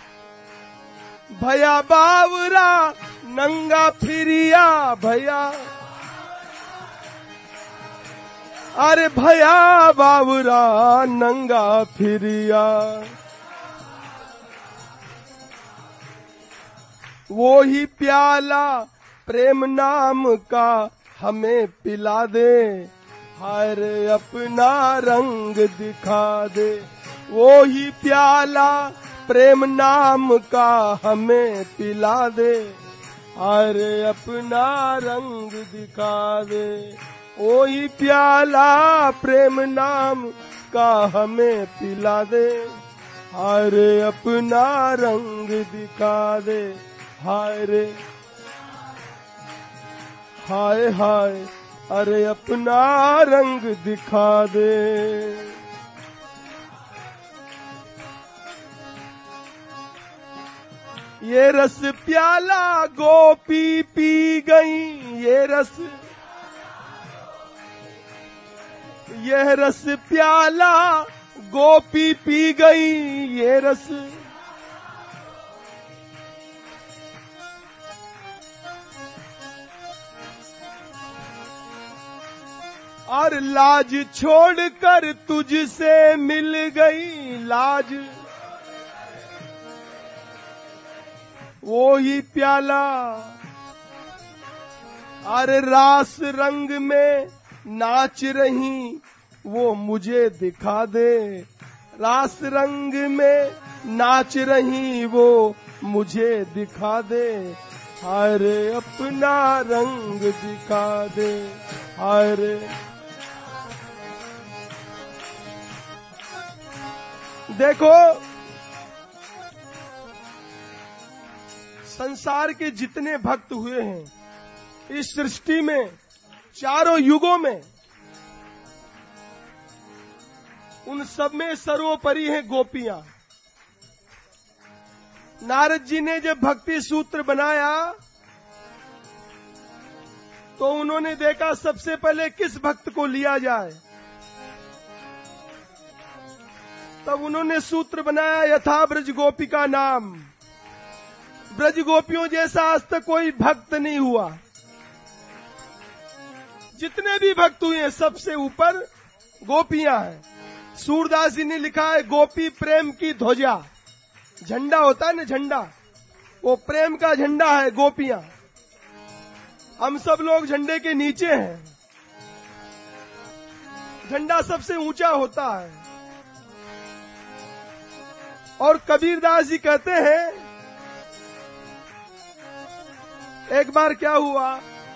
भया बावरा नंगा फिरिया, भया, अरे भया बावरा नंगा फिरिया, वो ही प्याला प्रेम नाम का हमें पिला दे, हाय रे अपना रंग दिखा दे। वो ही प्याला प्रेम नाम का हमें पिला दे, हाय रे अपना रंग दिखा दे। वो ही प्याला प्रेम नाम का हमें पिला दे, हाय रे अपना रंग दिखा दे, हाय रे, हाय हाय, अरे अपना रंग दिखा दे। ये रस प्याला गोपी पी गई, ये रस प्याला गोपी पी गई, ये रस। और लाज छोड़कर तुझसे मिल गई लाज, वो ही प्याला। अरे रास रंग में नाच रही वो मुझे दिखा दे, रास रंग में नाच रही वो मुझे दिखा दे, हाय रे अपना रंग दिखा दे, हाय रे। देखो संसार के जितने भक्त हुए हैं इस सृष्टि में, चारों युगों में, उन सब में सर्वोपरि है गोपियां। नारद जी ने जब भक्ति सूत्र बनाया तो उन्होंने देखा सबसे पहले किस भक्त को लिया जाए। तब उन्होंने सूत्र बनाया यथा ब्रज गोपिका नाम। ब्रज गोपियों जैसा आज तक कोई भक्त नहीं हुआ। जितने भी भक्त हुए सबसे ऊपर गोपियां हैं। सूरदास जी ने लिखा है गोपी प्रेम की ध्वजा। झंडा होता है ना, झंडा, वो प्रेम का झंडा है गोपियां। हम सब लोग झंडे के नीचे हैं। झंडा सबसे ऊंचा होता है। और कबीरदास जी कहते हैं एक बार क्या हुआ,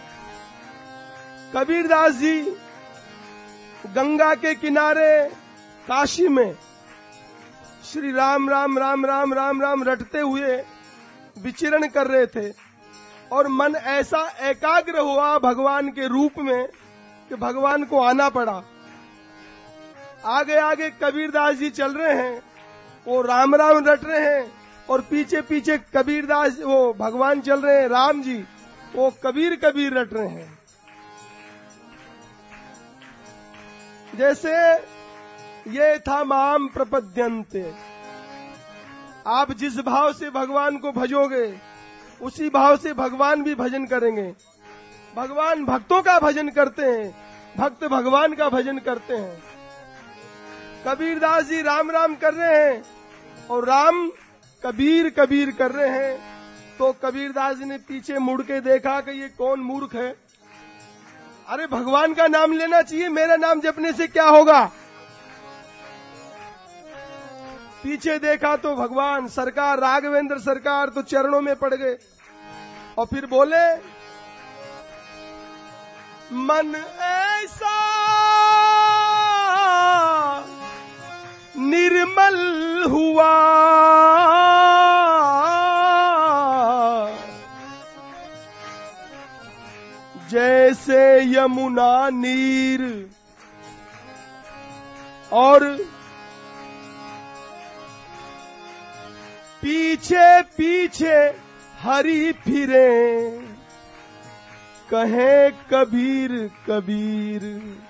कबीरदास जी गंगा के किनारे काशी में श्री राम राम राम राम राम राम रटते हुए विचरण कर रहे थे और मन ऐसा एकाग्र हुआ भगवान के रूप में कि भगवान को आना पड़ा। आगे आगे कबीरदास जी चल रहे हैं, वो राम राम रट रहे हैं और पीछे पीछे कबीरदास वो भगवान चल रहे हैं, राम जी वो कबीर कबीर रट रहे हैं। जैसे ये था माम प्रपद्यन्ते, आप जिस भाव से भगवान को भजोगे उसी भाव से भगवान भी भजन करेंगे। भगवान भक्तों का भजन करते हैं, भक्त भगवान का भजन करते हैं। कबीरदास जी राम राम कर रहे हैं और राम कबीर कबीर कर रहे हैं। तो कबीरदास जी ने पीछे मुड़ के देखा कि ये कौन मूर्ख है, अरे भगवान का नाम लेना चाहिए, मेरा नाम जपने से क्या होगा। पीछे देखा तो भगवान सरकार, राघवेंद्र सरकार तो चरणों में पड़ गए और फिर बोले, मन ऐसा निर्मल हुआ जैसे यमुना नीर, और पीछे पीछे हरि फिरे कहे कबीर कबीर।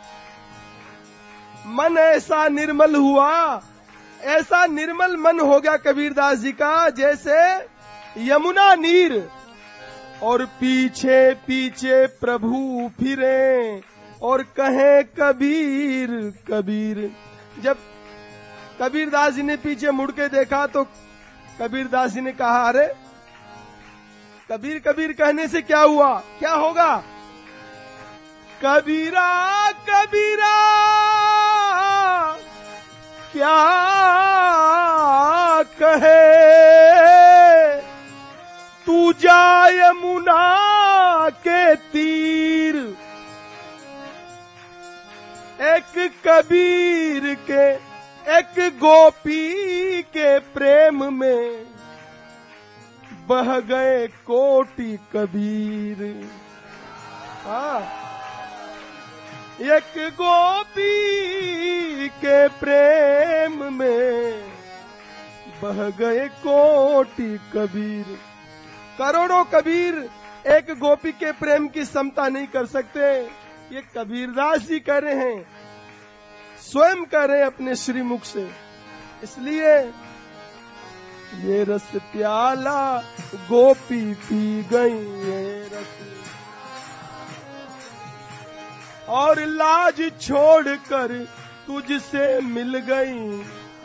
मन ऐसा निर्मल हुआ, ऐसा निर्मल मन हो गया कबीरदास जी का जैसे यमुना नीर, और पीछे पीछे प्रभु फिरे और कहे कबीर कबीर। जब कबीरदास जी ने पीछे मुड़ के देखा तो कबीरदास जी ने कहा, अरे कबीर कबीर कहने से क्या हुआ, क्या होगा। कबीरा कबीरा क्या कहे, तू जा यमुना के तीर। एक कबीर के, एक गोपी के प्रेम में बह गए कोटि कबीर। हाँ, एक गोपी के प्रेम में बह गए कोटि कबीर। करोड़ों कबीर एक गोपी के प्रेम की समता नहीं कर सकते। ये कबीरदास जी कह रहे हैं, स्वयं कह रहे हैं अपने श्रीमुख से। इसलिए ये रस प्याला गोपी पी गई, ये रस और लाज छोड़कर तुझसे मिल गई।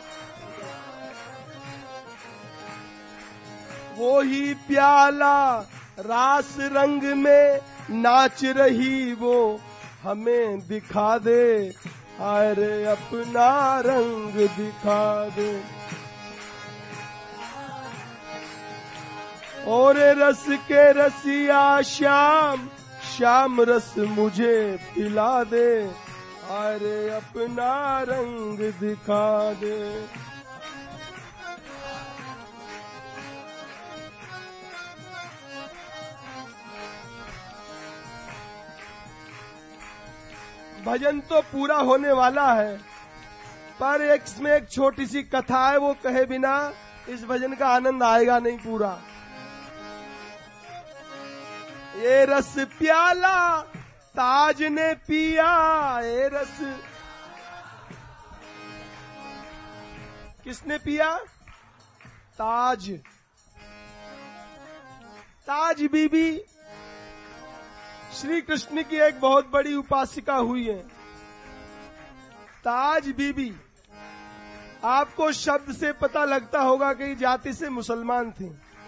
वो ही प्याला रास रंग में नाच रही, वो हमें दिखा दे, अरे अपना रंग दिखा दे। और रस के रसिया श्याम, श्याम रस मुझे पिला दे, अरे अपना रंग दिखा दे। भजन तो पूरा होने वाला है, पर इसमें एक छोटी सी कथा है, वो कहे बिना इस भजन का आनंद आएगा नहीं पूरा। ये रस प्याला ताज ने पिया, ये रस किसने पिया? ताज। ताज बीबी श्री कृष्ण की एक बहुत बड़ी उपासिका हुई है। ताज बीबी, आपको शब्द से पता लगता होगा कि जाति से मुसलमान थी।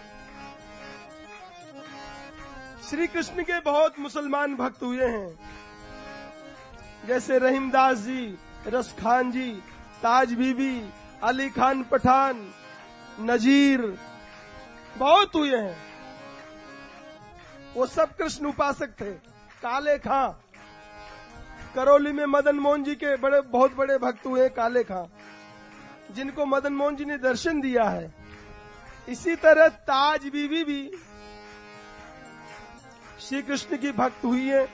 श्री कृष्ण के बहुत मुसलमान भक्त हुए हैं, जैसे रहीमदास जी, रस खान जी, ताज बीबी, अली खान पठान, नजीर, बहुत हुए हैं। वो सब कृष्ण उपासक थे। काले खां, करौली में मदन मोहन जी के बहुत बड़े भक्त हुए काले खां, जिनको मदन मोहन जी ने दर्शन दिया है। इसी तरह ताज बीवी भी श्री कृष्ण की भक्त हुई है।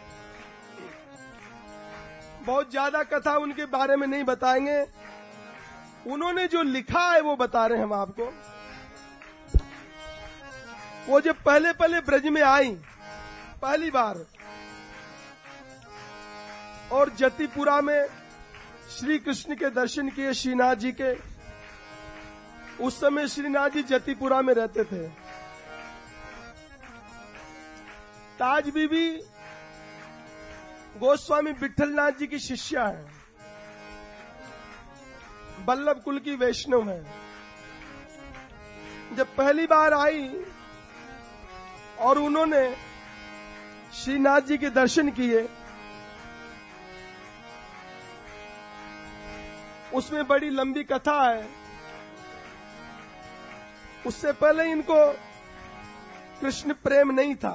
बहुत ज्यादा कथा उनके बारे में नहीं बताएंगे, उन्होंने जो लिखा है वो बता रहे हैं हम आपको। वो जब पहले पहले ब्रज में आई पहली बार और जतिपुरा में श्री कृष्ण के दर्शन किए श्रीनाथ जी के, उस समय श्रीनाथ जी जतिपुरा में रहते थे। ताज बीबी गोस्वामी विठलनाथ जी की शिष्या है, बल्लभ कुल की वैष्णव है। जब पहली बार आई और उन्होंने श्रीनाथ जी के दर्शन किए, उसमें बड़ी लंबी कथा है। उससे पहले इनको कृष्ण प्रेम नहीं था।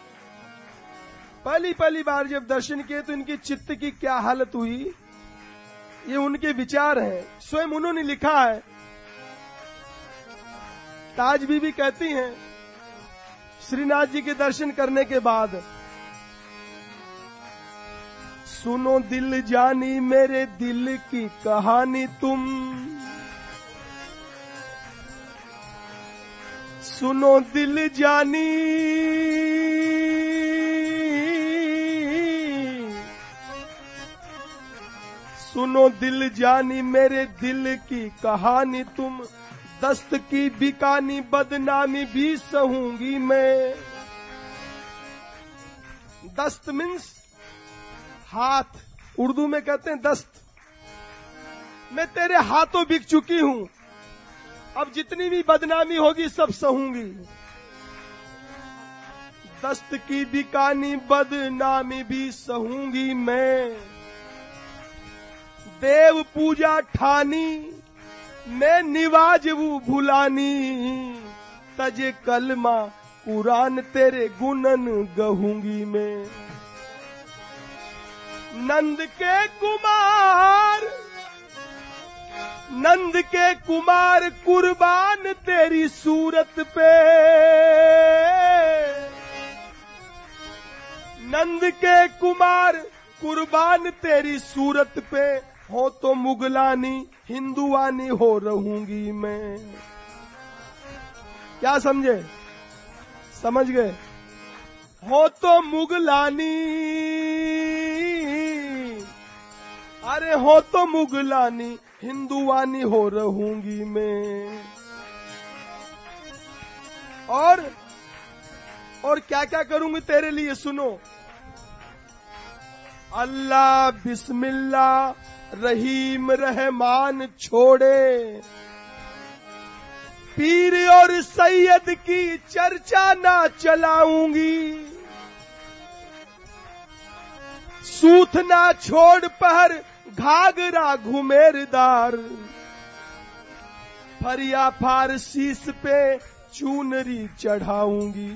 पहली बार जब दर्शन किए तो इनके चित्त की क्या हालत हुई, ये उनके विचार हैं, स्वयं उन्होंने लिखा है। ताज बीबी कहती हैं, श्रीनाथ जी के दर्शन करने के बाद, सुनो दिल जानी मेरे दिल की कहानी तुम, सुनो दिल जानी, सुनो दिल जानी मेरे दिल की कहानी तुम, दस्त की बिकानी बदनामी भी सहूंगी मैं। दस्त मीन्स हाथ, उर्दू में कहते हैं दस्त। मैं तेरे हाथों बिक चुकी हूं, अब जितनी भी बदनामी होगी सब सहूंगी। दस्त की बिकानी बदनामी भी सहूंगी मैं, देव पूजा ठानी मैं निवाजबू भुलानी, तजे कलमा कुरान तेरे गुणन गहूंगी मैं। नंद के कुमार कुर्बान तेरी सूरत पे, नंद के कुमार कुर्बान तेरी सूरत पे, हो तो मुगलानी हिंदुआनी हो रहूंगी मैं। क्या समझे? समझ गए? हो तो मुगलानी, अरे हो तो मुगलानी हिंदुआनी हो रहूंगी मैं। और क्या क्या करूंगी तेरे लिए सुनो। अल्लाह बिस्मिल्लाह रहीम रहमान छोड़े, पीर और सैयद की चर्चा ना चलाऊंगी, सूथ ना छोड़ पहर घाघरा घुमेरदार, फरिया फारसीस पे चूनरी चढ़ाऊंगी।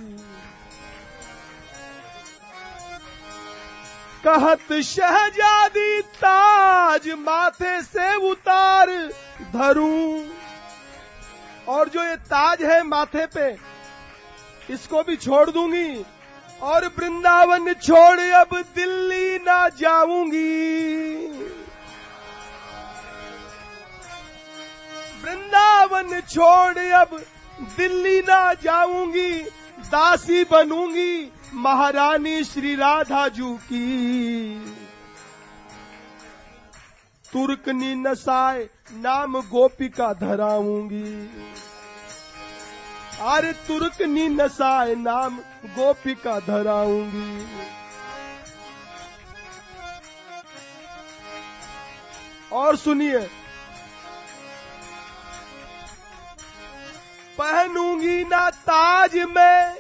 कहत शहजादी ताज माथे से उतार धरूं, और जो ये ताज है माथे पे इसको भी छोड़ दूंगी, और वृंदावन छोड़ अब दिल्ली ना जाऊंगी। वृंदावन छोड़ अब दिल्ली ना जाऊंगी, दासी बनूंगी महारानी श्री राधा जू की। तुर्कनी नसाए नाम गोपिका धराऊंगी, अरे तुर्कनी नसाए नाम गोपिका धराऊंगी। और सुनिए, पहनूंगी ना ताज में,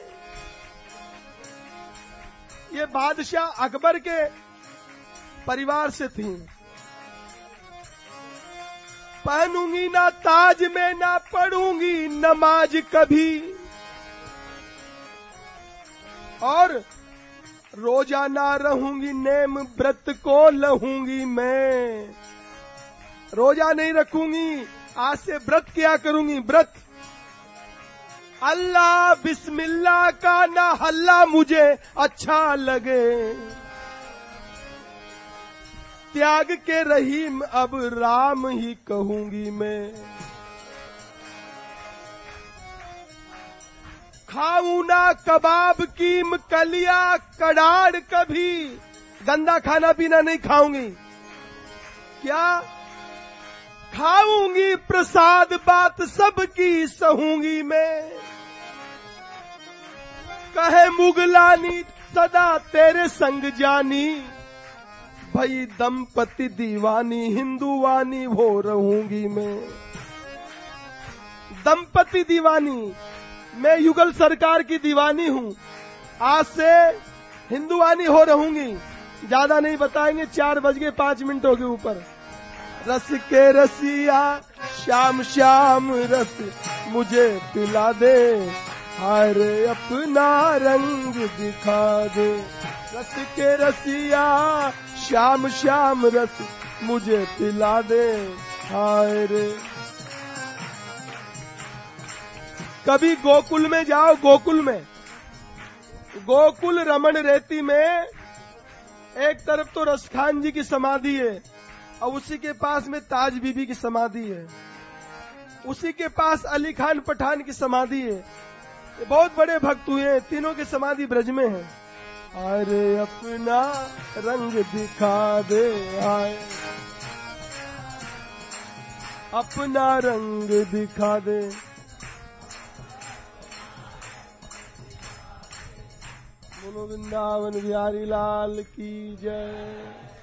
ये बादशाह अकबर के परिवार से थी। पहनूंगी ना ताज में, ना पढ़ूंगी नमाज कभी, और रोजाना रहूंगी नेम व्रत को लहूंगी मैं, रोजा नहीं रखूंगी, आज से व्रत क्या करूंगी, व्रत। अल्लाह बिस्मिल्लाह का ना हल्ला मुझे अच्छा लगे, त्याग के रहीम अब राम ही कहूंगी मैं। खाऊं ना कबाब कीम कलिया कड़ाड़, कभी गंदा खाना पीना नहीं खाऊंगी, क्या खाऊंगी प्रसाद बात सबकी सहूंगी मैं। कहे मुगलानी सदा तेरे संग जानी, भई दंपति दीवानी हिंदुवानी हो रहूंगी मैं। दंपति दीवानी, मैं युगल सरकार की दीवानी हूँ, आज से हिंदुवानी हो रहूंगी। ज्यादा नहीं बताएंगे, 4:05 के ऊपर। रस के रसिया श्याम श्याम रस मुझे पिला दे, हाय रे अपना रंग दिखा दे। रस के रसिया श्याम श्याम रस मुझे पिला दे, हाय रे। कभी गोकुल में जाओ, गोकुल में, गोकुल रमण रेती में एक तरफ तो रसखान जी की समाधि है और उसी के पास में ताज बीबी की समाधि है, उसी के पास अली खान पठान की समाधि है। ये बहुत बड़े भक्त हुए हैं, तीनों की समाधि ब्रज में है। अरे अपना रंग दिखा दे, आए अपना रंग दिखा दे। बोलो वृंदावन बिहारी लाल की जय।